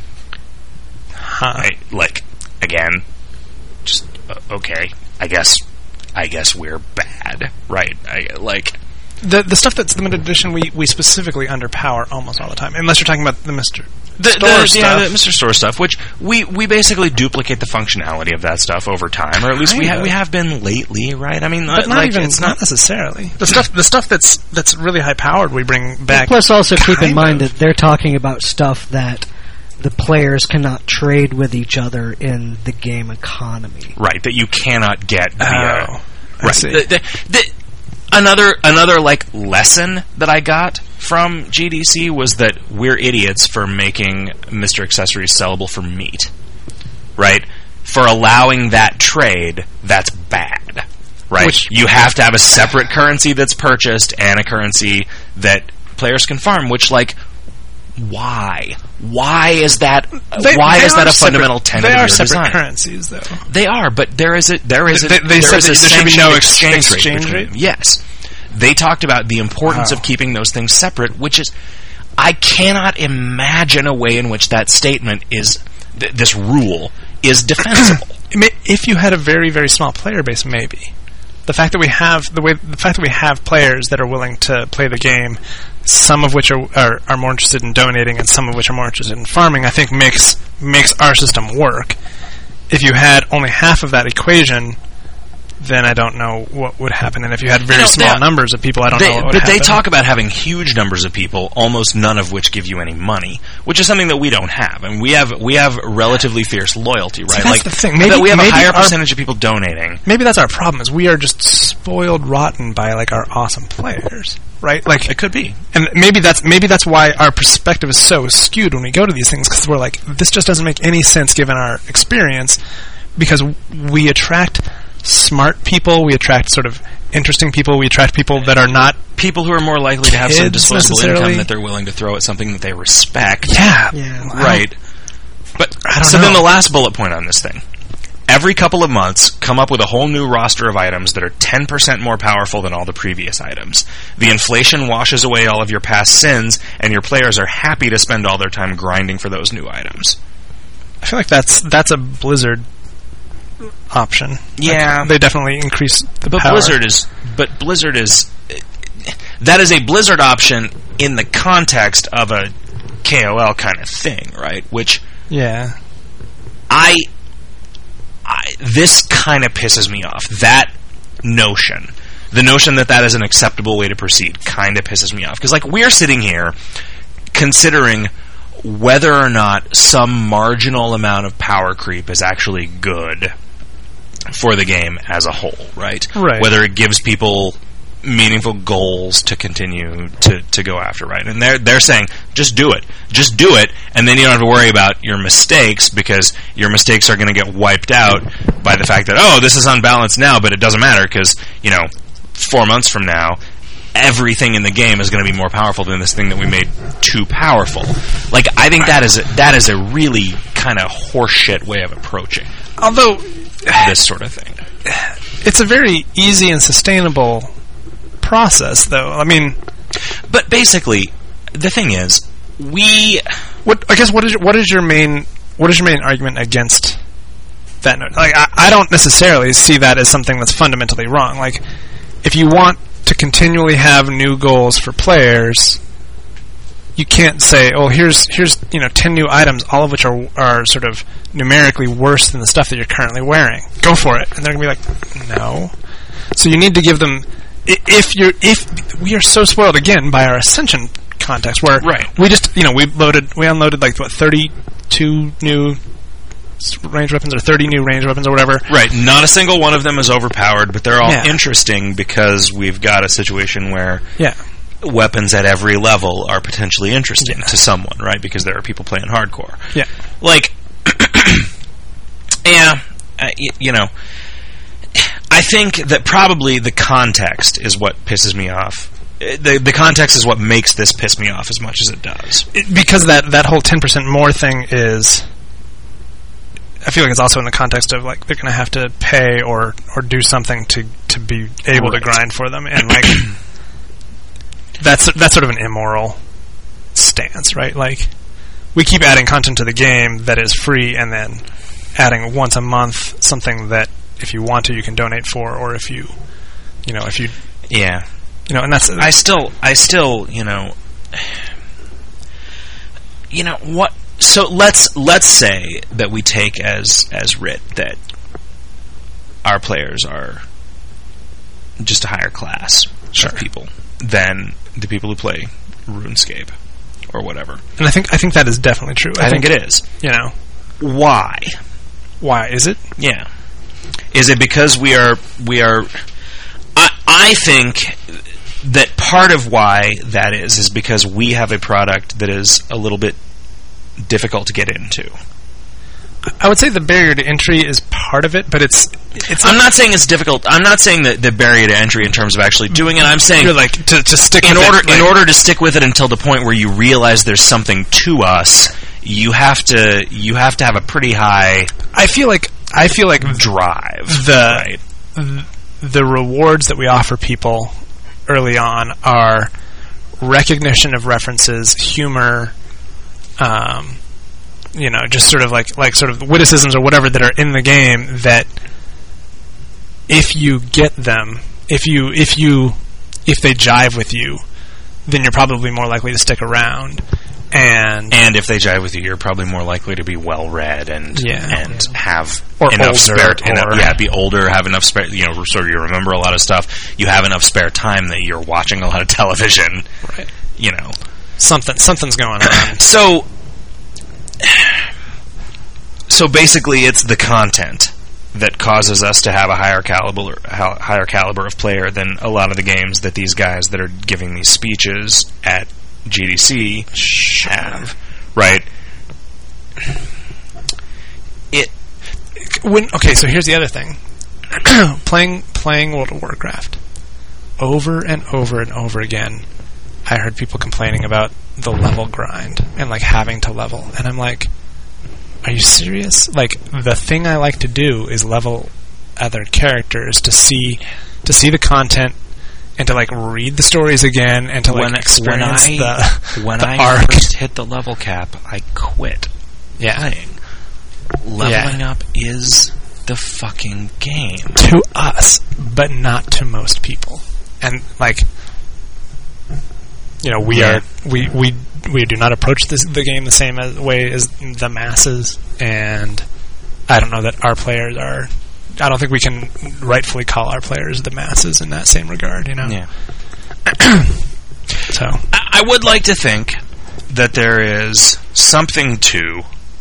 Huh.
Right? Like, again, just, uh, okay, I guess, I guess we're bad. Right? I, like,
the the stuff that's limited edition, we, we specifically underpower almost all the time, unless you're talking about the Mister
The,
Store
the,
stuff.
Yeah, the Mister Store stuff, which we, we basically duplicate the functionality of that stuff over time, or at least we, ha-
Kinda.
we have been lately, right? I mean,
But not
like,
even
it's
not
not.
necessarily the stuff. The stuff that's that's really high powered, we bring back.
Plus, also keep in
kind
mind
of.
that they're talking about stuff that the players cannot trade with each other in the game economy.
Right, that you cannot get via.
Oh, I
right.
see.
The, the, the, another another like lesson that I got from G D C was that we're idiots for making Mister Accessories sellable for meat. Right? For allowing that trade, that's bad. Right?
Which-
you have to have a separate currency that's purchased and a currency that players can farm, which like why? Why is that
They-
why
they
is that
are
a fundamental
separate-
tenet
They
of
are
your
separate
design?
currencies, though.
They are, but there is a there is a
They- they
there
said
is
that
a
there should be
sanctioned
no ex-
exchange,
exchange
rate.
rate?
between- Yes, they talked about the importance
Wow.
of keeping those things separate, which is I cannot imagine a way in which that statement is th- this rule is defensible.
If you had a very very small player base, maybe the fact that we have the way the fact that we have players that are willing to play the game, some of which are, are are more interested in donating and some of which are more interested in farming, I think makes makes our system work. If you had only half of that equation, then I don't know what would happen. And if you had very
You know,
small
they-
numbers of people, I don't
They-
know what would
but
happen.
they talk about having huge numbers of people, almost none of which give you any money, which is something that we don't have, and we have we have relatively fierce loyalty, right?
that's
like
the thing.
that
Maybe-
we have a
maybe
higher
our-
percentage of people donating.
Maybe that's our problem. Is we are just spoiled rotten by like our awesome players, right? Like
It could be.
And maybe that's maybe that's why our perspective is so skewed when we go to these things, because we're like, this just doesn't make any sense given our experience, because we attract smart people, we attract sort of interesting people, we attract people that are not.
People who are more likely to have some
Kids
disposable
necessarily.
income that they're willing to throw at something that they respect.
Yeah,
Yeah.
Right. But
I don't
so
know.
then the last bullet point on this thing. Every couple of months, come up with a whole new roster of items that are ten percent more powerful than all the previous items. The inflation washes away all of your past sins, and your players are happy to spend all their time grinding for those new items.
I feel like that's that's a Blizzard option.
Yeah.
Like, they definitely increase the
But
power.
Blizzard is, but Blizzard is, that is a Blizzard option in the context of a K O L kind of thing, right? Which
yeah,
I, I this kind of pisses me off. That notion, the notion that that is an acceptable way to proceed, kind of pisses me off. Because, like, we're sitting here considering whether or not some marginal amount of power creep is actually good for the game as a whole, right?
Right.
Whether it gives people meaningful goals to continue to, to go after, right? And they're they're saying, just do it. Just do it, and then you don't have to worry about your mistakes, because your mistakes are going to get wiped out by the fact that, oh, this is unbalanced now, but it doesn't matter, because, you know, four months from now, everything in the game is going to be more powerful than this thing that we made too powerful. Like, I think that is a, that is a really kind of horseshit way of approaching
although
this sort of thing.
it's a very easy and sustainable process, though. I mean,
But basically, the thing is, we...
what I guess what is your, what is your main what is your main argument against that note? Like, I, I don't necessarily see that as something that's fundamentally wrong. Like, if you want to continually have new goals for players, you can't say, "Oh, here's here's you know ten new items, all of which are are sort of numerically worse than the stuff that you're currently wearing. Go for it." And they're gonna be like, "No." So you need to give them. i- If you're if we are so spoiled again by our Ascension context, where
Right.
we just you know we loaded we unloaded like what thirty-two new s- range weapons or thirty new range weapons or whatever.
Right, not a single one of them is overpowered, but they're all
Yeah.
interesting because we've got a situation where
Yeah.
weapons at every level are potentially interesting
Yeah.
to someone, right? Because there are people playing hardcore.
Yeah.
Like, yeah, uh, y- you know, I think that probably the context is what pisses me off. Uh, The the context is what makes this piss me off as much as it does.
It, because that, that whole ten percent more thing is, I feel like it's also in the context of like they're going to have to pay or or do something to to be able
Right.
to grind for them, and like that's that's sort of an immoral stance, right? Like we keep adding content to the game that is free, and then adding once a month something that if you want to you can donate for, or if you you know if you
Yeah.
You know, and that's
I still, I still, you know, you know what? So let's let's say that we take as as writ that our players are just a higher class
Sure.
of people than the people who play RuneScape or whatever.
and I think I think that is definitely true.
I, think, it is.
You know,
Why?
why is it?
Yeah. Is it because we are we are? I I think that part of why that is is because we have a product that is a little bit difficult to get into.
I would say the barrier to entry is part of it, but it's it's.
I'm not saying it's difficult. I'm not saying that the barrier to entry in terms of actually doing it. I'm saying
You're like to, to stick
in
with
order
it, like,
in order to stick with it until the point where you realize there's something to us. You have to you have to have a pretty high
I feel like I feel like
drive.
the
right?
th- the rewards that we offer people early on are recognition of references, humor, um, you know, just sort of like like sort of witticisms or whatever that are in the game that if you get them, if you if you if they jive with you, then you're probably more likely to stick around. And
And if they jive with you, you're probably more likely to be well read and
Yeah.
and have
Or
enough
older,
spare.
or-
Enough, yeah, be older, have enough spare. You know, sort of you remember a lot of stuff. You have enough spare time that you're watching a lot of television.
Right.
You know,
something something's going on.
so so basically, it's the content that causes us to have a higher caliber higher caliber of player than a lot of the games that these guys that are giving these speeches at G D C have, right? It
When okay, so here's the other thing. playing playing World of Warcraft over and over and over again, I heard people complaining about the level grind and like having to level, and I'm like, are you serious? Like, the thing I like to do is level other characters to see to see the content and to like read the stories again and to like
when,
experience
when I,
the
when
the
I
arc.
first hit the level cap, I quit
Yeah.
playing. Leveling up is the fucking game.
To us, but not to most people. And like, you know, we
Yeah.
are we we we do not approach this the game the same as, way as the masses, and I don't know that our players are. I don't think we can rightfully call our players the masses in that same regard. You know.
Yeah.
So
I, I would like to think that there is something to.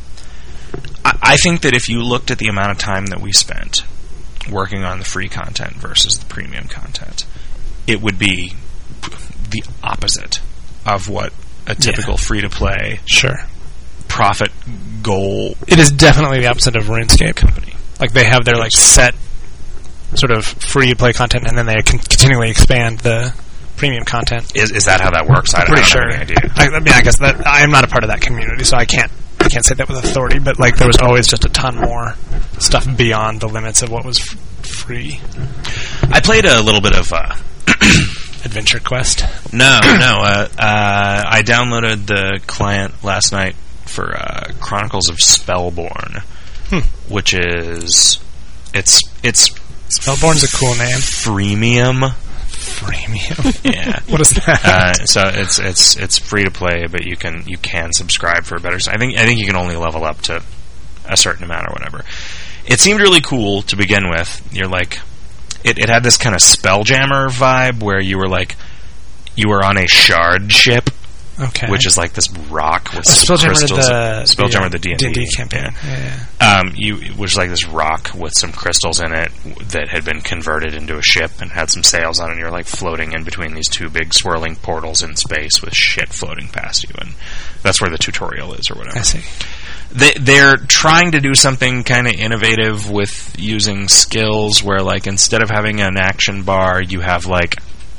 I, I think that if you looked at the amount of time that we spent working on the free content versus the premium content, it would be the opposite of what a typical free-to-play
sure,
profit goal
it is definitely the opposite of RuneScape.
company.
Like they have their like set sort of free to play content, and then they con- continually expand the premium content.
Is is that how that works? I,
I'm pretty
I don't
sure.
have any idea.
I, I mean, I guess that I am not a part of that community, so I can't I can't say that with authority. But like, there was always just a ton more stuff beyond the limits of what was f- free.
I played a little bit of. Uh,
Adventure Quest.
no, no. Uh, uh, I downloaded the client last night for uh, Chronicles of Spellborn,
Hmm.
which is it's it's
Spellborn's a cool name.
freemium.
Freemium.
Yeah.
What is that?
Uh, so it's it's it's free to play, but you can you can subscribe for a better. I think I think you can only level up to a certain amount or whatever. It seemed really cool to begin with. You're like, it, it had this kind of Spelljammer vibe where you were like, you were on a shard ship,
Okay.
which is like this rock with
Oh,
some
Spelljammer
crystals.
the
Spelljammer the D and D
D and D campaign.
Yeah.
Yeah.
Um, you it was like this rock with some crystals in it w- that had been converted into a ship and had some sails on it. And you're like floating in between these two big swirling portals in space with shit floating past you, and that's where the tutorial is or whatever.
I see.
They, they're trying to do something kind of innovative with using skills where, like, instead of having an action bar, you have like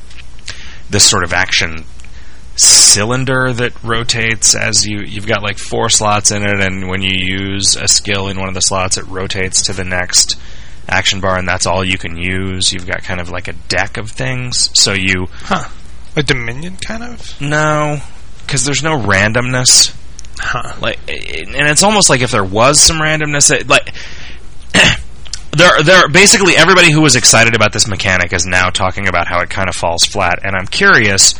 this sort of action cylinder that rotates as you you've got like four slots in it, and when you use a skill in one of the slots, it rotates to the next action bar, and that's all you can use. You've got kind of like a deck of things, so you
Huh. A Dominion kind of?
no, because there's no randomness.
Huh.
Like, and it's almost like if there was some randomness, it, like there, there. Basically, everybody who was excited about this mechanic is now talking about how it kind of falls flat. And I'm curious.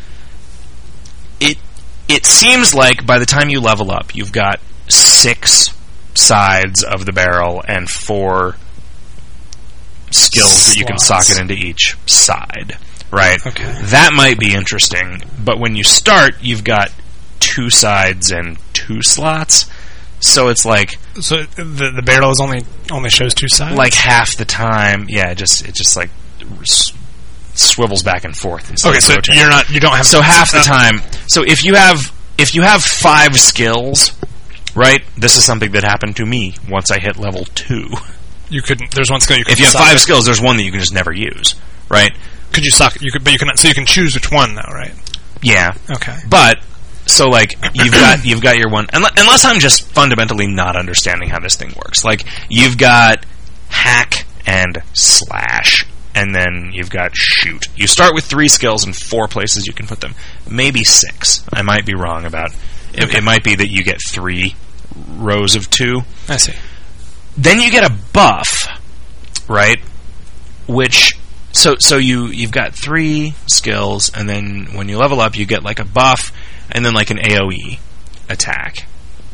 It it seems like by the time you level up, you've got six sides of the barrel and four skills
Slots.
that you can socket into each side. Right?
Okay.
That might be interesting. But when you start, you've got two sides and two slots. So it's like
So the the barrel is only only shows two sides.
like half the time. Yeah, it just it just like s- swivels back and forth. instead
okay,
of
so
rotating.
you're not you don't have
So half the
uh,
time. So if you have if you have five skills, right? This is something that happened to me once I hit level two.
You couldn't. There's one skill you could.
If you have five skills, there's one that you can just never use, right?
Could you socket? You could, but you can. So you can choose which one, though, right?
Yeah.
Okay.
But so like you've got you've got your one unle- unless I'm just fundamentally not understanding how this thing works. Like you've got hack and slash, and then you've got shoot. You start with three skills and four places you can put them. Maybe six. I might be wrong about. It,
Okay.
it might be that you get three rows of two.
I see.
Then you get a buff, right? Which so so you you've got three skills, and then when you level up, you get like a buff, and then like an A O E attack.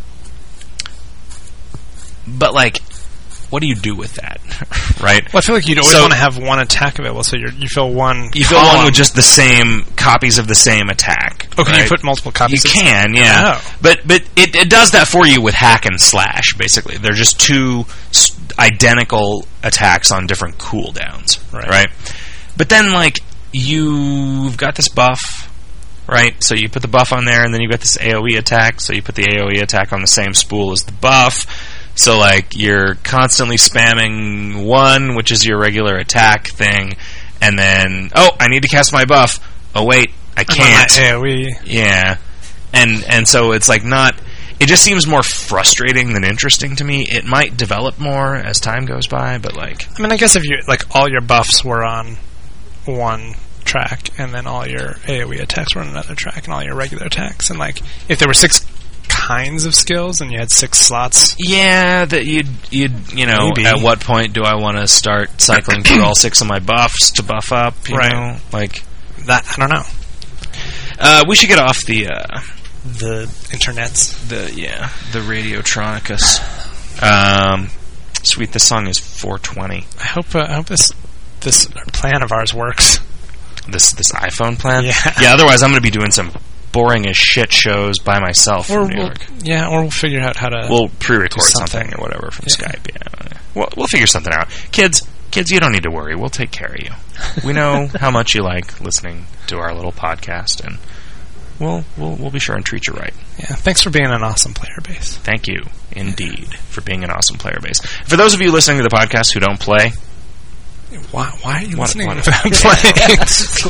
But like, what do you do with that, right?
Well, I feel like you'd always
So-
want to have one attack available, so you're, you fill one.
You fill one
column.
with just the same copies of the same attack.
Oh, can you
right?
put multiple copies?
You
of-
can, yeah.
Oh.
But but it, it does that for you with hack and slash, basically. They're just two s- identical attacks on different cooldowns,
Right.
right? But then, like, you've got this buff, right? So you put the buff on there, and then you've got this A O E attack, so you put the A O E attack on the same spool as the buff. So, like, you're constantly spamming one, which is your regular attack thing, and then, oh, I need to cast my buff. Oh, wait, I
I'm on my
can't.
A O E.
Yeah, and and so it's like not. It just seems more frustrating than interesting to me. It might develop more as time goes by, but like,
I mean, I guess if you like all your buffs were on one track, and then all your A O E attacks were on another track, and all your regular attacks, and like if there were six kinds of skills and you had six slots,
yeah, that you'd you'd you know,
Maybe.
at what point do I want to start cycling through all six of my buffs to buff up? You
Right.
know, like
that I don't know.
uh, we should get off the uh,
The internets.
the yeah the Radiotronicus. Um, sweet, this song is four twenty.
I hope uh, I hope this this plan of ours works.
This this iPhone plan.
Yeah.
Yeah. Otherwise, I'm going to be doing some boring as shit shows by myself
Or
from New
we'll,
York.
yeah, or we'll figure out how to.
We'll pre-record
do
something.
something.
or whatever from
Yeah.
Skype. Yeah, we'll, we'll figure something out. Kids, kids, you don't need to worry. We'll take care of you. We know how much you like listening to our little podcast, and we'll we'll we'll be sure and treat you right.
yeah, thanks for being an awesome player base.
Thank you, indeed, for being an awesome player base. For those of you listening to the podcast who don't play,
Why? Why are you
What-
listening
what-
without playing?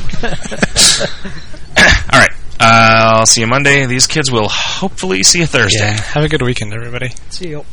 all right. Uh, I'll see you Monday. These kids will hopefully see you Thursday.
Yeah. Have a good weekend, everybody.
See you.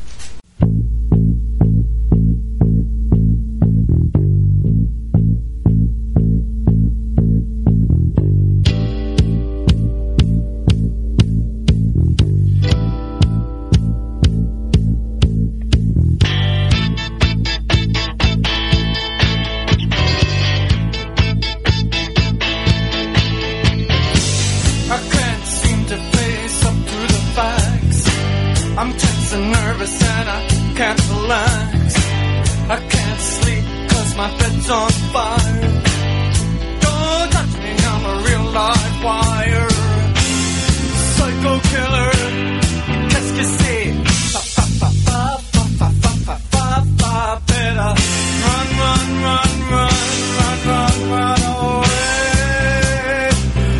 I can't seem to face up to the facts. I'm tense and nervous and I can't relax. I can't sleep cause my bed's on fire. Don't touch me, I'm a real live wire. Psycho killer, qu'est-ce que c'est? Fa fa fa fa fa fa fa fa fa fa. Better run, run, run, run, run, run, run away.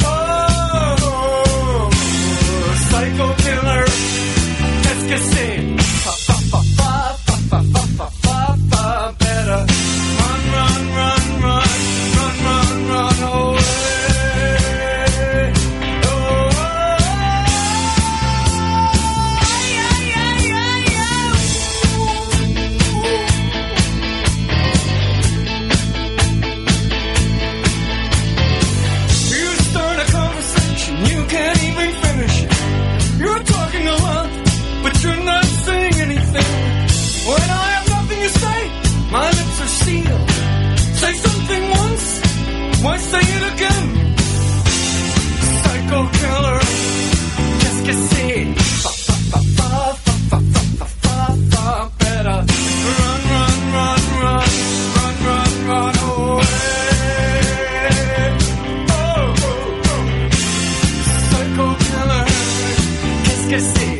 Oh, psycho killer, qu'est-ce que c'est? Fa fa fa fa fa fa fa fa fa fa. Better run, run, run, run, psycho killer. Qu'est-ce que c'est? Fa, fa, fa, fa, fa, fa, fa, fa, fa. Better run, run, run, run, run, run, run away. Oh, oh, oh. Psycho killer. Qu'est-ce que c'est?